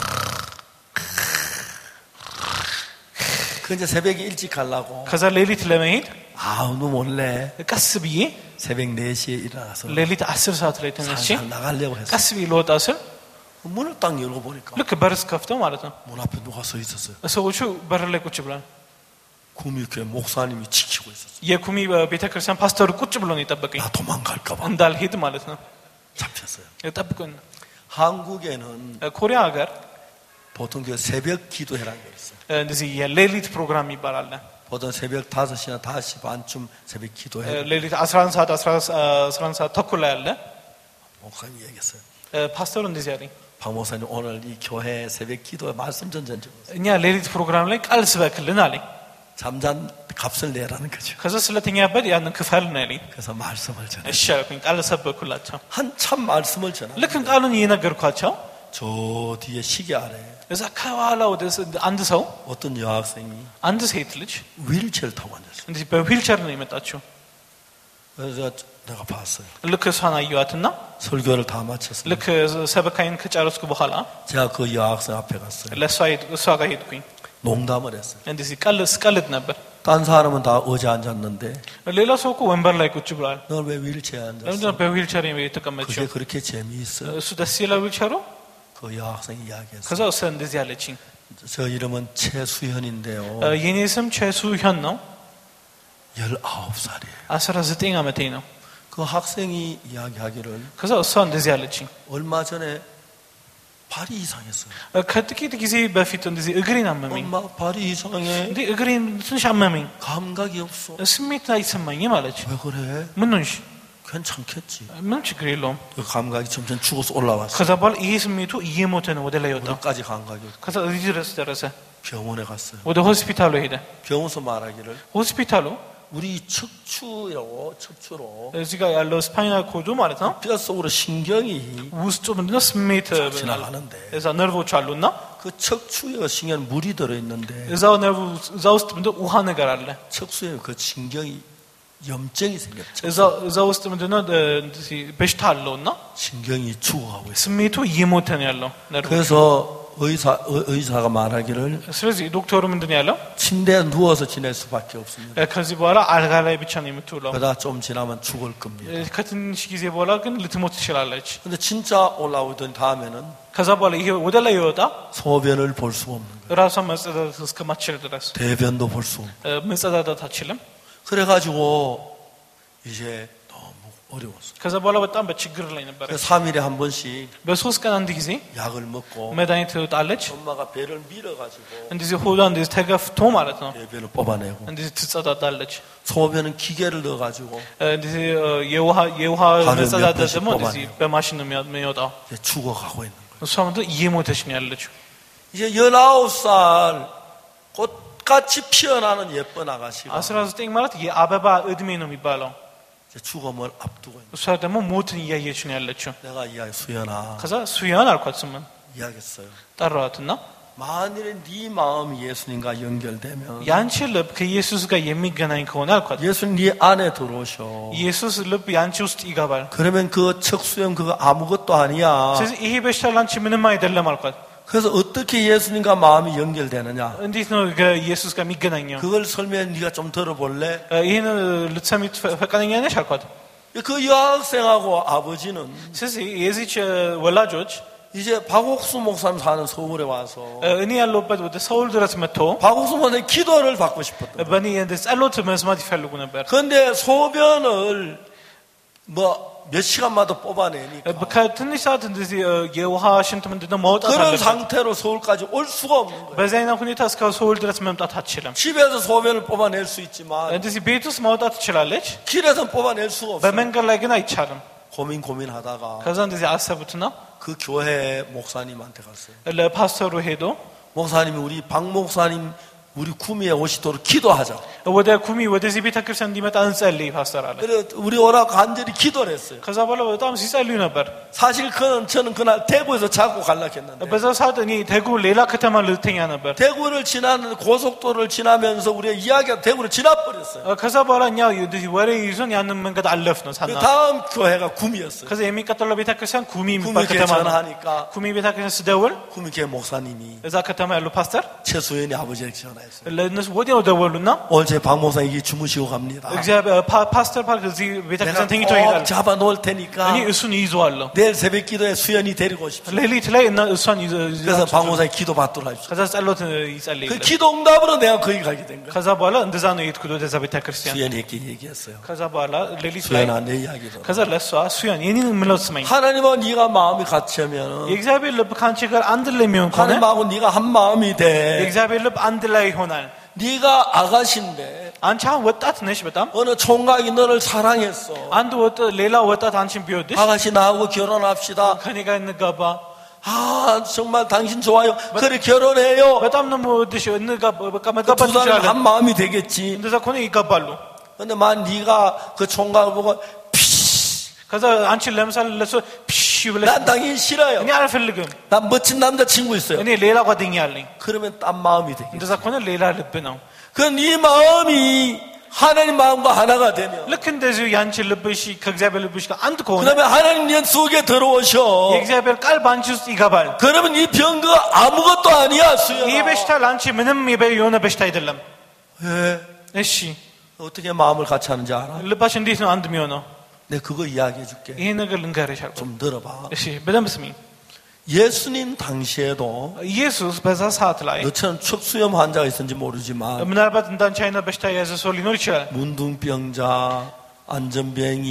그 이제 새벽에 일찍 가려고 ከዛ ሌሊት ለመሄድ 아우 몰래 ቀስ ብዬ 새벽 4시에 일어나서 ሌሊት 10 ሰዓት ላይ ተነስቼ 살살 나가려고 했어요. ቀስ ብዬ ልወጣ ስል 문을 딱 열고 보니까 ልክ በር ስከፍተው ማለት ነው 문 앞에 누가 서 있었어요. ሰዎቹ በር ላይ ቁጭ ብለዋል። 구미교회 목사님이 지키고 있었어요. የኩሚ ቤተክርስቲያን ፓስተሩ ቁጭ ብሎ ነው የጠበቀኝ 나 도망갈까 봐 እንዳልሄድ ማለት ነው። 잡혔어요. ጠብቁኝ። 한국에는 ኮሪያ ሀገር 보통 그 새벽 기도회라는 게 있어요. እንደዚህ የሌሊት ፕሮግራም ይባላል። 보통 새벽 5시나 5시 반쯤 새벽 기도회. ሌሊት 11 ሰዓት 11 ሰዓት ተኩል ላይ አለ። 목사님 얘기했어요. ፓስተሩ እንደዚህ አለኝ። 박 목사님 오늘 이 교회 새벽 기도회 말씀 전전 좀 እኛ ሌሊት ፕሮግራም ላይ ቃል ስበክልን 아ለኝ። 잠잔 값을 내라는 거죠. ከዛ ስለተኛበት ያንን ክፈል ነው ያለኝ። 그래서 말씀을 전해. እሺ አልኩኝ። ቃል ሰበኩላቸው። 한참 말씀을 전하. ልክ ቃሉን እየነገርኳቸው 저 뒤에 시계 아래 እዛ ከኋላ ወደ አንድ ሰው 어떤 여학생이 አንድ ሴት ልጅ 휠체어를 타고 앉았어요. እንደዚህ በ휠ቸር ነው የመጣችው። 그래서 내가 봤어요. ልክ እሷን አየኋትና 설교를 다 마쳤어요. ልክ ሰበካይን ከጨረስኩ በኋላ 제가 그 여학생 앞에 갔어요. እሷ ጋር ሄድኩኝ። 농담을 했어요. እንደዚህ ቀልድ ነበር። 딴 사람은 다 의자 앉았는데 ሌላ ሰው እኮ ወንበር ላይ ቁጭ ብሏል። 너 왜 휠체어에 앉았어? ለምንድን ነው በዊልቸር የተቀመጥሽው? 그게 그렇게 재미있어요? እሱ ደስ ይላል ዊልቸሩ? 그 여학생이 이야기했어요. ከዛ እሷ እንደዚህ አለችኝ። 저 이름은 최수현인데요. የኔ ስም 최수현 ነው። 19살이에요. 19 ዓመቴ ነው። 그 학생이 이야기하기를 ከዛ እሷ እንደዚህ አለችኝ። 얼마 전에 발이 이상했어요. ከጥቂት ጊዜ በፊት እንደዚህ እግሬን አመመኝ። 엄마 발이 이상해. እንዴ እግሬን ትንሽ አመመኝ። 감각이 없어. ስሜት አይሰማኝም አለች። 왜 그래? ምን ሆንሽ? 괜찮겠지. ምንም ችግር የለውም። 그 감각이 점점 죽어서 올라왔어. ከዛ በኋላ ይሄ ስሜቱ እየሞተ ነው ወደ ላይ ወጣ። 무릎까지 감각이 없어. ከዛ እዚህ ድረስ ደረሰ። 병원에 갔어요. ወደ ሆስፒታሉ ሄደ። 병원에서 말하기를 ሆስፒታሉ 우리 척추로 እዚህ ጋር ያለው ስፓይናል ኮዱ ማለት ነው 뼈 속으로 신경이 ውስጡ ምንድነው ስሜት 지나가는데 እዛ ነርቮች አሉና 그 척추에 신경 물이 들어 있는데 እዛው ነርቭ እዛ ውስጥ ምንድነው ውሃ ነገር አለ። 척추에 그 신경이 염증이 생겼죠. እዛ ውስጥ ምንድነው በሽታ አለውና 신경이 죽어가고 있어요. ስሜቱ እየሞተ ነው ያለው ነርቭ። 그래서 의사가 말하기를 ስለዚህ ዶክተሩ ምንድነው ያለው? 침대에 누워서 지낼 수밖에 없습니다. ከዚህ በኋላ አልጋ ላይ ብቻ ነው የምትውለው። 그러다 좀 지나면 죽을 겁니다. ከትንሽ ጊዜ በኋላ ግን ልትሞት ትችላለች። 근데 진짜 올라오던 다음에는 ከዛ በኋላ ይሄ ወደ ላይ ይወጣ 소변을 볼 수 없는 거예요. ራሷን መጸዳዳት እስከማትችል ድረስ 대변도 볼 수 없는. መጸዳዳት አትችልም። 그래가지고 이제 너무 어려웠어요. ከዛ በኋላ በጣም በችግር ላይ ነበር። 3일에 한 번씩 በሶስት ቀን አንድ ጊዜ 약을 먹고 መድኃኒት ትወጣለች። 엄마가 배를 밀어가지고 እንደዚህ ሆዷ እንደዚህ ተገፍቶ ማለት ነው 대변을 뽑아내고 እንደዚህ ትጸዳዳለች። 소변은 기계를 넣어가지고 እንደዚህ የውሃ መጸዳዳት ደግሞ እንደዚህ በማሽን ነው የሚወጣው። 죽어가고 있는 거예요. እሷ ምንድን እየሞተች ነው ያለችው። 이제 19살 꽃같이 피어나는 예쁜 아가씨가 19 ማለት የአበባ እድሜ ነው የሚባለው። 죽음을 앞두고 있는. እሷ ደግሞ ሞትን እያየች ነው ያለችው። 내가 이야기 수연아. ከዛ 수연 알ኳት ስምን 이야기했어요. ጠራዋትና 만일에 네 마음이 예수님과 연결되면 ያንቺ ልብ ከኢየሱስ ጋር የሚገናኝ ከሆነ 알ኳት 예수님 네 안에 들어오셔. ኢየሱስ ልብ ያንቺ ውስጥ ይገባል። 그러면 그 척수염 그거 아무것도 아니야. ስለዚህ ይሄ በሽታ ላንቺ ምንም አይደለም 알ኳት። 그래서 어떻게 예수님과 마음이 연결되느냐? እንዴት ነው ከኢየሱስ ጋር የሚገናኘው? 그걸 설명해 네가 좀 들어볼래? ይሄን ልትሰሚ ፈቃደኛ ነሽ 알ኳት። 그 여학생하고 아버지는 ስለዚህ የዚች ወላጆች 이제 박옥수 목사님 사는 서울에 와서 እኔ ያለሁበት ወደ ሰውል ድረስ መጥቶ 박옥수 목사님 기도를 받고 싶었던. በእኔ ጸሎት መስማት ይፈልጉ ነበር። 그런데 소변을 뭐 몇 시간마다 뽑아내니까 ትንሽ ሰዓት እንደዚህ የውሃ ሽንት ምንድነው መውጣት 그런 አለበት 상태로 서울까지 올 수가 없는 거예요. በዚህ አይነት ሁኔታ እስከ ሰውል ድረስ መምጣት አትችልም 집에서 소변을 뽑아낼 수 있지만 እንደዚህ ቤት ውስጥ ማውጣት ትችላለች 길에서는 뽑아낼 수가 없어요. በመንገድ ላይ ግን አይቻልም 고민하다가 ከዛ እንደዚህ አሰቡትና 그 교회 목사님한테 갔어요. ለፓስተሩ ሄዶ 목사님이 우리 박 목사님 우리 구미에 오시도록 기도하자. ወደ ኩሚ ወደዚህ ቤተክርስቲያን እንዲመጣ እንጸልይ ፓስተር አለ 그래 우리 오라 간절히 기도를 했어요. ከዛ በኋላ በጣም ሲጸልዩ ነበር 사실 저는 그날 대구에서 자고 갈락했는데 በዛ ሰዓት እኔ 대구 ሌላ ከተማ ልተኛ ነበር 대구를 지나는 고속도로를 지나면서 우리가 이야기가 대구를 지나버렸어요. ከዛ በኋላ እኛ እንደዚህ ወሬ ይዞን ያንን መንገድ አለፍ ነው ሳና 다음 교회가 구미였어요. ከዛ የሚቀጥለው ቤተክርስቲያን ኩሚ 구미 የሚባል 교회 ከተማ ነው 전화하니까 ኩሚ ቤተክርስቲያን ስደውል 구미 교회 목사님이 እዛ ከተማ ያለው ፓስተር 최수연이 아버지에게 전화했어요. ለነሱ ወዲያው ደወሉና 오늘 제 박 목사님이 주무시고 갑니다. እግዚአብሔር ፓስተር ፓርክ እዚህ ቤተክርስቲያን ተኝቶ ይሄዳል 꼭 잡아 놓을 테니까 እኔ እሱን ይዟለሁ 내일 새벽 기도에 수연이 데리고 오십시오. ሌሊት ላይ እና እሷን 그래서 박 목사님 기도 받도록 하십시오. ከዛ ጸሎት ይጸልይ 그 기도 응답으로 내가 거기 가게 된 거예요. ከዛ በኋላ እንደዛ ነው የሄድኩት ወደዛ ቤተክርስቲያን 수연이에게 얘기했어요. ከዛ በኋላ ሌሊት ላይ 수연아 내 이야기를. ከዛ ለሷ 수연 የኔን ምለው ስማኝ 하나님과 네가 마음이 같으면 የእግዚአብሔር ልብ ካንቺ ጋር አንድ ላይ የሚሆን ከሆነ 하나님하고 네가 한 마음이 돼. የእግዚአብሔር ልብ አንድ ላይ ይሆናል 네가 아가씨인데 አንቺ አሁን ወጣት ነሽ በጣም 어느 총각이 너를 사랑했어. አንድ ሌላ ወጣት አንቺን ቢወድሽ 아가씨 나하고 결혼합시다. ከኔ ጋር እንጋባ 아 정말 당신 좋아요. 그래 결혼해요. በጣም ነው የምወድሽ እንጋባ በቃ መጋባት 두 사람 ይችላል 한 마음이 되겠지. እንደዛ ከሆነ ይጋባሉ 근데 만 네가 그 총각을 보고 ከዛ አንቺን ለምሳሌ ለሱ ፒሽ ብለሽ 난 당신 싫어요. እኔ አልፈልግም 난 멋진 남자친구 있어요. እኔ ሌላ ጓደኛ አለኝ 그러면 딴 마음이 되겠지. እንደዛ ከሆነ ሌላ ልብ ነው 그 네 마음이 하나님 마음과 하나가 되면 ልክ እንደዚሁ ያንቺ ልብሽ ከእግዚአብሔር ልብሽ ጋር አንድ ከሆነ 그러면 하나님 년 속에 들어오셔. የእግዚአብሔር ቃል በአንቺ ውስጥ ይገባል 그러면 이 병거 아무것도 아니야 수연아. ይህ በሽታ ለአንቺ ምንም የሆነ በሽታ አይደለም 왜? እሺ 어떻게 마음을 같이 하는지 알아? ልባሽ እንዴት ነው አንድ የሚሆነው 내가 그거 이야기해 줄게. ይሄ ነገር ልንገርሽ አልኩ 좀 들어봐. እሺ በደንብ ስሚ 예수님 당시에도 ኢየሱስ በዛ ሰዓት ላይ 너처럼 척수염 환자가 있었는지 모르지만 ምናልባት እንዳንቺ አይነት በሽታ የያዘ ሰው ሊኖር ይችላል 문둥병자, 안전뱅이,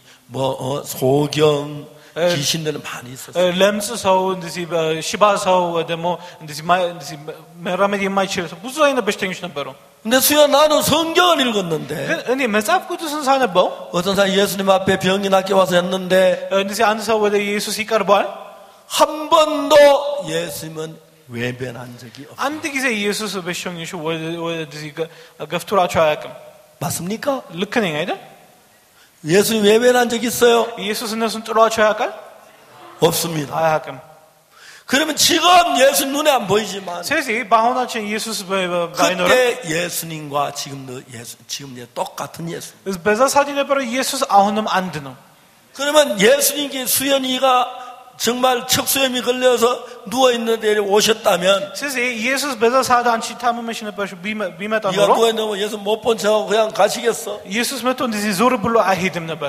소경, 귀신들은 많이 있었어요. ለምጽ ሰው እንደዚህ ሽባ ሰው ደግሞ እንደዚህ መራመድ የማይችል ሰው ብዙ አይነት በሽተኞች ነበሩ 근데 수야 나는 성경을 읽었는데 ግን እኔ መጽሐፍ ቅዱስን ሳነበው 어떤 사람 예수님 앞에 병이 낫게 와서 했는데 እንደዚህ አንድ ሰው ወደ ኢየሱስ ይቀርባል 한 번도 예수님은 외면한 적이 없어요. አንድ ጊዜ ኢየሱስ በሽተኞቹ ወደዚህ ገፍትሯቸው አያውቅም 맞습니까? ልክ ነኝ አይደል 예수님 외면한 적 있어요? ኢየሱስ እነሱን ጥሏቸው ያውቃል 없습니다. አያውቅም 그러면 지금 예수 눈에 안 보이지만 ስለዚህ በአሁናችን ኢየሱስ ባይኖር 그때 예수님과 지금 똑같은 예수. በዛ ሰዓት የነበረው ኢየሱስ አሁንም አንድ ነው 그러면 예수님께 수연이가 정말 척수염이 걸려서 누워 있는 데 오셨다면 ስለዚህ ኢየሱስ በዛ ሰዓት አንቺ ታመመሽ ነበርሽ ቢመጣ 네가 ኖሮ 누워 있는 거 예수 못 본 척하고 그냥 가시겠어? ኢየሱስ መጥቶ እንደዚህ ዞር ብሎ አይሄድም ነበር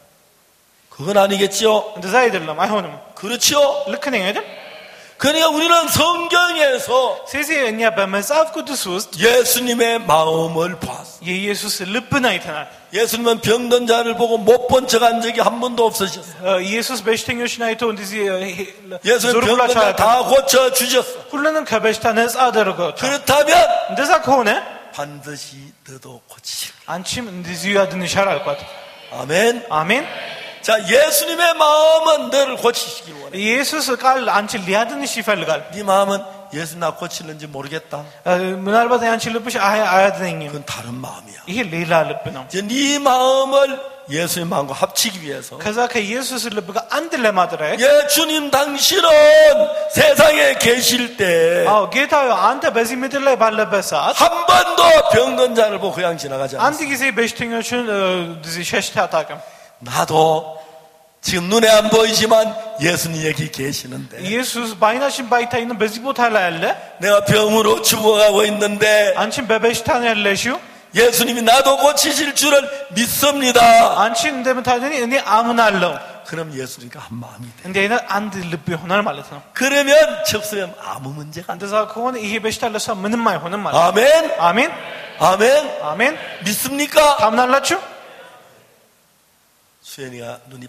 그건 아니겠죠? እንደዛ አይደለም አይሆንም 그렇죠? ልክ ነኝ አይደል 그러니까 우리는 성경에서 ስለዚህ እኛ በመጽሐፍ ቅዱስ ውስጥ 예수님의 마음을 봤어. የኢየሱስ ልብን አይተናል 예수님은 병든 자를 보고 못 본 척한 적이 한 번도 없으셨어요. ኢየሱስ በሽተኞችን አይቶ እንደዚህ 예수님 ዞር 병든 ብላቸው 자 다 고쳐 주셨어. ሁሉንም ከበሽታ ነፃ አደረጋቸው 그렇다면 እንደዛ ከሆነ 반드시 너도 고치실. አንቺም እንደዚሁ ያድንሻል አልኳት 아멘. አሜን 자, 예수님의 마음은 너를 고치시길 원해. ኢየሱስ ቃል አንቺን ሊያድንሽ ይፈልጋል 네 마음은 예수 나 고치는지 모르겠다. ምናልባት ያንቺ ልብሽ አያድነኝም 그건 다른 마음이야. ይሄ ሌላ ልብ ነው 이제 네 마음을 예수의 마음과 합치기 위해서 ከዛ ከኢየሱስ ልብ ጋር አንድ ለማድረግ 예 주님 당신은 세상에 계실 때 አዎ ጌታዬ አንተ በዚህ ምድር ላይ ባለበት ሰዓት 한 번도 병든 자를 보고 그냥 지나가지 않았어. አንድ ጊዜ በሽተኞችን እንደዚህ ሸሽተህ አታውቅም 나도 지금 눈에 안 보이지만 예수님 여기 계시는데 ኢየሱስ በአይናችን ባይታይንም በዚህ ቦታ ላይ አለ 내가 병으로 죽어가고 있는데 አንቺን በበሽታ ነው ያለሽው 예수님이 나도 고치실 줄을 믿습니다. አንቺን እንደምታድኒ እኔ አምናለሁ 그럼 예수님과 한 마음이 돼. እንዲህ አይነት አንድ ልብ ይሆናል ማለት ነው 그러면 척수염 아무 문제가 안 돼. እንደዛ ከሆነ ይሄ በሽታ ለሷ ምንም አይሆንም ማለት 아멘. አሜን 아멘. አሜን 믿습니까? ታምናላችሁ 수연이가 눈이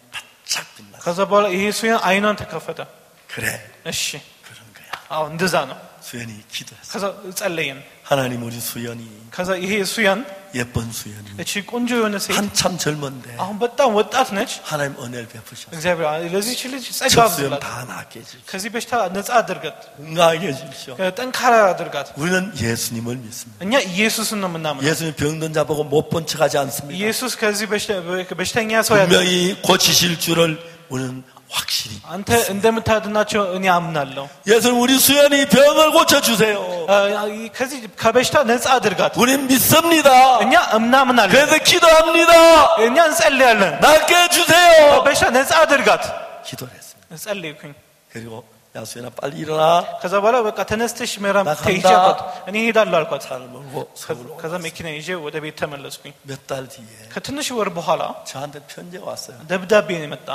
반짝 빛났어. ከዛ በኋላ ይሄ 수연 አይኗን ተከፈተ። 그래, እሺ 그런 거야. አዎ እንደዛ ነው። 수연이 기도했어. ከዛ ጸለየን። 하나님 우리 수연이 ከዛ ይሄ 수연 예쁜 수연이 እቺ ቆንጆ የሆነ ሴት 한참 젊은데 አሁን በጣም ወጣት ነች። 하나님 은혜를 베푸셨어. እግዚአብሔር ለዚህች ልጅ ጸጋ 저 수연 አብዝላት። 다 낫게 해주십시오. ከዚህ በሽታ ነፃ አድርጋት፣ 건강하게 해주십시오. ጠንካራ አድርጋት። 우리는 예수님을 믿습니다. እኛ ኢየሱስን ነው የምናምነው። 예수님 병든 자 보고 못 본 척하지 않습니다. ኢየሱስ ከዚህ በሽተኛ ሰው ያለ 분명히 고치실 줄을 우리는 확실히. አንተ እንደምታድናቸው እኔ አምናለሁ። 예수님 우리 수연이 병을 고쳐주세요. ከዚህ ከበሽታ ነፃ አድርጋት። 우린 믿습니다. እኛ እናምናለን። 그래서 기도합니다. እኛ እንጸልያለን። 낫게 해주세요. በሽታ ነፃ አድርጋት። 기도를 했습니다. ጸልይኩኝ። 그리고 야 수연아 빨리 일어나. ከዛ በኋላ በቃ ተነስተሽ ምዕራፍ 나간다. ተይዤ አልኳት። እኔ እሄዳለሁ አልኳት። 차를 몰고 서울로 ከዛ መኪና ይዤ ወደ ቤት ተመለስኩኝ። 몇 달 뒤에 ከትንሽ ወር በኋላ 저한테 편지가 왔어요. ደብዳቤ ነው የመጣ።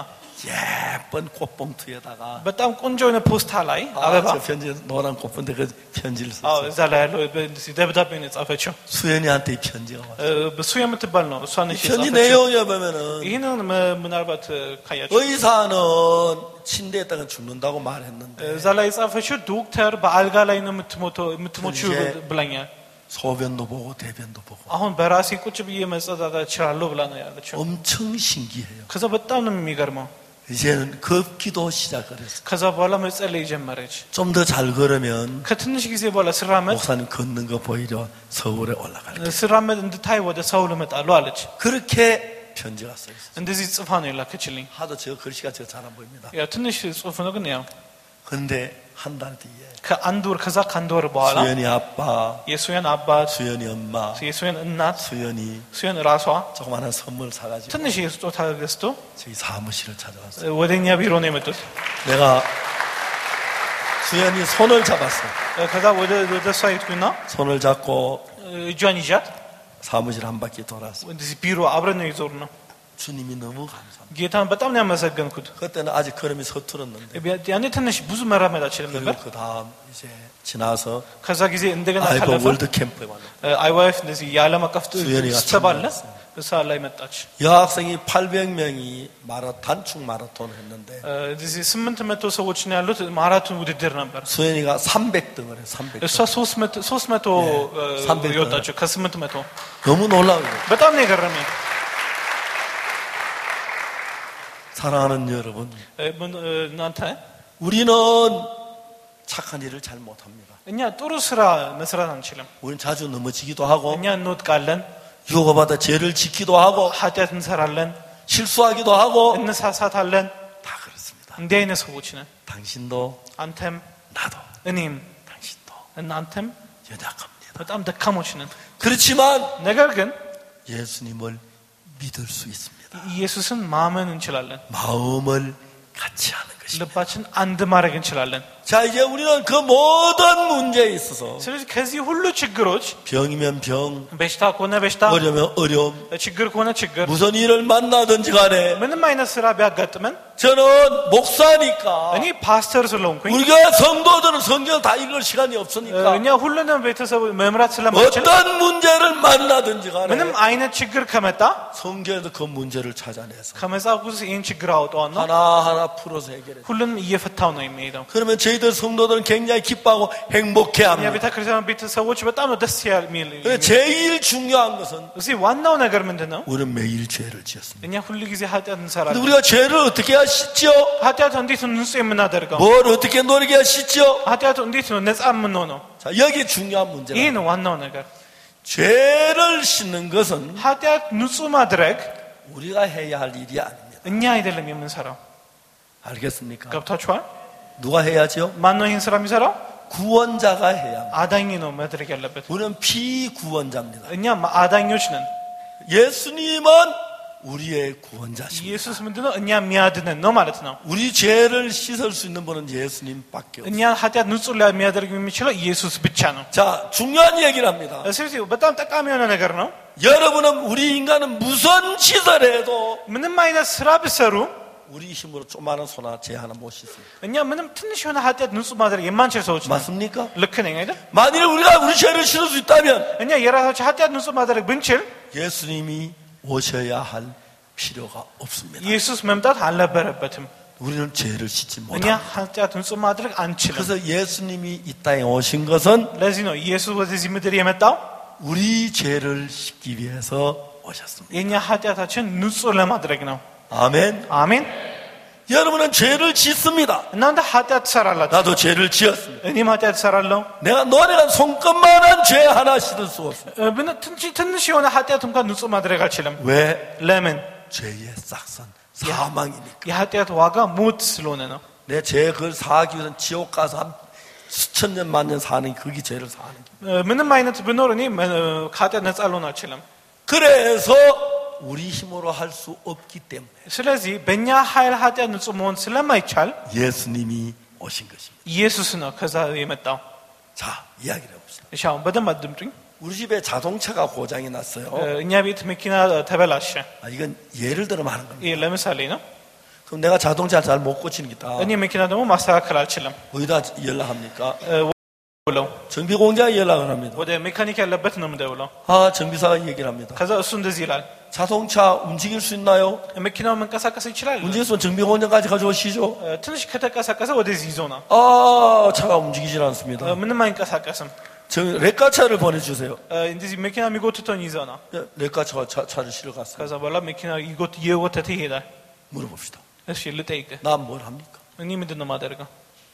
예쁜 꽃봉투에다가 በጣም ቆንጆ የሆነ ፖስታ ላይ አበባ 저 편지 노란 꽃봉투에 그 편지를 አዎ 썼어요. እዛ ላይ ያለው ደብዳቤ ነው የጻፈችው። 수연이한테 이 편지가 왔어요. እሱ የምትባል ነው እሷ ነች 편지 የጻፈችው። 내용이 보면은 ይህንን ምናልባት ካያችሁ 의사는 침대에 있다가 죽는다고 말했는데 እዛ ላይ የጻፈችው ዶክተር በአልጋ ላይ ነው የምትሞችው ብላኛል። 소변도 보고 대변도 보고 አሁን በራሴ ቁጭ ብዬ መጸዳዳት እችላለሁ ብላ ነው ያለችው። 엄청 신기해요. ከዛ በጣም ነው የሚገርመው። 이제는 급기도 시작을 했어요. ከዛ በኋላ መጸለይ ጀመረች። 좀 더 잘 걸으면 ከትንሽ ጊዜ በኋላ ስራመድ 목사님 걷는 거 보이려 서울에 올라갈게요. ስራመድ እንድታይ ወደ ሰውል እመጣለሁ አለች። 그렇게 편지가 써 있어요. እንደዚህ ጽፋ ነው የላከችልኝ። 하도 저 글씨가 저 잘 안 보입니다. ያው ትንሽ ጽሁፍ ነው ግን ያው 그런데 한 달 뒤에 ከአንድ ወር ከዛ ከአንድ ወር በኋላ 수연이 아빠, የሱየን አባት፣ 수연이 엄마, የሱየን እናት፣ 수연이 수የን ራሷ 조그마한 선물 사가지고 ትንሽ የስጦታ ገዝቶ 저희 사무실을 찾아왔어요. ወደኛ ቢሮ ነው የመጡት። 내가 수연이 손을 잡았어요. ከዛ ወደ እሷ ሄድኩና 손을 잡고 እጇን ይዣት 사무실 한 바퀴 돌았어요. ወደዚህ ቢሮ አብረን ነው የዞር ነው። 주님이 너무 감사합니다. ጌታን በጣም ነው ያመሰገንኩት። 그때는 아직 걸음이 서툴었는데 ያኔ ትንሽ ብዙ መራመድ አልችልም ነበር። 그 다음 이제 지나서 ከዛ ጊዜ እንደገና 아이고 ካለፈ 월드 캠프에 왔는데 አይዋይፍ እንደዚህ የዓለም አቀፍ 수연이가 ስብሰባ አለ። 참여했어요. እሷ ላይ መጣች። 여학생이 800명이 단축 마라톤 했는데 እዚህ 800 ሰዎች ነው ያሉት። ማራቶን ውድድር ነበር። 수연이가 300등을 해. 300등. እሷ 300 የወጣችው ከ800 너무 놀라워요. በጣም ነው የገረመኝ። 사랑하는 여러분, እናንተ 우리는 착한 일을 잘 못합니다. እኛ ጥሩ ስራ መስራት አንችልም። 우리는 자주 넘어지기도 하고 እኛ እንወድቃለን፣ 유혹받아 죄를 짓기도 하고 ኃጢአት እንሰራለን፣ 실수하기도 하고 እንሳሳታለን። 다 그렇습니다. እንዲህ አይነት ሰዎች ነን። 당신도 አንተም 나도 እኔም 당신도 እናንተም 연약합니다. በጣም ደካሞች ነን። 그렇지만 ነገር ግን 예수님을 믿을 수 있습니다. ኢየሱስን ማመን እንችላለን። 마음을 같이 하는 것입니다. ልባችን አንድ ማድረግ እንችላለን። 자, 이제 우리는 그 모든 문제에 있어서 ስለዚህ ከዚህ ሁሉ ችግሮች 병이면 병, በሽታ ከሆነ በሽታ፣ 어려면 어려움, ችግር ከሆነ ችግር፣ 무슨 일을 만나든지 간에 ምንም አይነት ስራ ቢያጋጥመን 저는 목사니까 እኔ ፓስተር ስለሆንኩኝ 우리가 성도들은 성경을 다 읽을 시간이 없으니까 እኛ ሁሉንም ቤተሰብ መምራት ስለማንችል 어떤 문제를 만나든지 간에 ምንም አይነት ችግር ከመጣ 성경에서 그 문제를 찾아내서 ከመጽሐፍ ቅዱስ ይህን ችግር አውጣውና 하나하나 풀어서 해결해요. ሁሉንም እየፈታው ነው የሚሄደው። 그러면 저희들 성도들은 굉장히 기뻐하고 행복해합니다. የቤተ ክርስቲያን ቤተሰቦች በጣም ነው ደስ የሚል። 제일 중요한 것은 እዚህ ዋናው ነገር ምንድነው? 우리는 매일 죄를 지었습니다. እኛ ሁሉ ጊዜ ኃጢአት 근데 እንሰራለን። 우리가 죄를 어떻게 씻죠? ኃጢአት እንዴት ነው ንጹህ የምናደርገው? 뭘 어떻게 노리게 씻죠? ኃጢአት እንዴት ነው ነፃ የምንሆነው? 자, 여기 중요한 문제가 ይሄ ነው ዋናው ነገር። 죄를 씻는 것은 ኃጢአት ንጹህ ማድረግ 우리가 해야 할 일이 아닙니다. እኛ አይደለም የምንሰራው። 알겠습니까? ገብታችኋል? 누가 해야죠? ማን ነው ይህን ስራ የሚሰራው? 구원자가 해야 합니다. አዳኝ ነው ማድረግ ያለበት። 우리는 피구원자입니다. እኛ አዳኞች ነን። 예수님은 우리의 구원자십니다. ኢየሱስ ምንድነው? እኛ የሚያድነን ነው ማለት ነው። 우리 죄를 씻을 수 있는 분은 예수님밖에 없어요. እኛ ኃጢአት ንጹህ የሚያደርግ የሚችለው ኢየሱስ ብቻ ነው። 자, 중요한 얘기를 합니다. ስለዚህ በጣም ጠቃሚ የሆነ ነገር ነው። 여러분은 우리 인간은 무슨 짓을 해도 ምንም አይነት ስራ ብሰሩ 우리 힘으로 조그마한 소나 제 하나 못 씻어요. እኛ ምንም ትንሽ የሆነ ኃጢአት ንጹህ ማድረግ የማንችል ሰዎች ነን። 맞습니까? ልክ ነኝ አይደል? 만일 우리가 우리 죄를 씻을 수 있다면 እኛ የራሳችን ኃጢአት ንጹህ ማድረግ ብንችል 예수님이 오셔야 할 필요가 없습니다. ኢየሱስ መምጣት አልነበረበትም። 우리는 죄를 씻지 እኛ 못합니다. ኃጢአት ንጹህ ማድረግ አንችልም። 그래서 예수님이 이 땅에 오신 것은 ለዚህ ነው ኢየሱስ ወደዚህ ምድር የመጣው 우리 죄를 씻기 위해서 오셨습니다. የኛ ኃጢአታችን ንጹህ ለማድረግ ነው። 아멘. አሜን። 여러분은 죄를 짓습니다. እናንተ ኃጢአት ትሰራላችሁ። 나도 죄를 지었습니다. እኔም ኃጢአት እሰራለሁ። 내가 노래한 손끝만한 죄 하나 씻을 수 없습니다. ትንሽ የሆነ ኃጢአት እንኳን ንጹህ ማድረግ አልችልም። 왜? ለምን? 죄의 싹선 사망이니까. የኃጢአት ዋጋ ሞት ስለሆነ ነው። 내 죄 그걸 사하기 위해서는 지옥 가서 한 수천 년 만년 사는 게 그게 죄를 사는 게. ምንም አይነት ብኖር እኔ ከኃጢአት ነፃ ልሆን አልችልም። 그래서 우리 힘으로 할 수 없기 때문에 ስለዚህ በእኛ ኃይል ኃጢአት ንጹህ መሆን ስለማይቻል 예수님이 오신 것입니다. ኢየሱስ ነው ከዛ የመጣው። 자, 이야기를 해봅시다. እሺ አሁን በደንብ አድምጡኝ። 우리 집에 자동차가 고장이 났어요. እኛ ቤት መኪና ተበላሸ። 이건 예를 들어 말하는 겁니다. ይሄ ለምሳሌ ነው። 그럼 내가 자동차를 잘 못 고치니까 እኔ መኪና ደግሞ ማስተካከል አልችልም። 어디다 연락합니까? ብለው 정비 공장에 연락을 합니다. ወደ ሜካኒክ ያለበት ነው የምደውለው። 아, 정비사가 얘기를 합니다. ከዛ እሱ እንደዚህ ይላል። 자동차 움직일 수 있나요? መኪናው መንቀሳቀስ ይችላል? 움직였으면 정비 공장까지 가져오시죠. ትንሽ ከተንቀሳቀሰ ወደዚህ ይዞና 아, 차가 움직이질 않습니다. ምንም አይንቀሳቀስም። 레카차를 보내주세요. እንደዚህ መኪና የሚጎትተውን ይዞና 레카차가 차를 실어 갔어요. ከዛ በኋላ መኪና እየጎተተ ይሄዳል። 물어봅시다. እሺ ልጠይቅህ፣ 난 뭘 합니까? እኔ ምንድን ነው የማደርገው?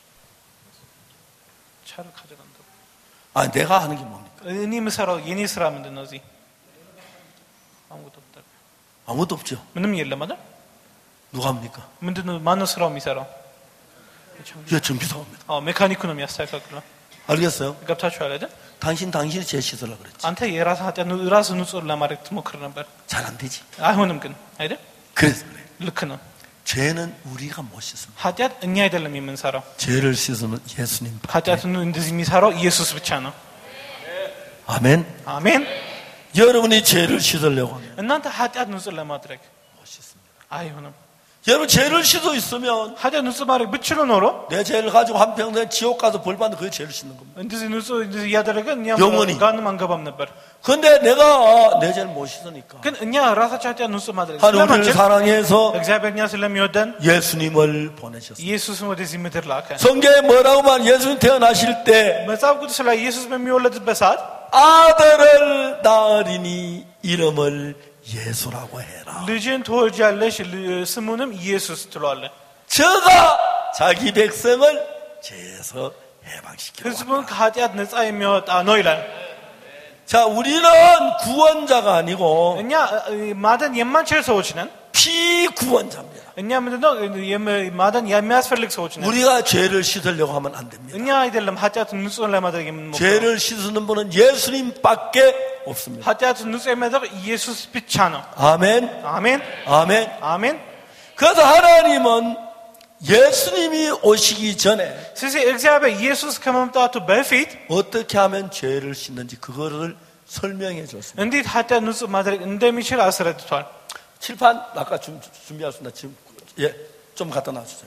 차를 가져간다고። 아, 내가 하는 게 뭡니까? እኔ የምሰራው የኔ ስራ ምንድን ነው? እዚህ 아무것도 없다. 아무것도 없죠. ምንም የለም አይደል? 누가 합니까? ምንድን ነው ማነው ስራው የሚሰራው? 예, 정비사입니다. ሜካኒኩ ነው የሚያስተካክለው። 알겠어요? ገብታችኋል አይደል? 당신이 제 씻으려고 그랬지. አንተ የራስህ ኃጢአት ራስህ ንጹህ ለማድረግ ትሞክር ነበር። 잘 안 되지. አይሆንም ግን አይደል? 그래서 그래. ልክ ነው። 죄는 우리가 못 씻습니다. ኃጢአት እኛ አይደለም የምንሰራው። 죄를 씻으면 예수님. ኃጢአትን እንደዚህ የሚሰራው ኢየሱስ ብቻ ነው። 아멘. አሜን። 여러분이 죄를 씻으려고 하면 እናንተ ኃጢአት ንጹህ ለማድረግ 못 씻습니다. አይሆንም። 여러분 죄를 씻어 있으면 ኃጢአት ንጹህ ማድረግ ብችሉ ኖሮ 내 죄를 가지고 한평생 지옥 가서 벌 받는 그게 죄를 씻는 겁니다. እንደዚህ ንጹህ እንደዚህ እያደረገን እኛ 영원히. ጋንም አንገባም ነበር። 근데 내가 내 죄를 못 씻으니까 ግን እኛ ራሳችን ኃጢአት ንጹህ ማድረግ 하나님 우리를 ስለማንችል 사랑해서 እግዚአብሔር እኛ ስለሚወደን 예수님을 보내셨어요. ኢየሱስን ወደዚህ ምድር ላከ። 성경에 뭐라고 말 예수님 태어나실 때 መጽሐፍ ቅዱስ ላይ ኢየሱስ በሚወለድበት ሰዓት 아들을 낳으리니 이름을 예수라고 해라. ልጅን ትወልጃለሽ ስሙንም ኢየሱስ ትለዋለህ። 저가 자기 백성을 죄에서 해방시키라. ህዝቡን ከኃጢአት ነፃ የሚያወጣ ነው ይላል። 자, 우리는 구원자가 아니고 እኛ ማዳን የማንችል ሰዎች ነን። 피구원자입니다. እኛ ምንድነው ማዳን የሚያስፈልግ ሰዎች ነን። 우리가 죄를 씻으려고 하면 안 됩니다. እኛ አይደለም ኃጢአትን ንጹህ ለማድረግ የምንሞክረው። 죄를 씻는 분은 예수님밖에 없습니다. ኃጢአትን ንጹህ የሚያደርግ ኢየሱስ ብቻ ነው። 아멘. አሜን 아멘. አሜን። 그래서 하나님은 예수님이 오시기 전에 ስለዚህ እግዚአብሔር ኢየሱስ ከመምጣቱ በፊት 어떻게 하면 죄를 씻는지 그거를 설명해 줬습니다. እንዴት ኃጢአት ንጹህ ማድረግ እንደሚችል 아스ረድቷል። 칠판 아까 준비하셨나? 지금 좀 갖다 놔주세요.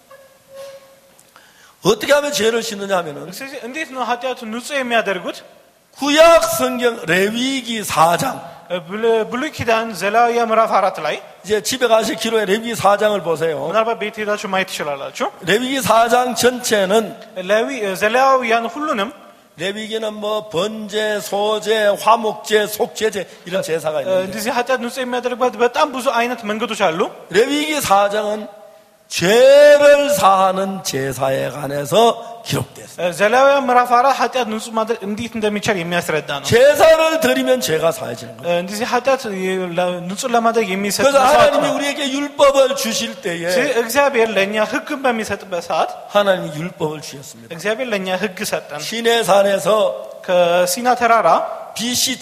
어떻게 하면 죄를 씻느냐 하면은 ስለዚህ እንዴት ነው ኃጢአቱን ንጹህ የሚያደርጉት? 구약 성경 레위기 4장 ብሉይ ኪዳን ዘሌዋውያን ምዕራፍ 4 ላይ 이제 집에 가실 기로에 레위기 4장을 보세요. ምናልባት ቤት ሄዳችሁ ማየት ትችላላችሁ። 레위기 4장 전체는 ዘሌዋውያን ሁሉንም 레위기는 뭐 번제, 소제, 화목제, 속죄제 이런 제사가 있는데 እንደዚህ ኃጢአት ንጹህ የሚያደርግበት በጣም ብዙ አይነት መንገዶች አሉ። 레위기 4장은 죄를 사하는 제사에 관해서 기록됐어요. ዘሌዋውያን ምዕራፍ 4 ኃጢአት ንጹህ ማድረግ እንዴት እንደሚቻል የሚያስረዳ ነው። 제사를 드리면 죄가 사해지는 거예요. እንደዚህ ኃጢአት ንጹህ ለማድረግ የሚሰጥ 그래서 መስዋዕት 하나님이 ነው። 우리에게 율법을 주실 때에 እግዚአብሔር ለኛ ህግን በሚሰጥበት ሰዓት 하나님이 율법을 주셨습니다. እግዚአብሔር ለኛ ህግ ሰጠን። 시내산에서 ከሲና ተራራ BC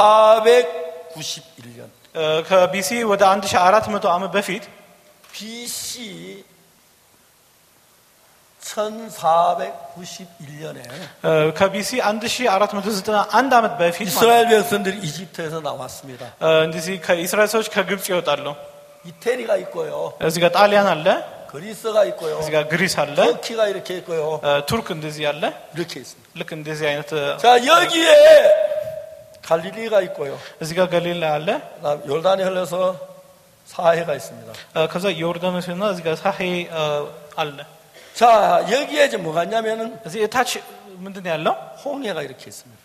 1491년 ከቢሲ ወደ 1400 ዓመት በፊት BC 1491년에 ከቢሲ 1491 ዓመት በፊት 이스라엘 백성들이 이집트에서 나왔습니다. እንደዚህ ከእስራኤል ሰዎች ከግብጽ ይወጣሉ። 이태리가 있고요. እዚህ ጋር ጣሊያን አለ፣ 그리스가 있고요. እዚህ ጋር ግሪስ አለ፣ 터키가 이렇게 있고요. ቱርክ እንደዚህ አለ። 이렇게 있습니다. ልክ እንደዚህ አይነት 자, 여기에 갈릴리가 있고요. እዚህ ጋር ገሊላ አለ፣ 요르단이 흘러서 사해가 있습니다. ከዛ ዮርዳኖስና እዚህ ጋር ሳሄ አለ። 자, 여기에 이제 뭐가 있냐면은 እዚህ ታች ምንድን ነው ያለው? 홍해가 이렇게 있습니다.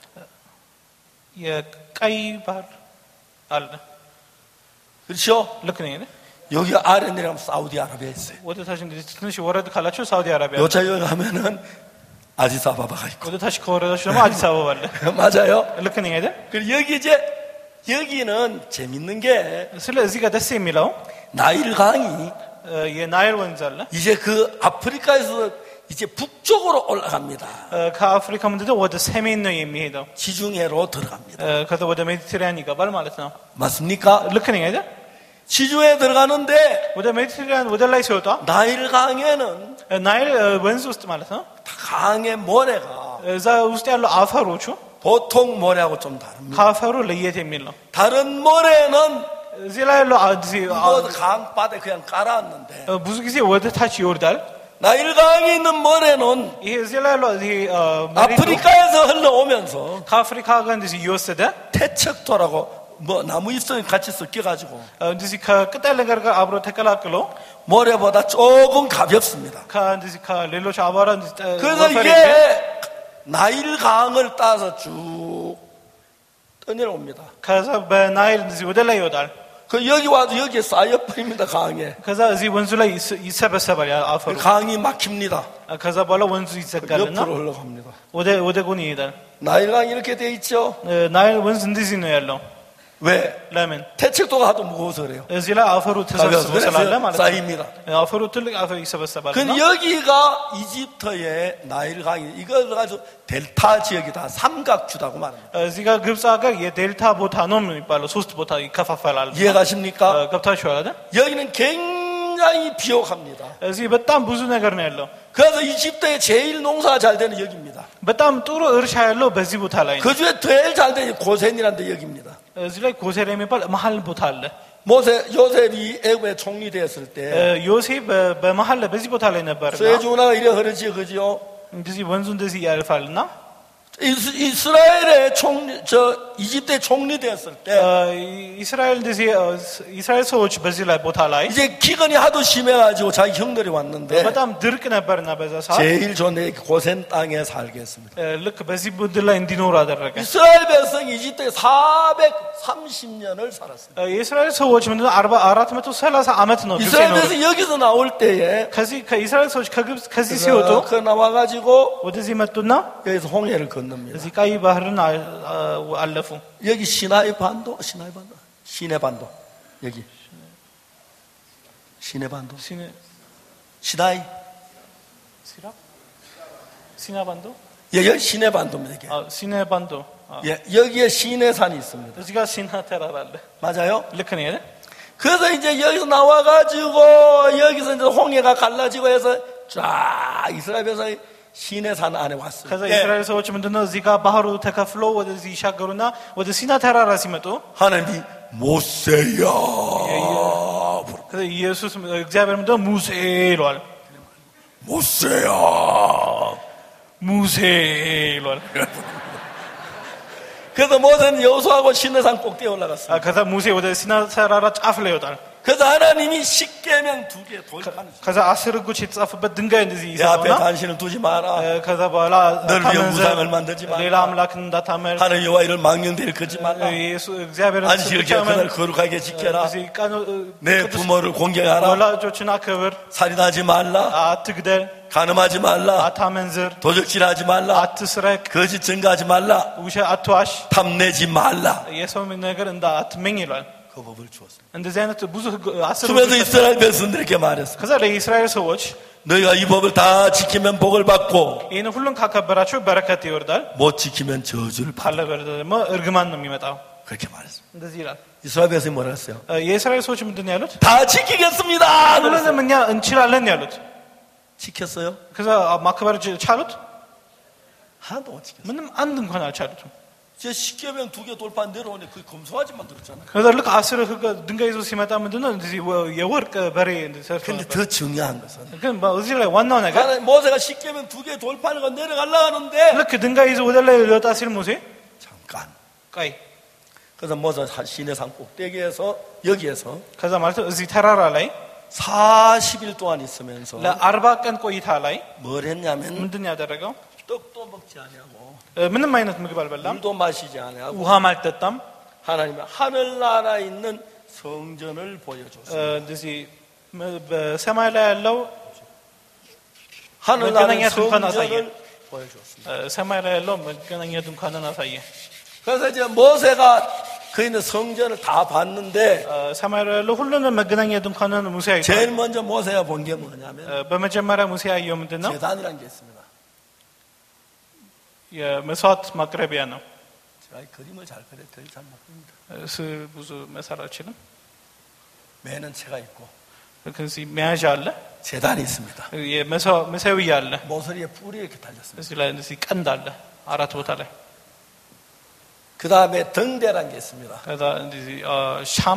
የቀይ ባህር አለ። 그렇죠? ልክ ነኝ አይደል? 여기 아래 내려가면 사우디아라비아 있어요. ወደ ታች እንግዲህ ትንሽ ወረድ ካላችሁ ሳውዲ አረቢያ 요 차에 가면은 아디스아바바가 있고. ወደ ታች ከወረዳችሁ ደግሞ አዲስ አበባ አለ። 맞아요. ልክ ነኝ አይደል? 그리고 여기는 재밌는 게 ስለዚህ ጋር ደስ የሚለው 나일 강이 የናይል ወንዝ አለ. 이제 그 아프리카에서 이제 북쪽으로 올라갑니다. ከአፍሪካ ምንድነው ወደ ሰሜን ነው የሚሄደው. 지중해로 들어갑니다. ከዛ ወደ ሜዲትራኒያን ይገባል ማለት ነው. 맞습니까? ልክ ነኝ አይደል? 지중해에 들어가는데 ወደ ሜዲትራኒያን ወደ ላይ ሲወጣ 나일 강에는 ናይል ወንዝ ውስጥ ማለት ነው. 강의 모래가 እዛ ውስጥ ያለው አፈሮቹ 보통 모래하고 좀 다릅니다. ከአፈሩ ለየት የሚል ነው. 다른 모래는 እዚህ ላይ ያለው 강바닥에 그냥 깔아놨는데 ብዙ ጊዜ ወደ ታች ይወርዳል. 나일강에 있는 모래는 ይሄ እዚህ ላይ ያለው 아프리카에서 흘러오면서 ከአፍሪካ ጋር እንደዚህ እየወሰደ 태척도라고 뭐 나무 잎을 같이 섞여가지고 እንደዚህ ከቅጠል ነገር ጋር አብሮ ተቀላቅሎ 모래보다 조금 가볍습니다. ከእንደዚህ ከሌሎች አቧራ 그래서 이게 나일강을 따서 쭉 떠내려옵니다. ከዛ በናይል እንደዚህ ወደ ላይ ይወጣል. 그 여기 와도 여기에 쌓여버립니다. 강에. ከዛ እዚህ ወንዙ ላይ ይሰበሰባል ያ አፈሩ. 강이 막힙니다. ከዛ በኋላ ወንዙ ይዘጋልና 옆으로 흘러갑니다. ወደ ጎን ይሄዳል. 나일강이 이렇게 돼 있죠. ናይል ወንዝ እንደዚህ ነው ያለው. 왜? ለምን? 태척도가 하도 무거워서 그래요. እዚህ ላይ አፈሩ ተሰብስቦ ስላለ ማለት ነው. 쌓입니다. አፈሩ ትልቅ አፈር ይሰበሰባል. 근데 여기가 이집트의 나일강이 이걸 가지고 델타 지역이다. 삼각주다고 말합니다. እዚህ ጋር ግብጽ ሀገር የዴልታ ቦታ ነው የሚባለው. ሶስት ቦታ ይከፋፈላል. 이해가십니까? ገብታችኋል አይደል? 여기는 굉장히 비옥합니다. እዚህ በጣም ብዙ ነገር ነው ያለው. 그래서 이집트의 제일 농사가 잘 되는 여기입니다. በጣም ጥሩ እርሻ ያለው በዚህ ቦታ ላይ ነው. 그 중에 제일 잘 되는 고센이라는 데 여기입니다. እዚህ ላይ ጎሴር የሚባል መሃል ቦታ አለ. 요셉이 애굽에 총리되었을 때 ዮሴፍ በመሃል በዚህ ቦታ ላይ ነበርና 스웨즈운하가 이래 흐르지 그죠? እንደዚህ ወንዙ እንደዚህ ያልፋልና 이스라엘의 이집트의 총리 되었을 때 이스라엘 እንደዚህ 이스라엘 ሰዎች በዚህ ላይ ቦታ ላይ 이제 기근이 하도 심해가지고 자기 형들이 왔는데 በጣም ድርቅ ነበርና በዛ ሰዓት 제일 좋은 고센 땅에 살게 했습니다. ልክ በዚህ ምድር ላይ እንዲኖሩ አደረገ. 이스라엘 백성이 이집트에 430년을 살았습니다. የእስራኤል ሰዎች ምንድነው 430 ዓመት ነው ግብጽ 이스라엘 ነው. 백성이 여기서 나올 때에 ከዚህ ከእስራኤል ሰዎች ከግብጽ ከዚህ ሲወጡ 그 나와가지고 ወደዚህ መጡና 여기서 홍해를 건넙니다. እዚህ ቀይ ባህርን አለፉ. 여기 시나이 반도 여기 시내반도 시나이 시나반도 여기 시내반도입니다. 이게. 시내반도. 예, 여기에 시내산이 있습니다. እዚህ ጋር ሲና ተራራ አለ. 맞아요? ልክ ነው አይደል? 그래서 이제 여기서 나와가지고 여기서 이제 홍해가 갈라지고 해서 쫙 이스라엘 백성이 시내산 안에 왔어요. ከዛ እስራኤል ሰዎች ምንድነው እዚህ ጋር ባህሩ ተከፍሎ ወደዚህ ይሻገሩና ወደ ሲና ተራራ ሲመጡ 하나님이 모세야. ከዛ ኢየሱስ እግዚአብሔር ምንድነው ሙሴ ይሏል. 모세야. ሙሴ ይሏል. 그래서 모세는 여호수아하고 시내산 꼭대기에 올라갔어요. ከዛ ሙሴ ወደ ሲና ተራራ ጫፍ ላይ ይወጣል. 그래서 하나님이 십계명 2개 돌판을 ከዛ 10 ሕጎች የተጻፉበት ድንጋይ እንደዚህ 내 앞에 ይሰጣውና 단신을 두지 마라. ከዛ በኋላ 널 위해 무상을 만들지 마라. ሌላ አምላክን እንዳታመልክ 하나님 여호와 이를 망령되이 걷지 말라. እግዚአብሔርን 안식을 기억하여 거룩하게 지켜라. 내 부모를 공경하라. ወላጆችን አክብር። 살인하지 말라. አትግደል። 간음하지 말라. አታመንዝር። 도적질하지 말라. አትስረቅ። 거짓 증거하지 말라. ውሸት አትዋሽ። 탐내지 말라. የሰው ነገር አትመኝ ይላል። 그 법을 주었습니다. እንደዚህ አይነት ብዙ ሕግ 10 그러면서 이스라엘 백성들에게 말했습니다. ከዛ ለእስራኤል ሰዎች 너희가 이 법을 다 지키면 복을 받고 ይህን ሁሉን ካከበራችሁ በረከት ይወርዳል። 못 지키면 저주를 받아. ካለበለዚያ ደግሞ እርግማን ነው የሚመጣው። 그렇게 말했습니다. እንደዚህ ይላል። 이스라엘 백성이 뭐라 했어요? የእስራኤል ሰዎች ምንድን ነው ያሉት? 다 지키겠습니다. ሁሉንም እኛ እንችላለን ያሉት። 지켰어요? ከዛ ማክበር ቻሉት? 하나도 못 지켰어요. ምንም አንድ እንኳን አልቻሉትም። 제 십계명 2개 돌판 내려오니 그 검소하지만 들었잖아요. ከዛ ልክ 10 ሕግ ድንጋይ ይዞ ሲመጣ ምንድነው እንደዚህ የወርቅ በሬ እንደሰርቶ 근데 더 중요한 것은 ግን እዚህ ላይ ዋናው ነገር 모세가 십계명 2개 돌판을 내려가려고 하는데 ልክ ድንጋይ ይዞ ወደ ላይ ሊወጣ ሲል ሙሴ 잠깐 ቆይ 그 그래서 모세 시내산 꼭대기에서 여기에서 ከዛ ማለት ነው እዚህ ተራራ ላይ 40일 동안 있으면서 ለ40 ቀን ቆይታ ላይ 뭘 했냐면 ምንድን ያደረገው 떡도 먹지 않냐고 ምንም አይነት ምግብ አልበላም 물도 마시지 않냐고 ውሃም አልጠጣም 하나님은 하늘나라에 있는 성전을 보여줬어요. እንደዚህ በሰማይ ላይ ያለው 하늘나라의 성전을 보여줬습니다. ሰማይ ላይ ያለው መገናኛ ድንኳንን አሳየ. 그래서 이제 모세가 그 있는 성전을 다 봤는데 ሰማይ ላይ ያለው ሁሉንም መገናኛ ድንኳንን ሙሴ አይቷል. 제일 먼저 모세가 본 게 뭐냐면 በመጀመሪያ ሙሴ ያየው ምንድነው? 제단이라는 게 있습니다. የመስዋዕት ማቅረቢያ ነው. 제가 그림을 잘 그릴 잘 못합니다. 스 ብዙ መሳል አልችልም. 매는 채가 있고 그래서 መያዣ አለ. 제단이 있습니다. የመሰዊያ አለ. 모서리에 뿔이 이렇게 달렸습니다. እዚህ ላይ እንደዚህ ቀንድ አለ አራት ቦታ ላይ. 그 다음에 등대라는 게 있습니다. ከዛ እንደዚህ ሻማ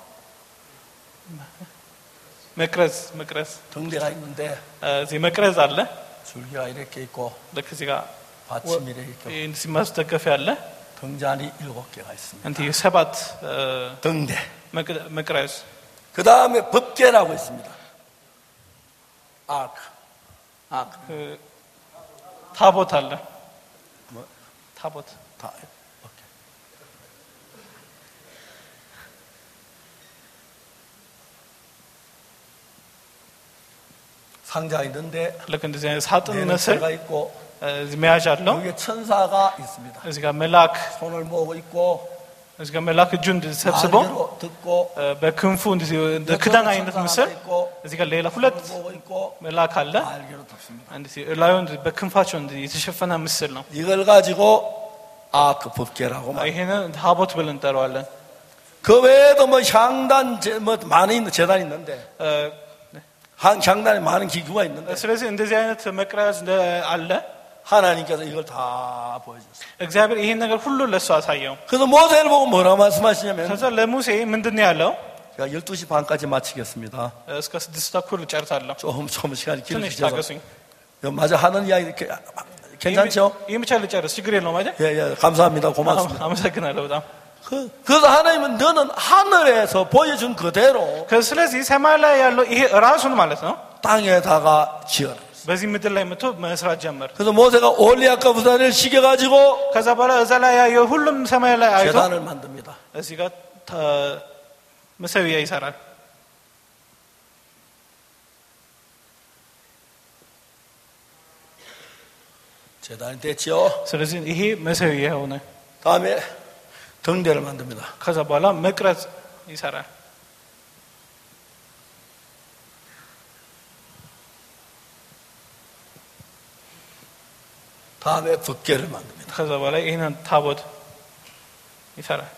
መቅረዝ 등대가 있는데 እዚህ መቅረዝ አለ. 줄기가 이렇게 있고 ለከዚህ ጋር 받침이 이렇게 있고 እንደዚህ ማስደገፊያ አለ. 등잔이 7개가 있습니다. እንዲህ ሰባት 등대. መቅረዝ. 그 다음에 법궤라고 있습니다. 아크. ታቦት አለ. 뭐? ታቦት. 법궤. 상자가 있는데 ልክ እንደዚህ አይነት ሳጥን መስል 가 있고 እዚህ መያዣ አለው. 여기 천사가 있습니다. እዚህ ጋር መልአክ 손을 모으고 있고 እዚህ ጋር መልአክ እጁን ሰብስቦ 듣고 በክንፉ እንደዚህ እንደ ክዳን አይነት ምስል እዚህ ጋር ሌላ ሁለት መልአክ አለ. እንደዚህ ላዩን በክንፋቸው እንደዚህ የተሸፈነ ምስል ነው. 이걸 가지고 그 법궤라고 말해요. ይሄንን ታቦት ብለን እንጠራዋለን. 그 외에도 뭐 향단 뭐 많이 있는 제단이 있는데 향단에 많은 기구가 있는데 ስለዚህ እንደዚህ አይነት መቅረዝ አለ. 하나님께서 이걸 다 보여줬어요. እግዚአብሔር ይሄን ነገር ሁሉ ለሱ አሳየው. 그래서 모세를 보고 뭐라고 말씀하시냐면 ከዛ ለሙሴ ምንድነው ያለው? 제가 12시 반까지 마치겠습니다. እስከ 6 ተኩል ጨርሳለሁ. 좀 시간이 ትንሽ 길어서 ታገሱኝ. 맞아 하는 이야기 이렇게 괜찮죠? ይሄን ብቻ ልጨርስ ችግር የለውም አይደል? 예, 감사합니다. 고맙습니다. አመሰግናለሁ በጣም. 그래서 하나님은 너는 하늘에서 보여준 그대로 ስለዚህ ሰማይ ላይ ያለው ይሄ ራሱን ማለት ነው 땅에다가 지어라. በዚህ ምድር ላይ መጥቶ መስራት ጀመረ. 그래서 모세가 올리아카 부산을 시켜 가지고 ከዛ በኋላ እዛ ላይ ያየው ሁሉም ሰማይ ላይ አይቶ 제단을 만듭니다. እዚህ ጋር መሰዊያ ይሰራል. 제단이 됐죠. ስለዚህ ይሄ መሰዊያ ሆነ. 다음에 등대를 만듭니다. ከዛ በኋላ መቅረዝ ይሰራል. 다음에 법궤를 만듭니다. ከዛ በኋላ ይሄንን ታቦት ይሰራል.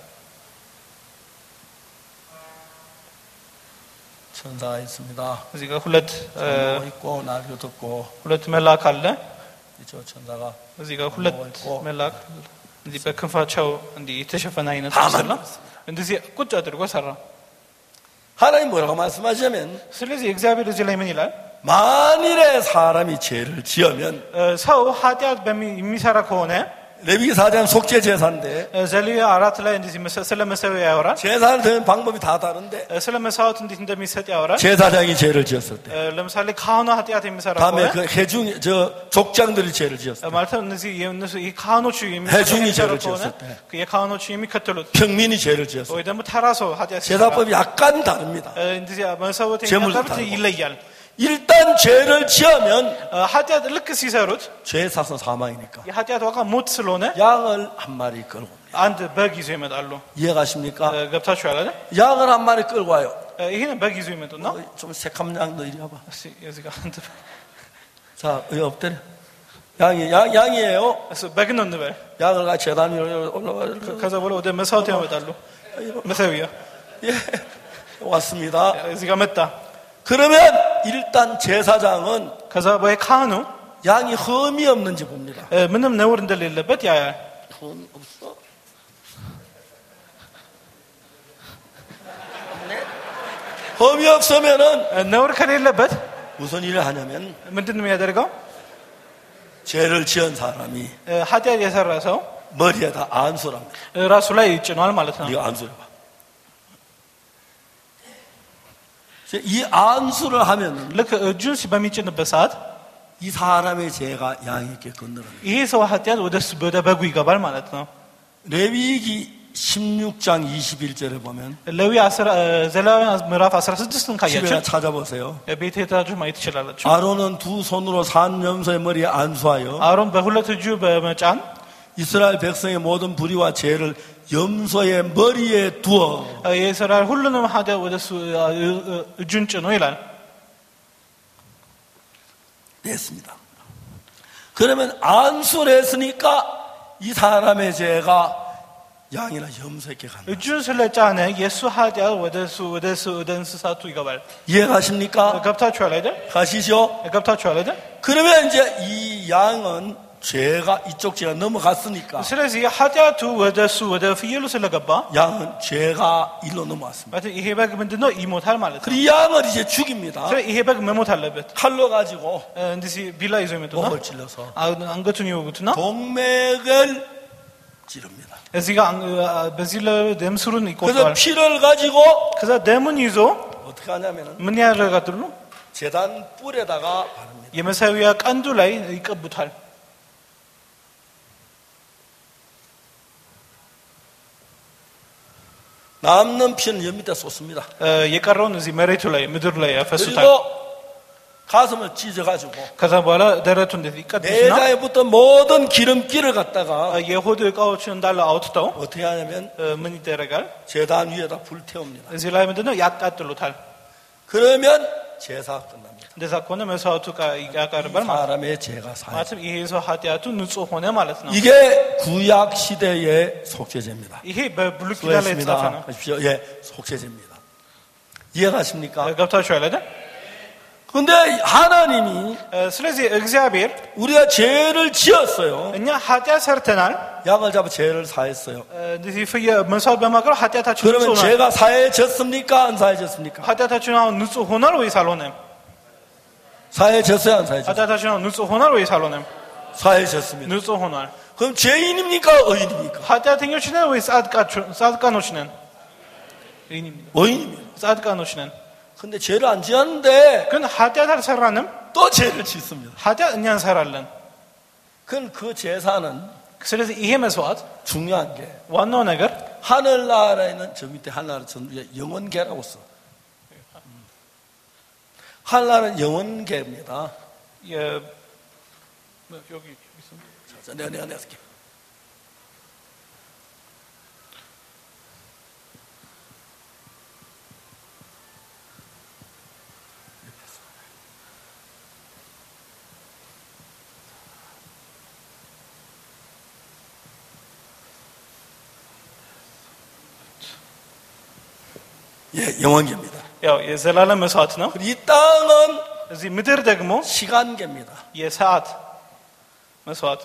천사가 있습니다. እዚህ ጋር ሁለት 있고 날개 듣고 ሁለት መልአክ አለ. 저 천사가 እዚህ ጋር ሁለት መልአክ እንዲህ በክንፋቸው እንዲህ የተሸፈነ አይነት ምስል ነው. እንደዚህ ቁጭ አድርጎ ሰራ. 하나님 뭐라고 말씀하시냐면 ስለዚህ እግዚአብሔር እዚህ ላይ ምን ይላል? 만일에 사람이 죄를 지으면 ሰው ኃጢአት የሚሰራ ከሆነ 레위기 4장 속죄 제사인데 ዘሌዋውያን 4 ላይ እንደዚህ ስለ መሰዊያ ያወራል. 제사를 드리는 방법이 다 다른데 ስለ መስዋዕት እንዴት እንደሚሰጥ ያወራል. 제사장이 죄를 지었을 때 ለምሳሌ ካህኑ ኃጢአት የሚሰራ 다음에 ከሆነ 그 해중 족장들이 죄를 지었을 때 ማለት እነዚህ የነሱ ካህኖቹ 해중이 죄를 የሚሰሩ 지었을 ከሆነ 때 የካህኖቹ የሚከተሉት 평민이 죄를 지었을 ወይ ደግሞ ተራሶ ኃጢአት ሲሰራ 제사법이 약간 다릅니다. እንደዚህ መስዋዕት የሚያቀርቡት ይለያል. 일단 죄를 지으면 ኃጢአት ልክ ሲሰሩት 죄 사서 사망이니까 የኃጢአት ዋጋ ሞት ስለሆነ 양을 한 마리 끌고 옵니다. አንድ በግ ይዞ ይመጣሉ. 이해가십니까? ገብታችኋል አይደል? 양을 한 마리 끌고 와요. ይሄን በግ ይዞ ይመጡና 좀 새카만 양도 이리 와봐. እዚህ ጋር አንተ 자, 여기 엎드려. 양이에요. በግ ነው እንበል. 양을 같이 재단 위로 올라가. ከዛ በኋላ ወደ መስዋዕት ያመጣሉ. መሰዊያ 예, 왔습니다. እዚህ ጋር መጣ. 그러면 일단 제사장은 ከዛ በኋላ ካህኑ 양이 흠이 없는지 봅니다. ምንም ነውር እንደሌለበት ያያል. 흠 없어? 흠이 없으면은 ነውር ከሌለበት 무슨 일을 하냐면 ምንድነው የሚያደርገው? 죄를 지은 사람이 ኃጢአት የሰራ ሰው 머리에다 안수랍니다. ራሱ ላይ ይጭኗል ማለት ነው። 네가 안수를 봐. 이 안수를 하면은 ልክ እጁን በሚጭንበት ሰዓት 이 사람의 죄가 양에게 건너가는. ይሄ ሰው ኃጢአት ወደ በጉ ይገባል ማለት ነው። 레위기 16장 21절에 보면 ሌዊ ዘሌዋውያን ምዕራፍ 16ን ካያችሁ 집에 찾아보세요. ቤት ሄዳችሁ ማየት ትችላላችሁ። 아론은 두 손으로 산 염소의 머리에 안수하여 አሮን በሁለት እጁ በመጫን 이스라엘 백성의 모든 불의와 죄를 염소의 머리에 두어 የእስራኤል ሁሉንም ኃጢአት ወደሱ እጁን ጭኖ ይላል። 냈습니다. 그러면 안수를 했으니까 이 사람의 죄가 양이나 염소에게 간다. እጁን ስለጫነ የእሱ ኃጢአት ወደ እንስሳቱ ይገባል። 이해가십니까? ገብታችኋል አይደል? 가시죠? ገብታችኋል አይደል? 그러면 이제 이 양은 죄가 이쪽 죄가 넘어갔으니까 ስለዚህ ኃጢአቱ ወደ ፍየሉ ስለገባ 양은 죄가 일로 넘어왔습니다. ማለት ይሄ በግ ምንድነው ይሞታል ማለት ነው። 그리고 이 양을 이제 죽입니다. ስለዚህ ይሄ በግ መሞት አለበት። 칼로 가지고 እንደዚህ ቢላ ይዞ ይመጡና 목을 찔러서 አንገቱን ይወጉትና 동맥을 찌릅니다. እዚህ ጋር በዚህ ለደም ስሩን 그래서 ይቆርጣል። 피를 가지고 ከዛ ደሙን ይዞ 어떻게 하냐면은 ምን ያደርጋሉ? 제단 뿔에다가 바릅니다. የመሠዊያ ቀንዱ ላይ ይቀቡታል። 남는 피는 여 밑에 쏟습니다. የቀረውን እዚህ መሬቱ ላይ ምድር ላይ ያፈሱታል። 그리고 가슴을 찢어가지고 ከዛ በኋላ ደረቱ እንደዚህ ይቀጥሉና 내장에 붙은 모든 기름기를 갖다가 የሆድ ዕቃዎችን እንዳለ አውጥተው 어떻게 하냐면 ምን ይደረጋል? 제단 위에다 불태웁니다. እዚህ ላይ ምንድነው ያቃጥሉታል። 그러면 제사가 끝납니다. እንደዛ ከሆነ መስዋዕቱ ያቀርባል ማለት 사람의 죄가 사해. ነው። ይሄ ሰው ኃጢአቱ ንጹህ ሆነ ማለት ነው። 이게 구약 시대의 속죄제입니다. ይሄ በብሉይ ኪዳን ላይ የተጻፈ ነው። 보십시오. 예, 속죄제입니다. 이해가십니까? ገብታችኋል አይደል? 근데 하나님이 ስለዚህ እግዚአብሔር 우리가 죄를 지었어요. እኛ ኃጢአት ሰርተናል። 양을 잡아 죄를 사했어요. እንደዚህ መስዋዕት በማቅረብ ኃጢአታችን ንጹህ 그러면 ሆኗል። 죄가 사해졌습니까? 안 사해졌습니까? ኃጢአታችን አሁን ንጹህ ሆኗል ወይስ አልሆነም? 사해졌어요? 안 사해졌어요? ኃጢአታችን አሁን ንጹህ ሆኗል ወይስ አልሆነም? 사해졌습니다. ንጹህ ሆኗል። 그럼 죄인입니까? 의인입니까? ኃጢአተኞች ነን ወይስ ጻድቃኖች ነን? 의인입니다. ጻድቃኖች ነን። 근데 죄를 안 지었는데 ግን ኃጢአት አልሰራንም። 또 죄를 짓습니다. ኃጢአት እኛ እንሰራለን። 그럼 그 제사는 ስለዚህ ይሄ መስዋዕት 중요한 게 ዋናው ነገር 하늘나라에는 저 밑에 하늘나라 영원계라고 써. 하늘나라는 영원계입니다. 여기 자, 내가 쓸게. 예, 영원계입니다. ያው የዘላለም መስዋዕት ነው። 이 땅은 እዚህ ምድር ደግሞ 시간계입니다. የሰዓት መስዋዕት ነው።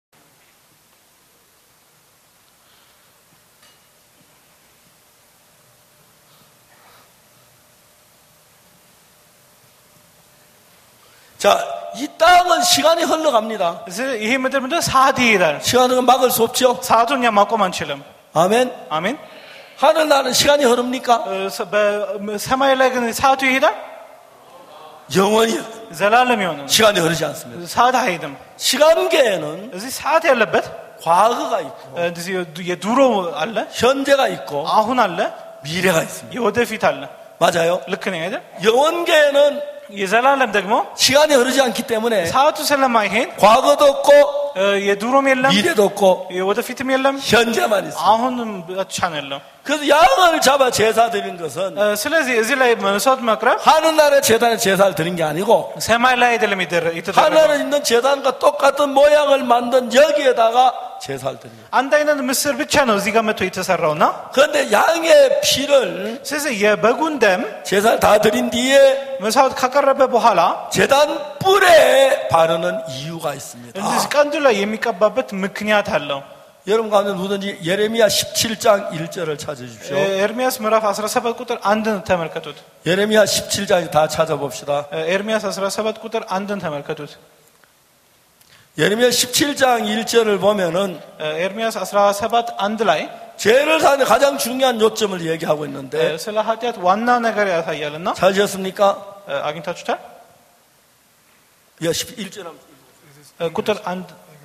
자, 이 땅은 시간이 흘러갑니다. ይሄ ምድር ምንድነው? ሰዓት ይሄዳል። 시간은 막을 수 없죠. ሰዓቱን እኛ ማቆም አንችልም። 아멘. አሜን። 하늘나라는 시간이 흐릅니까? በሰማይ ላይ ግን ሰዓቱ ይሄዳል። 영원히 ዘላለም የሆነ 시간이 흐르지 않습니다. ሰዓት አይሄድም። 시간계에는 እዚህ ሰዓት ያለበት 과거가 있고 እንደዚህ የድሮ አለ፣ 현재가 있고 አሁን አለ፣ 미래가 있습니다. የወደፊት አለ። 맞아요? ልክ ነው አይደል? 영원계에는 የዘላለም ደግሞ 시간이 흐르지 않기 때문에 ሰዓቱ ስለማይሄድ 과거도 없고 የድሮም የለም፣ 미래도 없고 የወደፊትም የለም፣ 현재만 있습니다. አሁንም ብቻ ነው ያለው። 그래서 양을 잡아 제사 드린 것은 ስለዚህ እዚህ ላይ መስዋዕት ማቅረብ 하늘나라 제단에 제사를 드린 게 아니고 ሰማይ ላይ አይደለም የተደረገው። 하늘나라에 있는 제단과 똑같은 모양을 만든 여기에다가 제사를 드린 거예요. አንድ አይነት ምስር ብቻ ነው እዚህ ጋር መጥቶ የተሰራውና 그런데 양의 피를 ስለዚህ የበጉን ደም 제사를 다 드린 뒤에 መስዋዕት ካቀረበ በኋላ 제단 뿔에 바르는 이유가 있습니다. እንደዚህ ቀንዱ ላይ የሚቀባበት ምክንያት አለው። 여러분 가운데 누구든지 예레미야 17장 1절을 찾아주십시오. ኤርሚያስ ምዕራፍ 17 ቁጥር 1ን ተመልከቱት። 예레미야 17장 다 찾아봅시다. ኤርሚያስ 17 ቁጥር 1ን ተመልከቱት። 예레미야 17장 1절을 보면은 ኤርምያስ 17 1 ላይ 죄를 사는 가장 중요한 요점을 얘기하고 있는데 ስለ ኃጢአት ዋና ነገር ያሳያልና 잘 지었습니까? አግኝታችሁታል? 예, 11절 한번 ቁጥር 1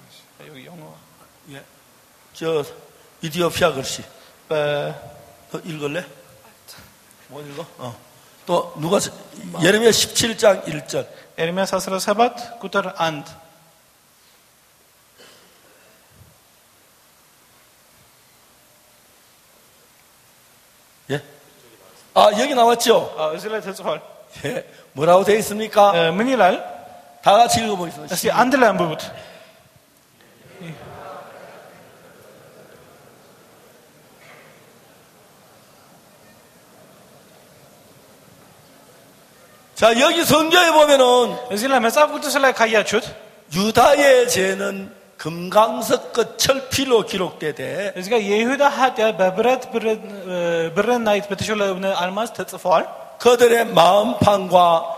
예. 저 이디오피아 글씨. 너 읽을래? 뭐 읽어? 또 누가 예레미야 17장 1절. ኤርምያስ 17 ቁጥር 1 예? 아, 여기 나왔죠? እዚህ ላይ ተጽፏል። 예. 뭐라고 되어 있습니까? ምን ይላል? 다 같이 읽어보겠습니다. እስቲ አንድ ላይ አንብቡት። 자, 여기 성경에 보면은 እዚህ ላይ መጽሐፍ ቅዱስ ላይ ካያችሁት 유다의 죄는 금강석 끝 철피로 기록되되 እዚህ ጋር የይሁዳ ኃጢአት በብረት ብርና በተሾለነ አልማዝ ተጽፈዋል። 그들의 마음판과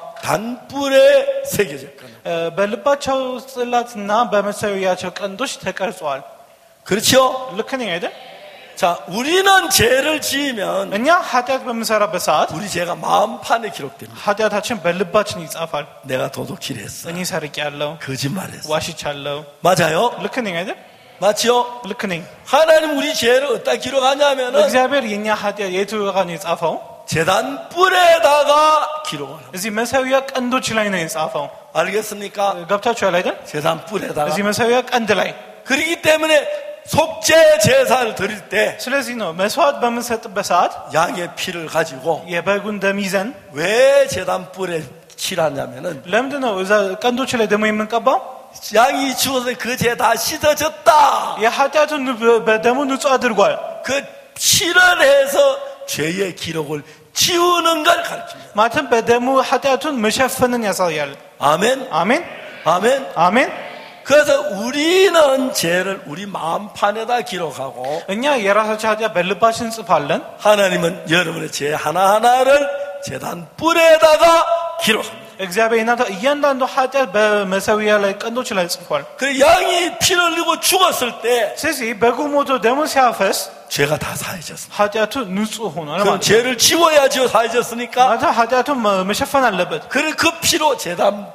단뿔에 새겨졌거든. በልባቸው ጽላትና በመሠዊያቸው ቀንዶች ተቀርጸዋል። 그렇죠? ልክ ነኝ አይደል? 자, 우리는 죄를 지으면 እኛ ኃጢአት በምንሰራበት ሰዓት 우리 죄가 마음판에 기록됩니다. ኃጢአታችን በልባችን ይጻፋል። 내가 도둑질 했어. እኔ ሰርቄያለሁ፣ 거짓말했어. ዋሽቻለሁ። 맞아요? ልክ ነኝ አይደል? 맞죠? ልክ ነኝ። 하나님 우리 죄를 어디다 기록하냐면은 እግዚአብሔር የኛ ኃጢአት የቱ ጋር ነው የጻፈው? 제단 뿔에다가 기록을 합니다. እዚህ መሠዊያ ቀንዶች ላይ ነው የጻፈው። 알겠습니까? ገብታችኋል አይደል? 제단 뿔에다가. እዚህ መሠዊያ ቀንድ ላይ 그렇기 때문에 속죄 제사를 드릴 때 ስለዚህ ነው መስዋዕት በምንሰጥበት ሰዓት 양의 피를 가지고 የበጉን ደም ይዘን 왜 제단 뿔에 칠하냐면은 ለምንድን ነው እዛ ቀንዶች ላይ ደግሞ የምንቀባው? 양이 죽어서 그 죄 다 씻어졌다. የኃጢአቱን በደሙ ንጹህ አድርጓል። 그 칠을 해서 죄의 기록을 지우는 걸 가르칩니다. ማለትም በደሙ ኃጢአቱን መሸፈንን ያሳያል። 아멘. አሜን 아멘. አሜን። 그래서 우리는 죄를 우리 마음판에다 기록하고 እኛ የራሳችን ኃጢአት በልባችን እንጽፋለን። 하나님은 여러분의 죄 하나하나를 제단 뿔에다가 기록합니다. እግዚአብሔር እናንተ እያንዳንዱ ኃጢአት በመሠዊያ ላይ ቀንዶች ላይ ጽፏል። 그 양이 피를 흘리고 죽었을 때 ስለዚህ በጉ ሞቶ ደሙን ሲያፈስ 죄가 다 사해졌습니다. ኃጢአቱ ንጹህ ሆኗል 그럼 ማለት ነው። 죄를 지워야지요 사해졌으니까. ማለት ኃጢአቱን መሸፈን አለበት። 그 피로 제단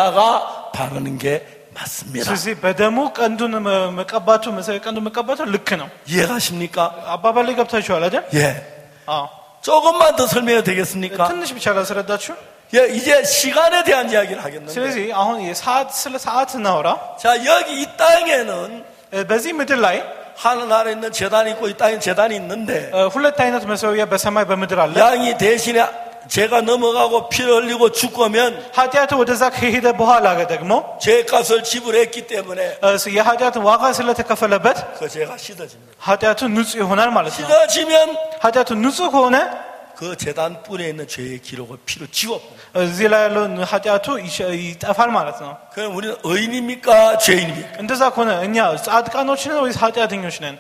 뿔에다가 바르는 게 맞습니다. ስለዚህ በደሙ ቀንዱን መቀባቱ መሠዊያ ቀንዱን መቀባቱ ልክ ነው። 이해가십니까? አባባል ላይ ገብታችኋል አይደል? 예. አዎ። 조금만 더 설명해도 되겠습니까? ትንሽ ብቻ ላስረዳችሁ። 예, 이제 시간에 대한 이야기를 하겠는데. ስለዚህ አሁን ስለ ሰዓት እናውራ። 자, 여기 이 땅에는 በዚህ ምድር ላይ 하늘나라에 있는 제단이 있고 이 땅에 제단이 있는데 ሁለት አይነት መሠዊያ በሰማይ በምድር አለ። 양이 대신에 죄가 넘어가고 피를 흘리고 죽으면 ኃጢአቱ ወደዛ ከሄደ በኋላ ደግሞ 죄값을 지불했기 때문에 የኃጢአት ዋጋ ስለተከፈለበት 그 죄가 씻어집니다. ኃጢአቱ ንጹህ ይሆናል ማለት ነው። 씻어지면 ኃጢአቱ ንጹህ ከሆነ 그 제단 뿔에 있는 죄의 기록을 피로 지워. እዚህ ላይ ያለውን ኃጢአቱ ይጠፋል ማለት ነው። 그럼 우리는 의인입니까? 죄인입니까? እንደዛ ከሆነ እኛ ጻድቃኖች ነን ወይስ ኃጢአተኞች ነን?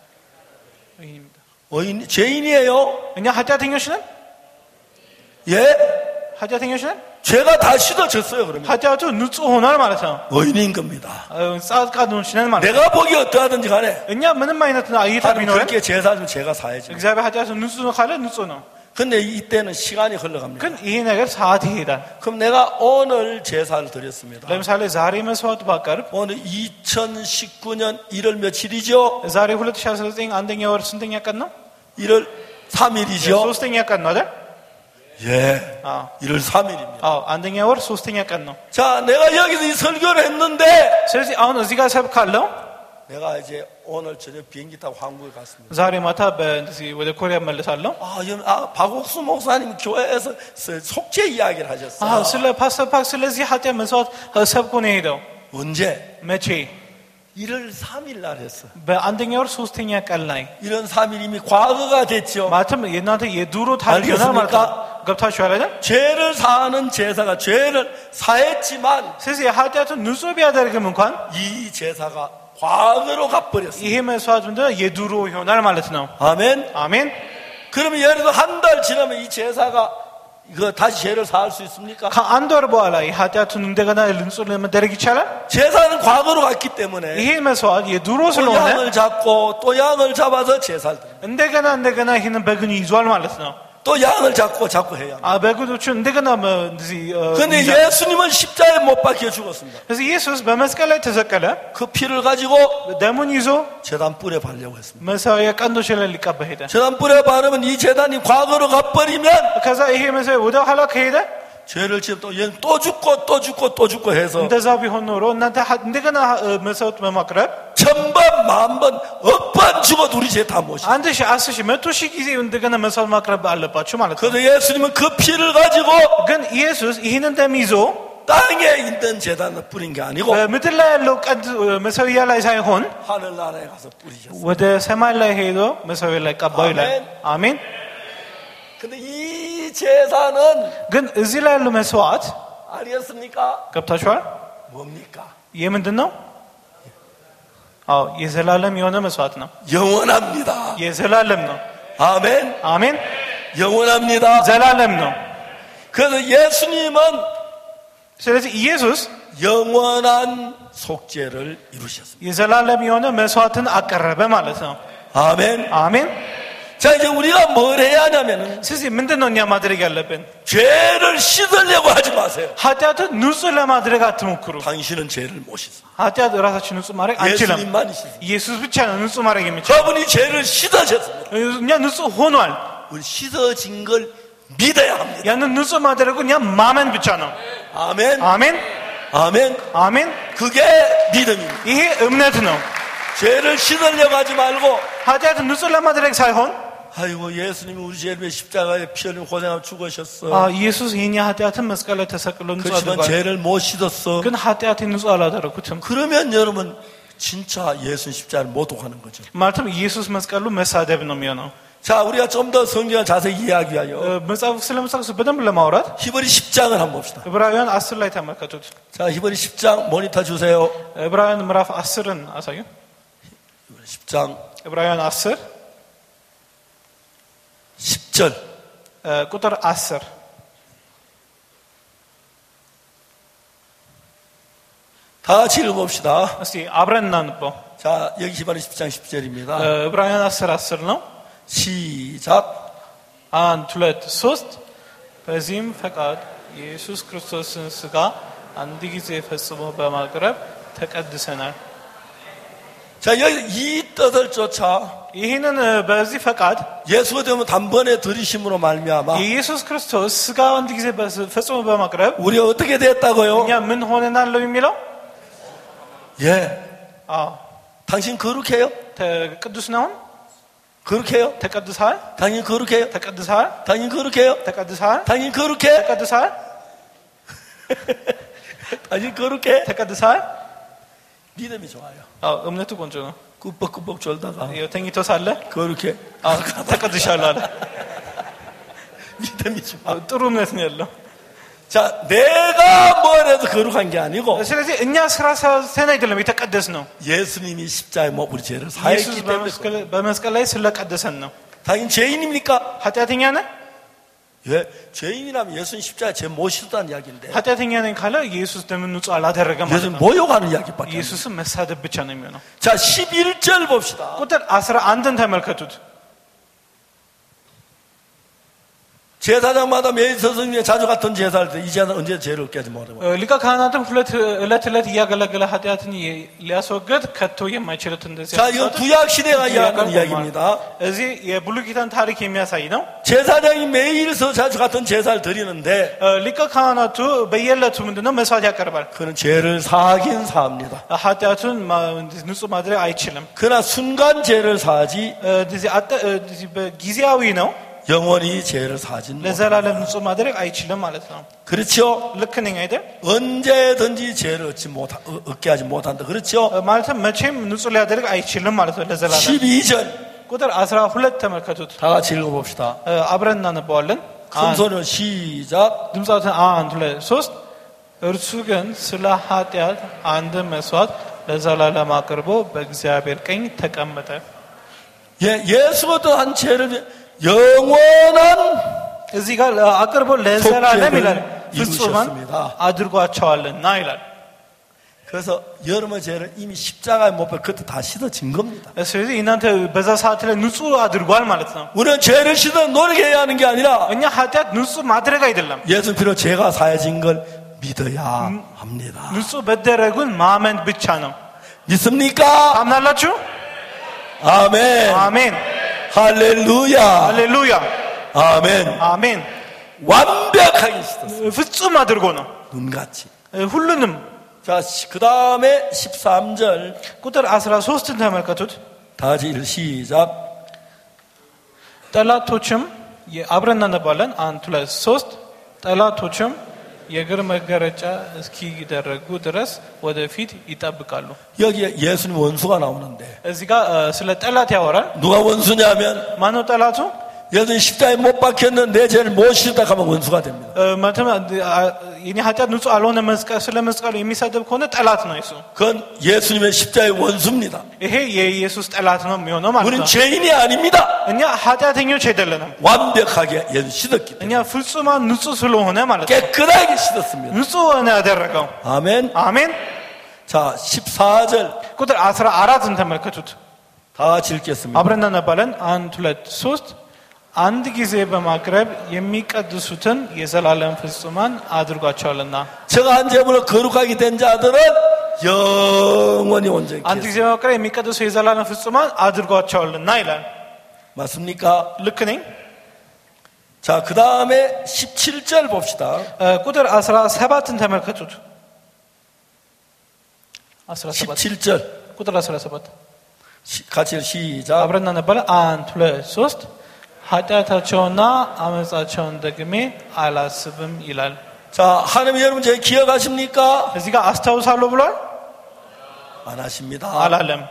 의인, 죄인이에요? እኛ ኃጢአተኞች ነን? 예? ኃጢአተኞች ነን? 죄가 다 씻어졌어요, 그러면. ኃጢአቱ ንጹህ ሆኗል ማለት ነው። 의인인 겁니다. ጻድቃኖች ነን ማለት ነው። 내가 보기 어떠하든지 간에 እኛ ምንም አይነት እይታ 하나님 ቢኖረን 그렇게 제사하면 죄가 사해져요. እግዚአብሔር ኃጢአቱ ንጹህ ነው ካለ ንጹህ ነው። 근데 이때는 시간이 흘러갑니다. ግን ይሄ ነገር ሰዓት ይሄዳል። 그럼 내가 오늘 제사를 드렸습니다. ለምሳሌ ዛሬ መስዋዕት ባቀርብ 오늘 2019년 1월 며칠이죠? ዛሬ 2019 አንደኛ ወር ስንተኛ ቀን ነው? 1월 3일이죠? ሶስተኛ ቀን ነው አይደል? 예. 1월 3일입니다. አዎ አንደኛ ወር ሶስተኛ ቀን ነው። 자, 내가 여기서 이 설교를 했는데 ስለዚህ አሁን እዚህ ጋር ሰብካለሁ። 내가 이제 오늘 저녁 비행기 타고 한국에 갔습니다. ዛሬ ማታ በእንደዚህ ወደ ኮሪያ እመለሳለሁ። 박옥수 목사님 교회에서 속죄 이야기를 하셨어요. ስለ ፓስተር ፓክ ስለዚህ ኃጢአት መስዋዕት ሰብኮ ነው የሄደው። 언제? መቼ? 1월 3일 날 했어. በአንደኛ ወር ሶስተኛ ቀን ላይ 1월 3일 이미 과거가 됐죠. ማለትም የእናንተ የድሮ ታሪክ ይሆናል ማለት ነው። ገብታችኋል አይደል? 죄를 사하는 제사가 죄를 사했지만 ስለዚህ የኃጢአቱን ንጹህ ቢያደርግም እንኳን 이 제사가 과거로 가버렸어요. ይሄ መስዋዕት ምንድነው? የድሮ ይሆናል ማለት ነው። 아멘. አሜን። 그러면 예를 들어 한 달 지나면 이 제사가 이거 다시 죄를 사할 수 있습니까? ከአንድ ወር በኋላ ኃጢአቱን እንደገና ንጹህ ለማድረግ ይቻላል? 제사는 과거로 갔기 때문에 ይሄ መስዋዕት የድሮ 또 ስለሆነ 양을 잡고 또 양을 잡아서 제사를 드려요. እንደገና ይሄንን በግን ይዟል ማለት ነው። 또 양을 잡고 해야 합니다. በግኖቹ እንደገና እንደዚህ 근데 예수님은 십자가에 못 박혀 죽었습니다. 그래서 ኢየሱስ በመስቀል ላይ ተሰቀለ። 그 피를 가지고 ደሙን ይዞ 제단 뿔에 바르려고 했습니다. መሠዊያ ቀንዶች ላይ ሊቀባ ሄደ። 제단 뿔에 바르면 이 제단이 과거로 가버리면 ከዛ ይሄ መሠዊያ ወደ ኋላ ከሄደ 죄를 지금 또 얘는 또 죽고 해서 እንደዛ ቢሆን ኖሮ እናንተ እንደገና መስዋዕት በማቅረብ 1000번, 10,000번, 1000번 죽어도 우리 죄 다 모시. 1000, 10,000, 100,000 ጊዜ እንደገና መስዋዕት ማቅረብ አለባችሁ ማለት ነው። 그래서 예수님은 그 피를 가지고 ግን ኢየሱስ ይህንን ደም ይዞ 땅에 있는 제단을 뿌린 게 아니고 ምድር ላይ ያለው ቀንድ መሠዊያ ላይ ሳይሆን 하늘나라에 가서 뿌리셨어요. ወደ ሰማይ ላይ ሄዶ መሠዊያ ላይ ቀባው ይላል። አሜን። 근데 이 제사는 ግን እዚህ ላይ ያለው መስዋዕት 아니었습니까? ገብታችኋል? 뭡니까? ይህ ምንድን ነው? አዎ የዘላለም የሆነ መስዋዕት ነው። 영원합니다. የዘላለም ነው። 아멘. አሜን። 영원합니다. ዘላለም ነው። 그래서 예수님은 ስለዚህ ኢየሱስ 영원한 속죄를 이루셨습니다. የዘላለም የሆነ መስዋዕትን አቀረበ ማለት ነው። 아멘. 아멘. 자, 이제 우리가 뭘 해야 하냐면은 ስለዚህ ምንድነው እኛ ማድረግ ያለብን? 죄를 씻으려고 하지 마세요. ኃጢአትን ንጹህ ለማድረግ አትሞክሩ። 당신은 죄를 못 씻어. ኃጢአት ራሳችን ንጹህ ማድረግ አንችልም። 예수님만 씻어. ኢየሱስ ብቻ ነው ንጹህ ማድረግ የሚችል። 그분이 죄를 씻으셨습니다. እኛ ንጹህ ሆኗል። 우리 씻어진 걸 믿어야 합니다. ያንን ንጹህ ማድረጉ እኛ ማመን ብቻ ነው። 아멘. 아멘. 아멘. 아멘. 그게 믿음입니다. ይሄ እምነት ነው። 죄를 씻으려고 하지 말고 ኃጢአትን ንጹህ ለማድረግ ሳይሆን 아이고 예수님이 우리 죄를 위해 십자가에 피 흘리고 고생하고 죽으셨어. ኢየሱስ የኛ ኃጢአትን መስቀል ላይ ተሰቅሎ ንጹህ 그렇지만 አድርጓል። 죄를 못 씻었어. ግን ኃጢአቴን ንጹህ አላደረኩትም። 그러면 여러분 진짜 예수 십자가를 못 오가는 거죠. ማለትም ኢየሱስ መስቀሉ መሳደብ ነው የሚሆነው። 자, 우리가 좀 더 성경을 자세히 이야기하여 መጽሐፍ ስለ መጽሐፍ በደንብ ለማውራት 히브리 10장을 한번 봅시다. ዕብራውያን 10 ላይ ተመልከቱት። 자, 히브리 10장 모니터 주세요. ዕብራውያን ምዕራፍ 10ን አሳዩ። 히브리 10장 ዕብራውያን 10 10절 ቁጥር 10 다 같이 읽어봅시다. እስቲ አብረን እናንበው። 자, 여기 히브리 10장 10절입니다. ዕብራውያን 10 ነው። 시작. 1 2 3 በዚህም ፈቃድ የኢየሱስ ክርስቶስን ሥጋ አንድ ጊዜ ፈጽሞ በማቅረብ ተቀድሰናል። 자, 여기 이 뜻을 쫓아 ይህንን በዚህ ፈቃድ 예수가 되면 단번에 들이심으로 말미암아 የኢየሱስ ክርስቶስ ሥጋ አንድ ጊዜ ፈጽሞ በማቅረብ 우리가 어떻게 됐다고요? እኛ ምን ሆነናል ነው የሚለው? 예. አዎ 당신 거룩해요? ቅዱስ ነው? 거룩해요? ተቀድሰሃል? 당신 거룩해요? ተቀድሰሃል? 당신 거룩해요? ተቀድሰሃል? 당신 거룩해? ተቀድሰሃል? 당신 거룩해? ተቀድሰሃል? 믿음이 좋아요. አዎ እምነቱ ቆንጆ ነው። ቁበቁበ 졸다가 ተኝቶ ሳለ 거룩해? ተቀድሻለሁ አለ። 믿음이 좋아. ጥሩ እምነት ነው ያለው። 자, 내가 뭘 해도 거룩한 게 아니고 ስለዚህ እኛ ስራ ሰርተን አይደለም የተቀደስ ነው። 예수님이 십자가에 못 우리 죄를 사했기 때문에 በመስቀል ላይ ስለቀደሰን ነው። 당신 죄인입니까? ኃጢአተኛ ነህ? 예, 죄인이라면 예수님 십자가에 죄 못 씻었다는 이야기인데 ኃጢአተኛ ነኝ ካለ ኢየሱስ ደምን ንጹህ አላደረገም ማለት 예수님 ነው። 모욕하는 이야기밖에 안 돼요. ኢየሱስን መሳደብ ብቻ ነው የሚሆነው። 자, 11절 봅시다. ቁጥር 11ን ተመልከቱት። 제사장마다 매일 스승님의 자주 갔던 제사를 이 제사는 언제 죄를 얻게 하지 못하고 ሊቀ ካህናትም ዕለት ዕለት እያገለገለ ኃጢአትን ሊያስወግድ ከቶ የማይችሉት እንደዚህ 자, 이건 구약 시대가 이야기하는 이야기입니다. እዚህ የብሉይ ኪዳን ታሪክ የሚያሳይ ነው። 제사장이 매일 자주 갔던 제사를 드리는데 ሊቀ ካህናቱ በየዕለቱ ምንድነው መስዋዕት ያቀርባል። 그는 죄를 사하긴 사합니다. ኃጢአቱን ንጹህ ማድረግ አይችልም። 그러나 순간 죄를 사하지 ጊዜያዊ ነው። 영원히 죄를 사진 ለዘላለም ንጹህ ማድረግ አይችልም ማለት ነው። 그렇죠? ልክ ነኝ አይደል? 언제든지 죄를 얻게 하지 못한다. 그렇죠? ማለትም መቼም ንጹህ ሊያደርግ አይችልም ማለት ነው ለዘላለም። 12절 ቁጥር 12 ተመልከቱት። 다 같이 읽어봅시다. አብረን እናነባዋለን። 큰 소리로 시작. ድምጻችን 1 2 3 እርሱ ግን ስለ ኃጢአት አንድ መስዋዕት ለዘላለም አቅርቦ በእግዚአብሔር ቀኝ ተቀመጠ። 예, 예수가 또한 죄를 영원한 እዚህ ጋር አቅርቦ ለዘላለም ይላል ፍጹማን 이루셨습니다. አድርጓቸዋልና ይላል። 그래서 여러분의 죄를 이미 십자가에 못 박혀 그때 다 씻어진 겁니다. ስለዚህ እናንተ በዛ ሰዓት ላይ ንጹህ አድርጓል ማለት ነው። 우리는 죄를 씻어 노력해야 하는 게 아니라 እኛ ኃጢአት ንጹህ 마ድረግ አይደለም. 예수 피로 죄가 사해진 걸 믿어야 합니다. ንጹህ መደረጉን ማመን ብቻ ነው። 믿습니까? አምናላችሁ? 아멘. 아멘. 할렐루야. 할렐루야. 아멘. 아멘. 완벽하게 씻었어요. ፍጹም አድርጎ ነው 눈같이. ሁሉንም. 자, 그 다음에 13절. ቁጥር 13ን ተመልከቱት። 다 같이 시작. ጠላቶችም አብረን እናነባለን። 1 2 3 ጠላቶችም የእግር መገረጫ እስኪደረጉ ድረስ ወደፊት ይጠብቃሉ። 여기에 예수님 원수가 나오는데 እዚህ ጋር ስለ ጠላት ያወራል። 누가 원수냐면 ማነው ጠላቱ? 예수님 십자가에 못 박혔는데 내 죄를 못 씻었다 하면 원수가 됩니다. ማለትም የኔ ኃጢአት ንጹህ አልሆነ ስለ መስቀሉ የሚሰድብ ከሆነ ጠላት ነው እሱ። 그건 예수님의 십자가의 원수입니다. ይሄ የኢየሱስ ጠላት ነው የሚሆነው ማለት 우리는 ነው። 죄인이 아닙니다. እኛ ኃጢአተኞች አይደለንም። 완벽하게 예수 씻었기 때문에 እኛ ፍጹማን ንጹህ ስለሆነ ማለት ነው። 깨끗하게 씻었습니다. ንጹህ ሆነ ያደረገው። 아멘. 아멘. 자, 14절 ቁጥር 14ን ተመልከቱት። 다 같이 읽겠습니다. አብረን እናነባለን። 1 2 3 አንድ ጊዜ በማቅረብ የሚቀድሱትን የዘላለም ፍጹማን አድርጓቸዋልና። 제가 한 제물로 거룩하게 된 자들은 영원히 온전히 አንድ ጊዜ በማቅረብ የሚቀድሱ የዘላለም ፍጹማን አድርጓቸዋልና ይላል። 맞습니까? ልክ ነኝ? 자, 그 다음에 17절 봅시다. ቁጥር 17ን ተመልከቱት። 17 17절 ቁጥር 17 같이 시작. አብረን እናነባለን። 1 2 3 ኃጢአታቸውና አመጻቸውን ደግሜ አላስብም ይላል። 자, 하나님 여러분 제 기억하십니까? እዚህ ጋር አስታውሳለሁ ብሏል? 안 하십니다. አላለም።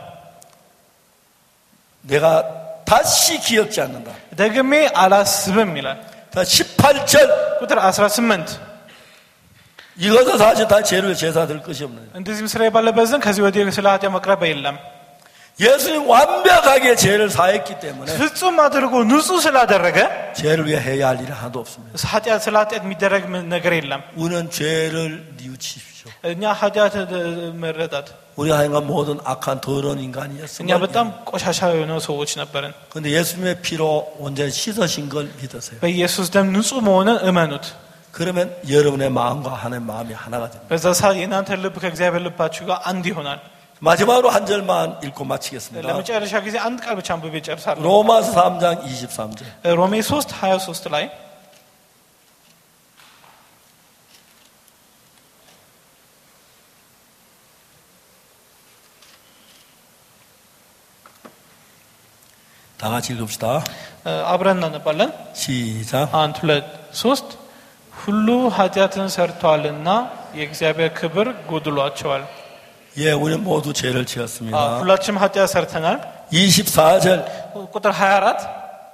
내가 다시 기억지 않는다. ደግሜ አላስብም ይላል። 자, 18절 ቁጥር 18 이것은 사실 다 죄를 제사될 것이 없는. እንደዚህም ስራ ባለበት ዘንድ ከዚህ ወዲህ ስለ ኃጢአት መቅረብ የለም። 예수님 완벽하게 죄를 사했기 때문에 ፍጹም አድርጎ ንጹህ ስላደረገ 죄를 위해 해야 할 일이 하나도 없습니다. ስለ ኃጢአት የሚደረግ ነገር የለም። 우리는 죄를 뉘우치십시오. እኛ ኃጢአት መረዳት 우리가 행한 모든 악한 더러운 እኛ 인간이었습니다. በጣም ቆሻሻ የሆነ ሰዎች ነበርን። 그런데 예수님의 피로 온전히 씻으신 걸 믿으세요. በኢየሱስ ደም ንጹህ መሆንን እመኑት። 그러면 여러분의 마음과 하나님의 마음이 하나가 됩니다. በዛ ሰዓት የእናንተ ልብ ከእግዚአብሔር ልባችሁ ጋር አንድ ይሆናል። 마지막으로 한 절만 읽고 마치겠습니다. ለመጨረሻ ጊዜ አንድ ቃል ብቻ አንብቤ ጨርሳለሁ። 로마서 3장 23절. ሮሜ 3:23 ላይ 다 같이 읽읍시다. አብረን እናነባለን። 시작. 1 2 3 ሁሉ ኃጢአትን ሰርተዋልና የእግዚአብሔር ክብር ጎድሏቸዋል። 예, 우리는 모두 죄를 지었습니다. ሁላችንም ኃጢአት ሰርተናል። 24절. ቁጥር 24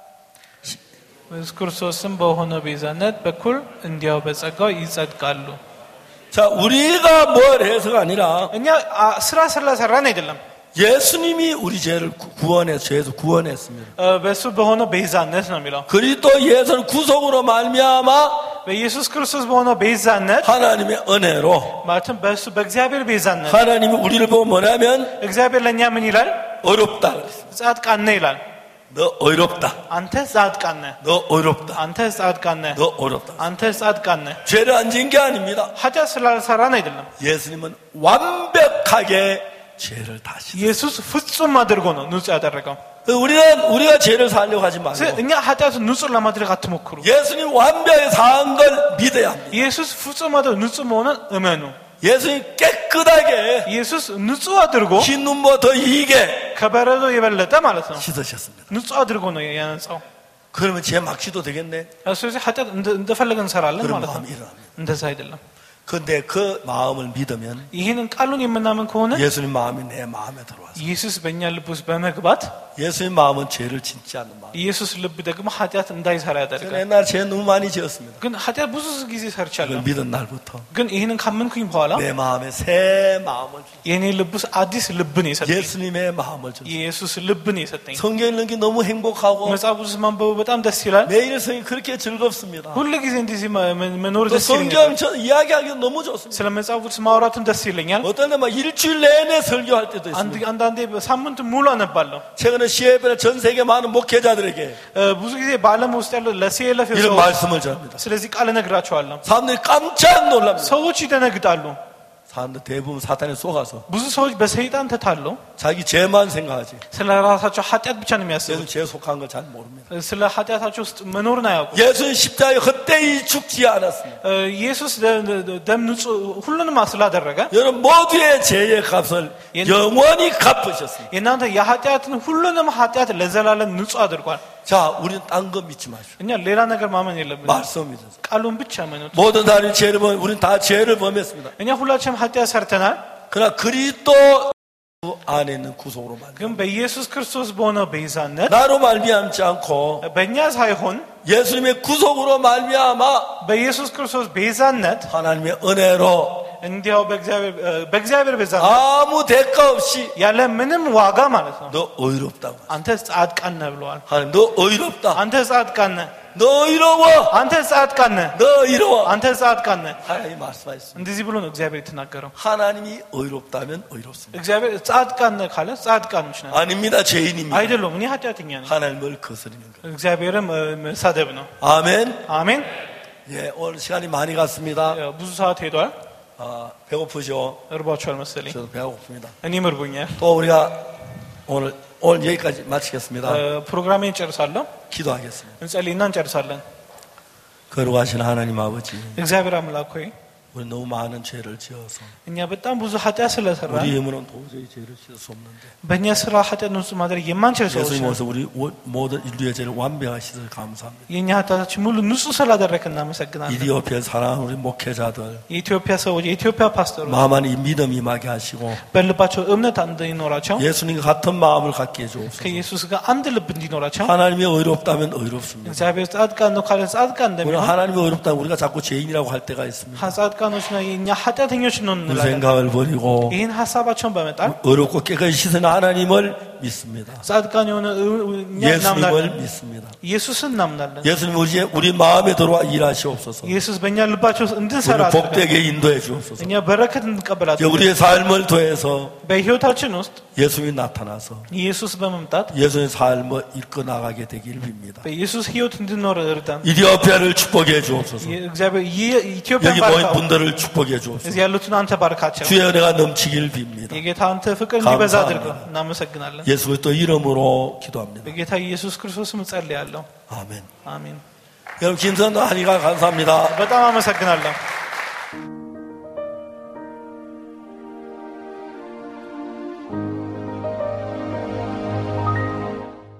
ክርስቶስም በሆነ ቤዛነት በኩል እንዲያው በጸጋው ይጸድቃሉ። 자, 우리가 뭘 해서가 아니라 እኛ ስራ ስለሰራን አይደለም። 예수님이 우리 죄를 죄에서 구원했습니다. በሱ በሆነ ቤዛነት ነው የሚለው። 그리스도 예수는 구속으로 말미암아 በኢየሱስ ክርስቶስ በሆነ ቤዛነት 하나님의 은혜로 ማለትም በሱ በእግዚአብሔር ቤዛነት 하나님이 우리를 보고 뭐냐면 እግዚአብሔር ለኛ ምን ይላል? 어렵다 그랬어요. ጻድቃን ነህ ይላል። 너 어렵다. አንተ ጻድቃን ነህ። 너 어렵다. አንተ ጻድቃን ነህ። 너 어렵다. አንተ ጻድቃን ነህ። 죄를 안 지은 게 아닙니다. ኃጢአት ስላልሰራን አይደለም። 예수님은 완벽하게 죄를 다시. ኢየሱስ ፍጹም አድርጎ ነው ንጹህ ያደረገው። 우리가 죄를 살려고 하지 말고 እኛ ኃጢአቱን ንጹህ ለማድረግ አትሞክሩ። 예수님 완벽하게 사한 걸 믿어야 합니다. ኢየሱስ ፍጹም አድርጎ ንጹህ መሆኑን እመኑ። 예수님 깨끗하게 ኢየሱስ ንጹህ አድርጎ 흰 눈보다 더 이게 ከበረዶ የበለጠ ማለት ነው 씻으셨습니다. ንጹህ አድርጎ ነው ያነጻው። 그러면 죄 막 씻어도 되겠네? ስለዚህ ኃጢአት እንደፈለገን እንሰራለን 그런 ማለት ነው። 마음이 일어납니다. እንደዛ አይደለም። 근데 그 마음을 믿으면 ይህንን ቃሉን የምናምን ከሆነ 예수님 마음이 내 마음에 들어와서 ኢየሱስ በእኛ ልብ ውስጥ በመግባት 예수님 마음은 죄를 짓지 않는 마음. ኢየሱስ ልብ ደግሞ ኃጢአት እንዳይሰራ 저는 ያደርጋል 옛날에 죄 너무 많이 지었습니다. ግን ኃጢአት ብዙ ጊዜ ሰርቻለሁ 그걸 믿은 날부터 ግን ይህንን ካመንኩኝ በኋላ 내 마음에 새 마음을 줬어요. የኔ ልብ ውስጥ አዲስ ልብን የሰጠኝ 예수님의 마음을 줬어요. የኢየሱስ ልብን የሰጠኝ 성경 읽는 게 너무 행복하고 መጽሐፍ ቅዱስ ማንበቡ በጣም ደስ ይላል 매일 성경 그렇게 즐겁습니다. ሁሉ ጊዜ እንደዚህ መኖር 또 ደስ ይለኛል 성경 이야기하기 너무 좋습니다. ስለ መጽሐፍ ቅዱስ ማውራትም ደስ ይለኛል 어떤 데 막 일주일 내내 설교할 때도 있습니다. አንዳንዴ ሳምንት ሙሉ አነባለሁ 최근에 CF에 전 세계 많은 목회자들에게 ብዙ ጊዜ በዓለም ውስጥ ያለው ለሲኤልኤፍ 이런 말씀을 전합니다. ስለዚህ ቃል እነግራቸዋለሁ 사람들이 깜짝 놀랍니다. ሰዎች ይደነግጣሉ 사람들 대부분 사탄에 속아서 ብዙ ሰዎች በሰይጣን ተታለው 자기 죄만 생각하지. ስለ ራሳቸው ኃጢአት ብቻ ነው የሚያስቡት 예수는 죄 속한 걸 잘 모릅니다. ስለ ኃጢአታቸው ውስጥ መኖርን 아ያውቁ 예수는 십자가에 헛되이 죽지 않았습니다. ኢየሱስ ደም ንጹህ ሁሉንም ስላደረገ 여러분 모두의 죄의 값을 영원히 갚으셨습니다. የእናንተ የኃጢአትን ሁሉንም ኃጢአት ለዘላለም ንጹህ አድርጓል 자, 우리는 딴 거 믿지 마십시오. እኛ ሌላ ነገር ማመን የለብንም 말씀 믿으세요. ቃሉን ብቻ መኑት 모든 사람이 죄를 우리는 다 죄를 범했습니다. እኛ ሁላችንም ኃጢአት ሰርተናል 그러나 그리스도 안에 있는 구속으로 말미암아 ግን በኢየሱስ ክርስቶስ በሆነው ቤዛነት 나로 말미암지 않고 በእኛ ሳይሆን 예수님의 구속으로 말미암아 በኢየሱስ ክርስቶስ ቤዛነት 하나님의 은혜로 እንዲያው በእግዚአብሔር ቤዛነት 아무 대가 없이 ያለ ምንም ዋጋ ማለት ነው 너 의롭다고. አንተ ጻድቃን ነህ ብለዋል 하나님 너 의롭다. አንተ ጻድቃን ነህ 너 의로워. አንተ ጻድቃን ነህ 너 의로워. አንተ ጻድቃን ነህ 하나님 말씀하셨습니다. እንደዚህ ብሎ ነው እግዚአብሔር የተናገረው 하나님이 의롭다면 의롭습니다. እግዚአብሔር ጻድቃን ነህ ካለ ጻድቃኖች ነን 아닙니다. 죄인입니다. አይደለም እኔ ኃጢአተኛ ነኝ 하나님을 거스르는 거예요. እግዚአብሔርም መሳደብ ነው 아멘. አሜን 예, 오늘 시간이 많이 갔습니다. ብዙ ሰዓት ሄዷል 배고프죠? እርቧቸዋል መሰለኝ 저도 배고픕니다. እኔም እርቦኛል 또 우리가 오늘 여기까지 마치겠습니다. ፕሮግራሜን ጨርሳለሁ 기도하겠습니다. እንጸልይና እንጨርሳለን 거룩하신 하나님 아버지, እግዚአብሔር አምላክ ሆይ 우리 너무 많은 죄를 지어서 እኛ በጣም ብዙ ኃጢአት ስለሰራን 우리 힘으로는 도저히 죄를 지을 수 없는데 በእኛ ስራ ኃጢአት ንጹህ 마ድረግ የማንችል ሰዎች 예수님 ነን 오셔서 우리 모든 인류의 죄를 완벽하시길 감사합니다. የእኛ ኃጢአታችን ሙሉ ንጹህ ስላደረክ እናመሰግናለን 이디오피아 사랑하는 우리 목회자들 የኢትዮጵያ ሰዎች የኢትዮጵያ ፓስተሮች 마음안에 이 믿음 임하게 하시고 በልባቸው እምነት እንዲኖራቸው 예수님과 같은 마음을 갖게 해주옵소서. ከኢየሱስ ጋር አንድ ልብ እንዲኖራቸው 하나님이 의롭다면 의롭습니다. እግዚአብሔር ጻድቃን ነው ካለ ጻድቃን 우리 እንደሚሆን 하나님이 의롭다면 우리가 자꾸 죄인이라고 할 때가 있습니다. ጻድቃኖች ነው የኛ ኃጢአተኞች ነው 그 እንላለን 생각을 버리고 ይህን ሀሳባቸውን በመጣል 의롭고 깨끗이 씻은 하나님을 믿습니다. ጻድቃን የሆነ እኛ 예수님을 እናምናለን 믿습니다. ኢየሱስን እናምናለን 예수님 우리 마음에 들어와 일하시옵소서. ኢየሱስ በእኛ ልባቸው ውስጥ እንድንሰራ 우리 복되게 인도해 주옵소서. እኛ በረከት እንቀበላለን 우리의 삶을 통해서 በህይወታችን ውስጥ 예수님이 나타나서 ኢየሱስ በመምጣት 예수의 삶을 이끌어 나가게 되기를 빕니다. በኢየሱስ ህይወት እንድንኖር እርዳን 이디오피아를 축복해 주옵소서. እግዚአብሔር ኢትዮጵያ 여기 모인 ባርካው 분들을 축복해 주옵소서. እዚህ ያሉትን አንተ ባርካቸው 주의 은혜가 넘치길 빕니다. የጌታ አንተ ፍቅር እንዲበዛ አድርገው እናመሰግናለን 예수 그리스도 이름으로 기도합니다. በጌታ ኢየሱስ ክርስቶስም ጸልያለሁ 아멘. አሜን 여러분 김선도 하니까 감사합니다. በጣም አመሰግናለሁ